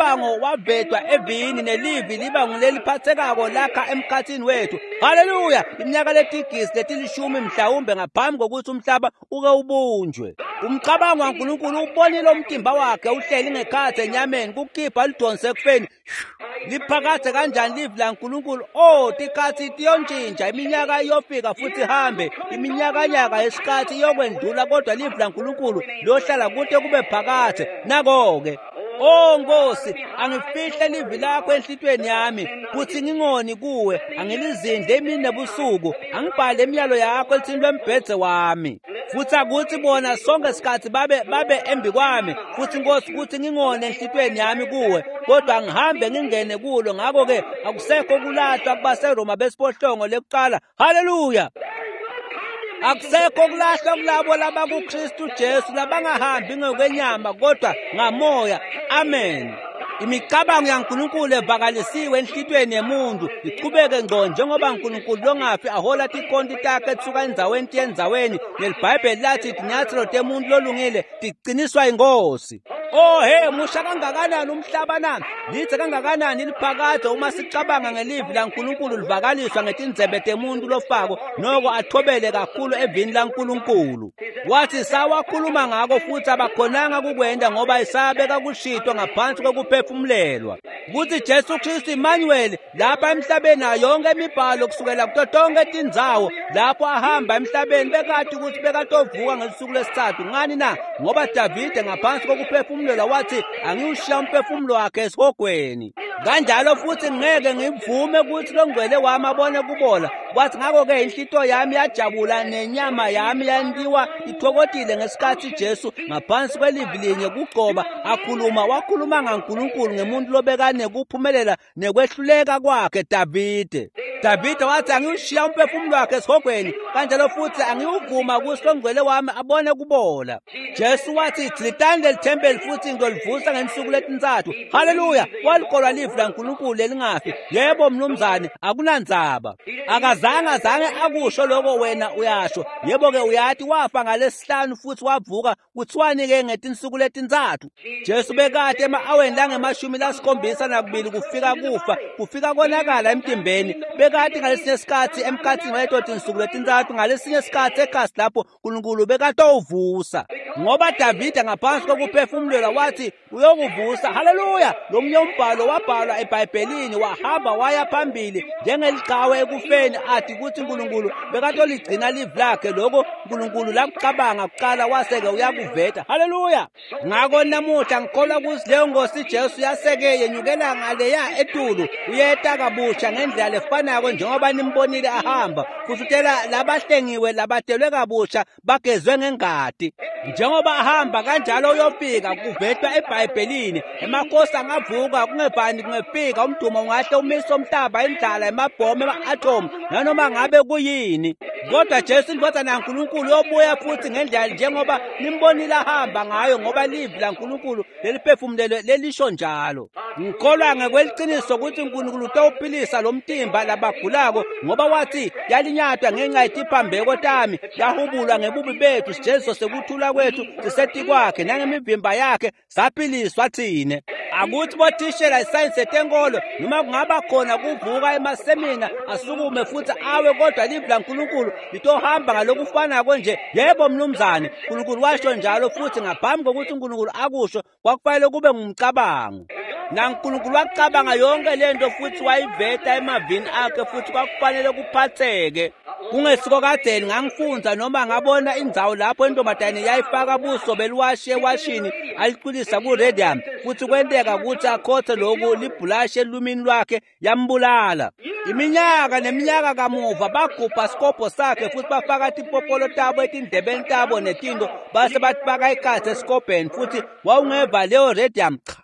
wavedwa evini nelivi liba nguleliphathekako lakha emkhathini wethu. Haleluya! Iminyaka letigisi letilishumi mhlawumbe ngaphambi kokuthi umhlaba uke ubunjwe. Umcabango kaNkulunkulu ubonile umtimba wakhe uhleli ngekhathi enyameni kukhipha lidonse ekufeni. Liphakathe kanjani livi laNkulunkulu? Oh, tikhathi tiyontshintsha, iminyaka iyofika futhi ihambe, iminyakanyaka yesikhathi iyokwendlula, kodwa livi laNkulunkulu lohlala kude kube phakathe. Nako-ke, oh Nkosi, angifihle livi lakho enhlitweni yami, kuthi ngingoni kuwe, angilizindle emini nebusuku, angibhale imiyalo yakho elithini lwembhedze wami. Futhi akuthi bona sonke isikhathi babe babe embi kwami, futhi Nkosi kuthi ngingone enhlitweni yami kuwe, kodwa ngihambe ngingene kulo. Ngakho-ke akusekho kulahlwa kubaseRoma besiphohlongo lekuqala. Haleluya! Akusekho kulahlwa kulabo laba kuKristu Jesu labangahambi ngokwenyama kodwa ngamoya. Amen. Imicabango yaNkulunkulu evakalisiwe enhlitweni yemuntu iqhubeke ngco njengoba uNkulunkulu longafi ahola tikhonti takhe etsuka endzaweni tiye endzaweni. NeLibhayibheli lathi tinyathelo temuntu lolungile tiqiniswa yiNkosi. Oh he, musha kangakanani umhlaba na! Lithe kangakanani liphakade uma sicabanga ngelivi laNkulunkulu livakaliswa ngetindzebe temuntu lofako noko athobele kakhulu evini laNkulunkulu. Wathi sawakhuluma ngako futhi abakhonanga kukwenda ngoba isabeka kushitwa ngaphansi kokuphefumulelwa. Kuthi Jesu Kristu Emmanuel lapha emhlabeni yonke imibhalo kusukela kuto tonke tindzawo lapho ahamba emhlabeni bekade ukuthi bekatovuka ngesuku lesithathu. Ngani na? Ngoba Davide ngaphansi kokuphefumulelwa wathi angiwushiya umphefumulo wakhe esihogweni. Kanjalo futhi ngeke ngivume ukuthi longcwele wami abone kubola. Kwathi ngakho-ke inhlito yami yajabula nenyama yami yandiwa ithokothile ngesikhathi Jesu ngaphansi kwelivi linye kugcoba akhuluma wakhuluma ngaNkulunkulu ngemuntu lobekane kuphumelela nekwehluleka kwakhe Davide. Davide wathi angiwushiya umphefumulo wakhe esihogweni, kanjalo futhi angiwuvuma ukuthi longcwele wami abone kubola. Jesu wathi ngilitande lethempeli futhi ngizolivusa ngensuku letintathu. Haleluya! Walikholwa livi laNkulunkulu elingafi. Yebo mnumzane, akunandzaba. Akazange azange akusho lokho wena uyasho. Yebo-ke uyathi wafa ngalesihlanu futhi wavuka, kuthiwani-ke ngetinsuku letintathu. Jesu bekade ema-aweni langemashumi lasikhombisa nakubili kufika kufa, kufika konakala emtimbeni. Bekade ngalesinye isikhathi emkhathini wayetoti insuku letintathu, ngalesinye isikhathi ekhasi lapho uNkulunkulu bekatowuvusa. Ngoba Davide ngaphansi kokuphefumulelwa wathi uyokuvusa. Haleluya! Lo munye umbhalo wabhalwa eBhayibhelini wahamba waya phambili njengeliqhawe ekufeni athi ukuthi uNkulunkulu bekatoligcina livi lakhe lokho uNkulunkulu lakucabanga kuqala waseke uyakuveta. Haleluya! Ngako namuhla ngikholwa ukuthi leyo Nkosi Jesu yaseke yenyukela ngaleya etulu uyeta kabusha ngendlela lefanako njengoba nimbonile ahamba. Futhi utela labahlengiwe labadelwe kabusha bagezwe ngengadi. Njengoba ahamba kanjalo uyofika kuvetwa eBhayibhelini. Emakhosi angavuka kungebani kungefika umdumo ungahle umise umhlaba indlala emabhomu ema-atom nanoma ngabe kuyini. Kodwa Jesu indodana kaNkulunkulu yobuya futhi ngendlela njengoba nimbonile ahamba ngayo ngoba livi laNkulunkulu leliphefumulelwe lelisho njalo. Ngikholwa ngekweliciniso ukuthi uNkulunkulu utawuphilisa lo mtimba labagulako ngoba wathi yalinyathwa ngenxa yetiphambeko tami yahubulwa ngebubi bethu sijeziso sekuthula kwethu siseti kwakhe nangemivimba yakhe saphiliswa thine. Akuthi bothishela isayensi etenkolo noma kungaba khona kuvuka emasemina asukume futhi awe kodwa livi laNkulunkulu litohamba ngalokufanako nje. Yebo mnumzane, uNkulunkulu washo njalo futhi ngaphambi kokuthi uNkulunkulu akusho kwakufanele kube ngumcabango. NaNkulunkulu wacabanga yonke lento futhi wayiveta emavini akhe futhi kwakufanele kuphatheke. Kungesiko kadeni ngangifunza noma ngabona indzawo lapho intombazane yayifaka buso beluwashe ewashini aliqulisa ku-radium futhi kwenteka ukuthi akhothe lokhu libhulashe elumini lwakhe yambulala. Iminyaka neminyaka kamuva bagubha sikobho sakhe futhi bafaka tipopolo tabo etindebeni tabo netinto base batibaka ikhathi esikobheni futhi wawungeva leyo radium cha.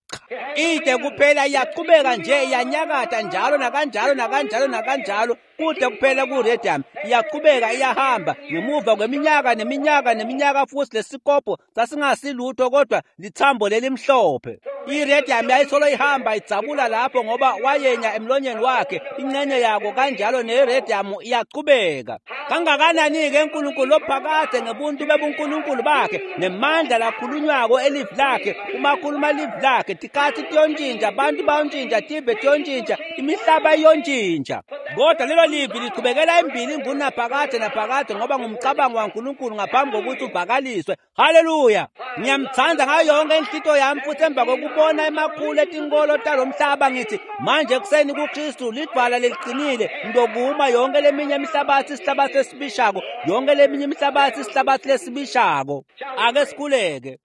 Ide kuphela iyaqhubeka nje iyanyakata njalo nakanjalo nakanjalo nakanjalo kude kuphela ku-radium iyaqhubeka iyahamba. Ngemuva kweminyaka neminyaka neminyaka futhi lesikobho sasingasilutho kodwa lithambo lelimhlophe. iradium yayisolo ihamba ijabula lapho ngoba wayenya emlonyeni wakhe ingxenye yako, kanjalo neradium iyaqhubeka. Kangakanani-ke uNkulunkulu ophakade ngebuntu bebuNkulunkulu bakhe nemandla lakhulunywako elivi lakhe, uma khuluma livi lakhe tikathi tiyontshintsha, abantu bayontshintsha, tibe tiyontshintsha, imihlaba iyontshintsha. Kodwa lelo livi liqhubekela embili ngunaphakade naphakade ngoba ngumcabango waNkulunkulu ngaphambi kokuthi ubhakaliswe. Haleluya! Ngiyamthanda ngayo yonke inhlito yami futhi emva kokubona emakhulu etinkolo talomhlaba ngithi manje ekuseni kuKristu lidwala leliqinile ndokuma yonke leminye imihlabathi isihlabathi esibishako, yonke leminye imihlabathi isihlabathi lesibishako. Ake sikhuleke.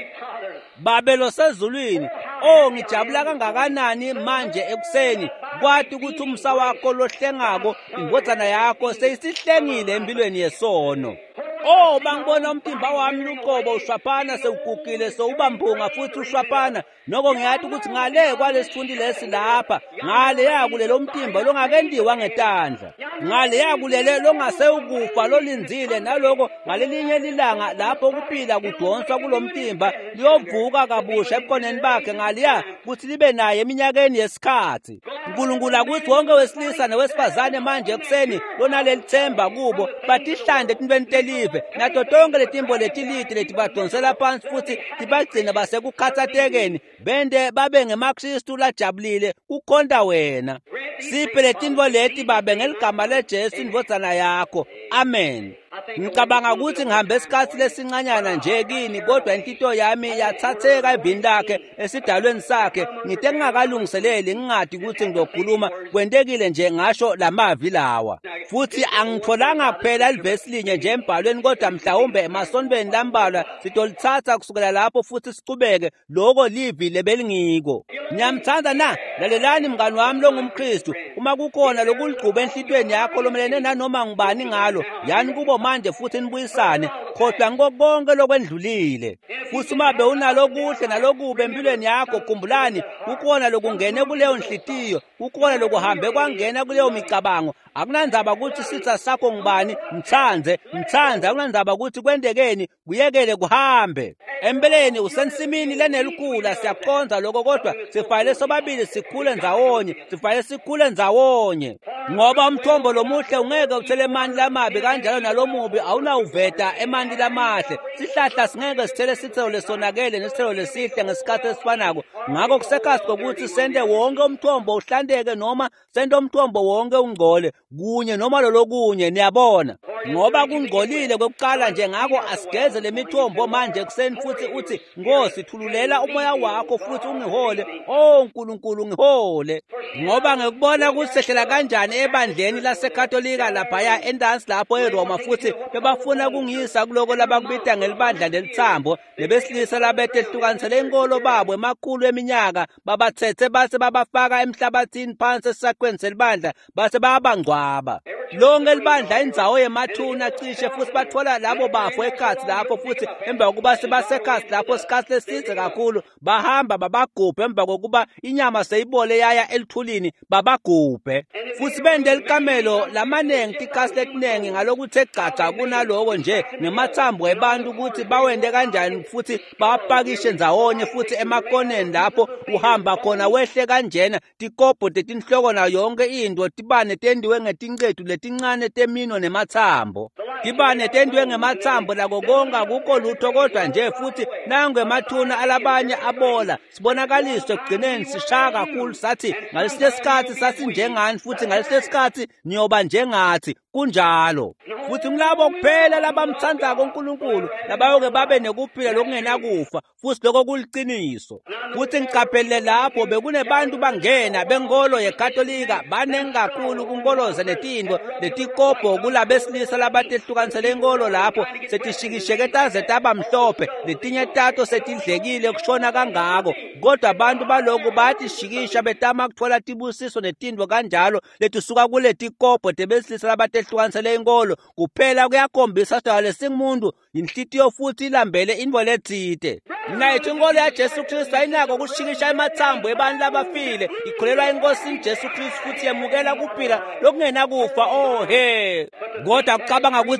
Babelo sezulwini, oh ngijabula kangakanani manje ekuseni kwathi ukuthi umsa wakho lohlengako indodana yakho seyisihlengile empilweni yesono. Oh bangibona umtimba wami luqobo ushwaphana sewugugile sewubamphunga futhi ushwaphana, noko ngiyathi ukuthi ngale kwalesifundi lesi lapha, ngale yakulelo umtimba longakendiwa ngetandla, ngale yakulele longasewukufa lolinzile, naloko ngalelinye lilanga lapho kuphila kudonswa kulomtimba liyovuka kabusha ebukhoneni bakhe, ngaliya ukuthi libe naye eminyakeni yesikhathi. uNkulunkulu akuthi wonke wesilisa nowesifazane manje ekuseni lonaleli themba kubo batihlande tintweni telive nato tonke letimbo letilide letibadonsela phansi futhi tibagcina basekukhathatekeni bende babe ngemaKristu lajabulile kukhonda wena. Siphe letinvo leti babe ngeligama leJesu indodana yakho. Amen. Ngicabanga ukuthi ngihambe isikhathi lesincanyana nje kini, kodwa intito yami yathatheka ebhini lakhe esidalweni sakhe ngithe ngingakalungiseleli ngingadi ukuthi ngizokhuluma, kwentekile nje ngasho lamavi lawa. Futhi angitholanga kuphela livesi linye nje embhalweni, kodwa mhlawumbe emasonibeni lambalwa sitolithatha kusukela lapho futhi siqhubeke loko livi lebelingiko. Ngiyamthanda na, lalelani mngani wami longumKristu, uma kukhona lokuligquba enhlitweni yakho lomelene nanoma ngubani ngalo, yani kubo manje futhi nibuyisane, kodwa ngiko konke lokwendlulile. Futhi uma bewunalo kuhle nalokubi empilweni yakho, khumbulani kukhona lokungene kuleyo nhliziyo, kukhona lokuhambe kwangena kuleyo micabango. Akunandzaba ukuthi sitha sakho ngubani, mthanze mthanze, akunandzaba ukuthi kwendekeni, kuyekele kuhambe. Empeleni usensimini lenelikhula, siyakhonza lokho, kodwa sifanele sobabili sikhule ndzawonye, sifanele sikhule ndzawonye. Ngoba umthombo lomuhle ungeke uthele emani lamabi, kanjalo nalomubi awunawuveta emani lamahle. Sihlahla singeke sithele sithelo lesonakele nesithelo lesihle ngesikhathi esifanako. Ngakho kusekhasi kokuthi sende wonke umthombo uhlandeke noma sende umthombo wonke ungcole kunye noma lolokunye, niyabona. Ngoba kungcolile kokuqala nje, ngakho asigeze lemithombo manje ekuseni futhi uthi Nkosi thululela umoya wakho futhi ungihole, oh uNkulunkulu ngihole. Ngoba ngikubona ukuthi sehlela kanjani ebandleni laseKatolika laphaya endansi lapho eRoma, futhi bebafuna kungiyisa kuloko labakubita ngelibandla lelithambo lebesilisa labetehlukanisele inkolo babo emakhulu eminyaka, babathethe base babafaka emhlabathini phansi esakweni selibandla base bayabangcwaba. Lonke libandla indzawo yemathuna cishe, futhi bathola labo bafo ekhathi lapho, futhi emva kokuba sebasekhathi lapho isikhathi leside kakhulu bahamba babagubhe, emva kokuba inyama seyibole yaya elithulini babagubhe. Futhi bende likamelo lamanengi tikhasi letinengi ngalokuthe gaca kunaloko nje nemathambo ebantu ukuthi bawende kanjani, futhi bapakishe ndzawonye, futhi emakoneni lapho uhamba khona wehle kanjena tikobho tetinhloko na yonke into, tibane tendiwe ngetincedu letincane temino nemathambo, tibane tendiwe ngemathambo lako konke akukho lutho, kodwa nje futhi nangu emathuna alabanye abola. Sibonakaliswe ekugcineni sishaya kakhulu, sathi ngalesinye isikhathi sathi njengani, futhi ngalesinye isikhathi niyoba njengathi. Kunjalo futhi ngilabo kuphela labamthandako uNkulunkulu labayoke babe nekuphila lokungenakufa, futhi lokho kuliqiniso. Futhi ngiqaphele lapho bekunebantu bangena benkolo yeKatolika baningi kakhulu kunkoloza netinto letikobho kulabesilisa labatehlukanisele inkolo, lapho setishikisheke taze taba mhlophe, letinye tato setidlekile kushona kangako, kodwa abantu baloko batishikisha betama kuthola tibusiso netinto kanjalo letisuka kule tikobho tebesilisa labatehlukanisele inkolo. Kuphela kuyakhombisa ukuthi lesimuntu inhlitiyo futhi ilambele into lethite. Nayithi inkolo yaJesu Kristu ayinako ukushikisha emathambo ebantu labafile, ikholelwa enkosini Jesu Kristu futhi yemukela kuphila lokungena kufa. Oh he, kodwa kucabanga ukuthi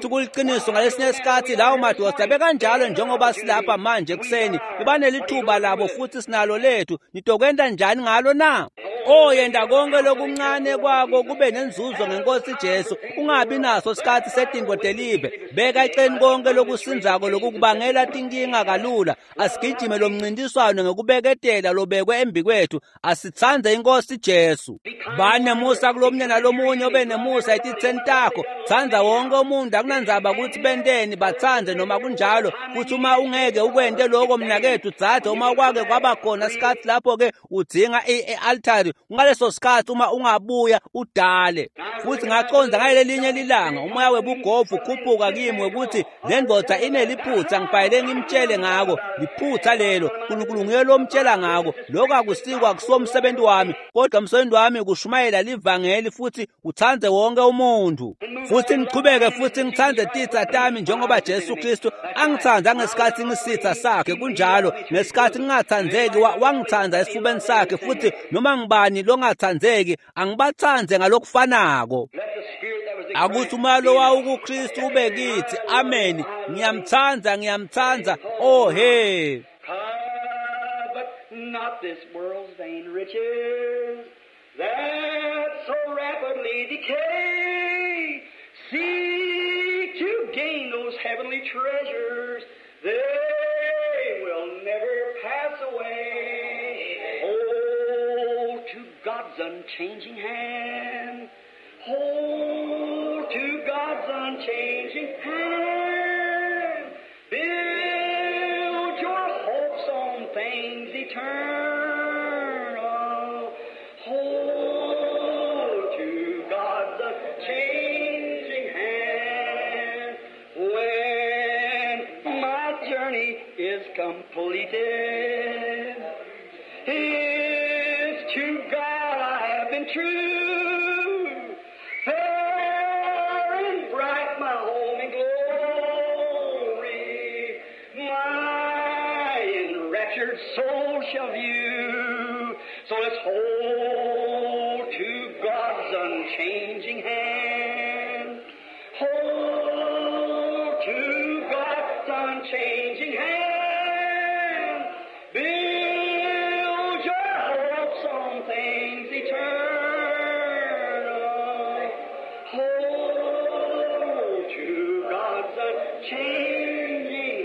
futhi kuliqiniso ngalesinye isikhathi lawo madoda bekanjalo njengoba silapha manje ekuseni bebanelithuba labo futhi sinalo lethu nitokwenda njani ngalo na oh yenda konke lokuncane kwako kube nenzuzo ngenkosi Jesu ungabi naso isikhathi sedingo delive beka iceni konke lokusinzako lokukubangela tinkinga kalula asigijime lomncintiswano ngokubeketela lobekwe embi kwethu asithanze inkosi Jesu bane musa kulomnye nalomunye obe nemusa etitheni takho thanza wonke umuntu akunandzaba ukuthi benteni bathanze noma kunjalo futhi uma ungeke ukwente lokho mnakethu dzathe uma kwake kwaba khona isikhathi lapho ke udzinga i-altari ngaleso sikhathi uma ungabuya udale futhi ngaconza ngalelinye lilanga umoya webugovu ukhuphuka kimi ukuthi le ndoda ineliphutha ngibhayile ngimtshele ngako liphutha lelo uNkulunkulu nguye lomtshela ngako lokho akusikwa kusomsebenzi wami kodwa umsebenzi wami kushumayela livangeli futhi uthanze wonke umuntu futhi ngiqhubeke futhi ngithanze titha tami njengoba Jesu Kristu angithanza ngesikhathi ngisitha sakhe kunjalo ngesikhathi ngingathanzeki wangithanza esifubeni sakhe futhi noma ngibani longathanzeki angibathanze ngalokufanako akuthi umalo wawo kuKristu ube kithi amen ngiyamthanza ngiyamthanza oh hey not this world's vain riches that so rapidly decay. Seek to gain those heavenly treasures, they will never pass away. Hold to God's unchanging hand. Hold to God's unchanging hand. Build your hopes on things eternal. Hold to God's unchanging hand. When my journey is completed, if to God I have been true, fair and bright my home in glory, my enraptured soul shall view. So let's hold to God's unchanging hand. Hold to God's unchanging hand. Build your hopes on things eternal. Hold to God's unchanging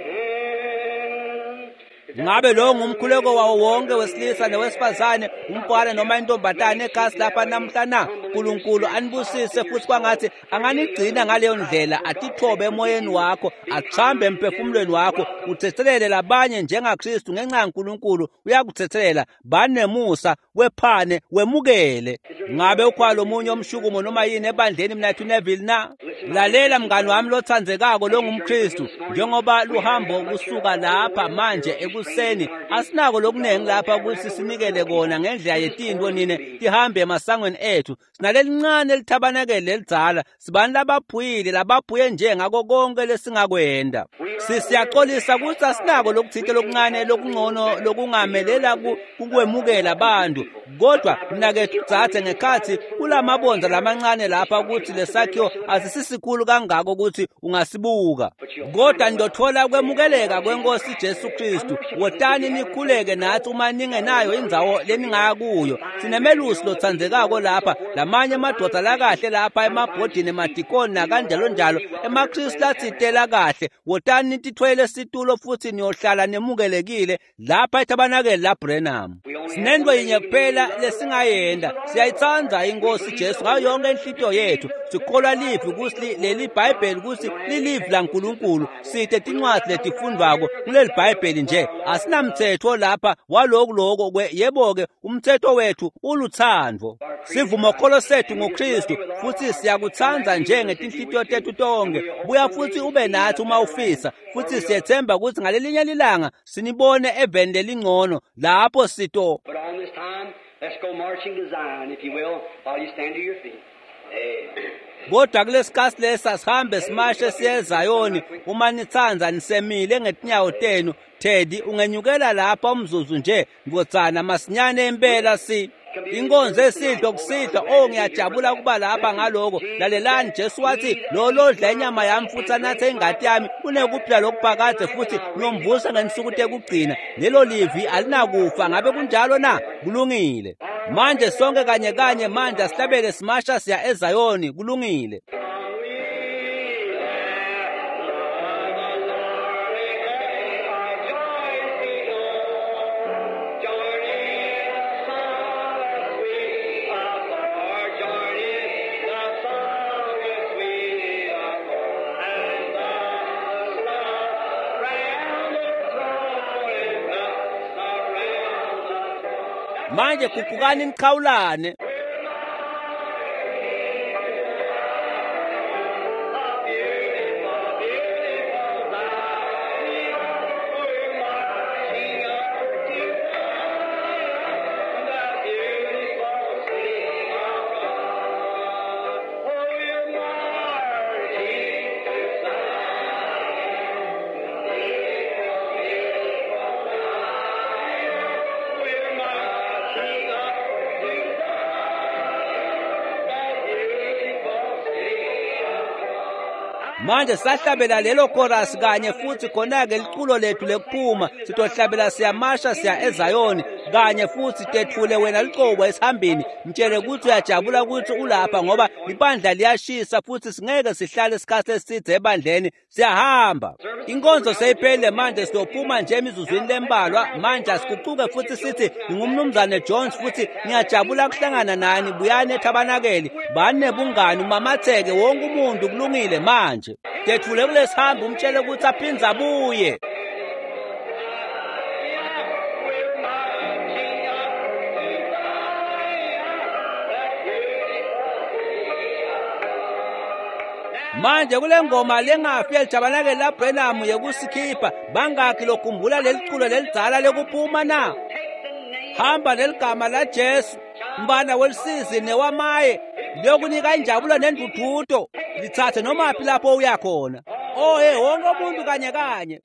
hand. ngabe lo ngumkhuleko wawo wonke wesilisa nowesifazane umfana noma intombatana egasi lapha namhlanje uNkulunkulu anibusise futhi kwangathi anganigcina ngaleyo ndlela atithobe emoyeni wakho athambe emphefumulweni wakho uthethelele labanye njengaKristu ngenxa yaNkulunkulu uyakuthethelela banemusa wephane wemukele ngabe ukhwalo omunye omshukumo noma yini ebandleni mnathu Neville na lalela mngani wami lothandzekako lo ngumKristu njengoba luhambo kusuka lapha manje ekuseni asinako lokunengi lapha ukuthi sinikele kona ngendlela yetinto nine tihambe emasangweni ethu sinalelincane lithabanakele lelidzala sibani lababhuyile lababhuye nje ngako konke lesingakwenda sisiyaxolisa ukuthi asinako lokuthike lokuncane lokungcono lokungamelela kukwemukela abantu kodwa mnakethu udzathe ngekhathi kulamabonza lamancane lapha ukuthi lesakhiwo asisisikhulu kangako ukuthi ungasibuka kodwa ndothola kwemukeleka kwenkosi Jesu Kristu wotani nikhuleke nathi uma ningenayo indzawo leningakuyo sinemelusi lothandzekako lapha lamanye amadoda lakahle lapha emabhodini emadikoni nakanjalo njalo emaKristu latsitela kahle wotani nitithwele situlo futhi niyohlala nemukelekile lapha etabanakele la Brenham sinento yinye kuphela lesingayenda siyayitsanza inkosi Jesu ngayo yonke inhlitiyo yethu sikholwa livi ukuthi leli Bible ukuthi lilivi laNkulunkulu sithe tincwadi letifundwako kuleli Bible nje asinamthetho lapha waloko lokho kwe yebo ke umthetho wethu uluthando sivuma ukholo sethu ngoKristu futhi siyakuthanza nje ngetinhlitiyo tethu tonke buya futhi ube nathi uma ufisa futhi siyethemba ukuthi ngalelinye lilanga sinibone eveni lelingcono lapho sito. But on this time, let's go marching to Zion, if you will, while you stand to your feet. kodwa kulesikhathi lesa sihambe simashe siye eZayoni uma nithanza nisemile ngetinyawo tenu Teddy ungenyukela lapha umzuzu nje ngotsana masinyane empela si inkonzo esidlo kusidla. Oh, ngiyajabula kuba lapha ngaloko. Lalelani, Jesu wathi lo lodla inyama yami futhi anathe ingadi yami unekuphila lokuphakade futhi ngiyomvusa ngensuku tekugcina. Lelo livi alinakufa. Ngabe kunjalo na? Kulungile. Manje sonke kanye kanye manje asihlabele simasha siya eZayoni. Kulungile. Manje kukukani nikhawulane. Manje sahlabela lelo chorus kanye futhi khona-ke liculo lethu lekuphuma sitohlabela siyamasha siya eZayoni kanye futhi tethule wena licobo esihambeni mtshele ukuthi uyajabula ukuthi ulapha ngoba ibandla liyashisa futhi singeke sihlale isikhathi eside ebandleni siyahamba. Inkonzo seyiphelile manje sizophuma nje emizuzwini lembalwa. Manje asikuquke futhi sithi ngingumnumzane Jones futhi ngiyajabula kuhlangana nani. Buyani eThabanakeli bani nebungani umamatheke wonke umuntu. Kulungile manje tethule kulesihamba umtshele ukuthi aphinze abuye. Manje kule ngoma lengafi elijabanake laBrenham yekusikhipha bangakhi lokhumbula leliculo lelidzala lekuphuma na. Hamba leligama la Jesu mbana welisizi newamaye liyokunika injabulo nendudhudo. Lithathe noma phi lapho uya khona. Oh hey wonke umuntu kanye kanye.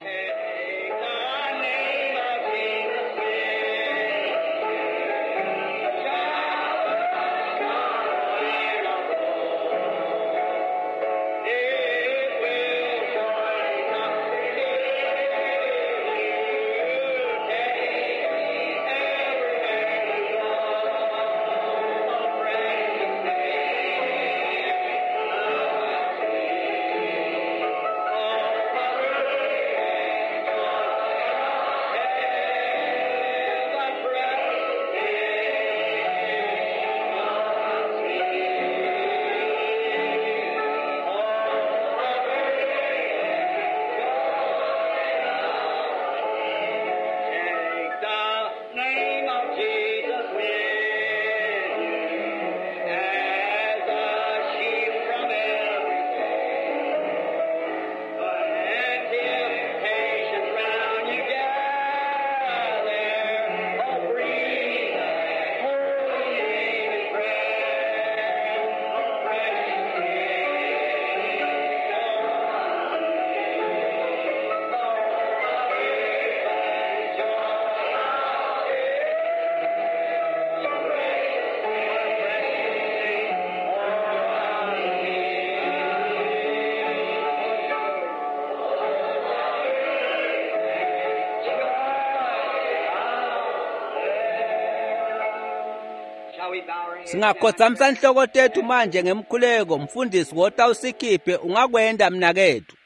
Singakhothamsa inhloko tethu manje ngemkhuleko. Mfundisi wota usikhiphe ungakwenda mnakethu.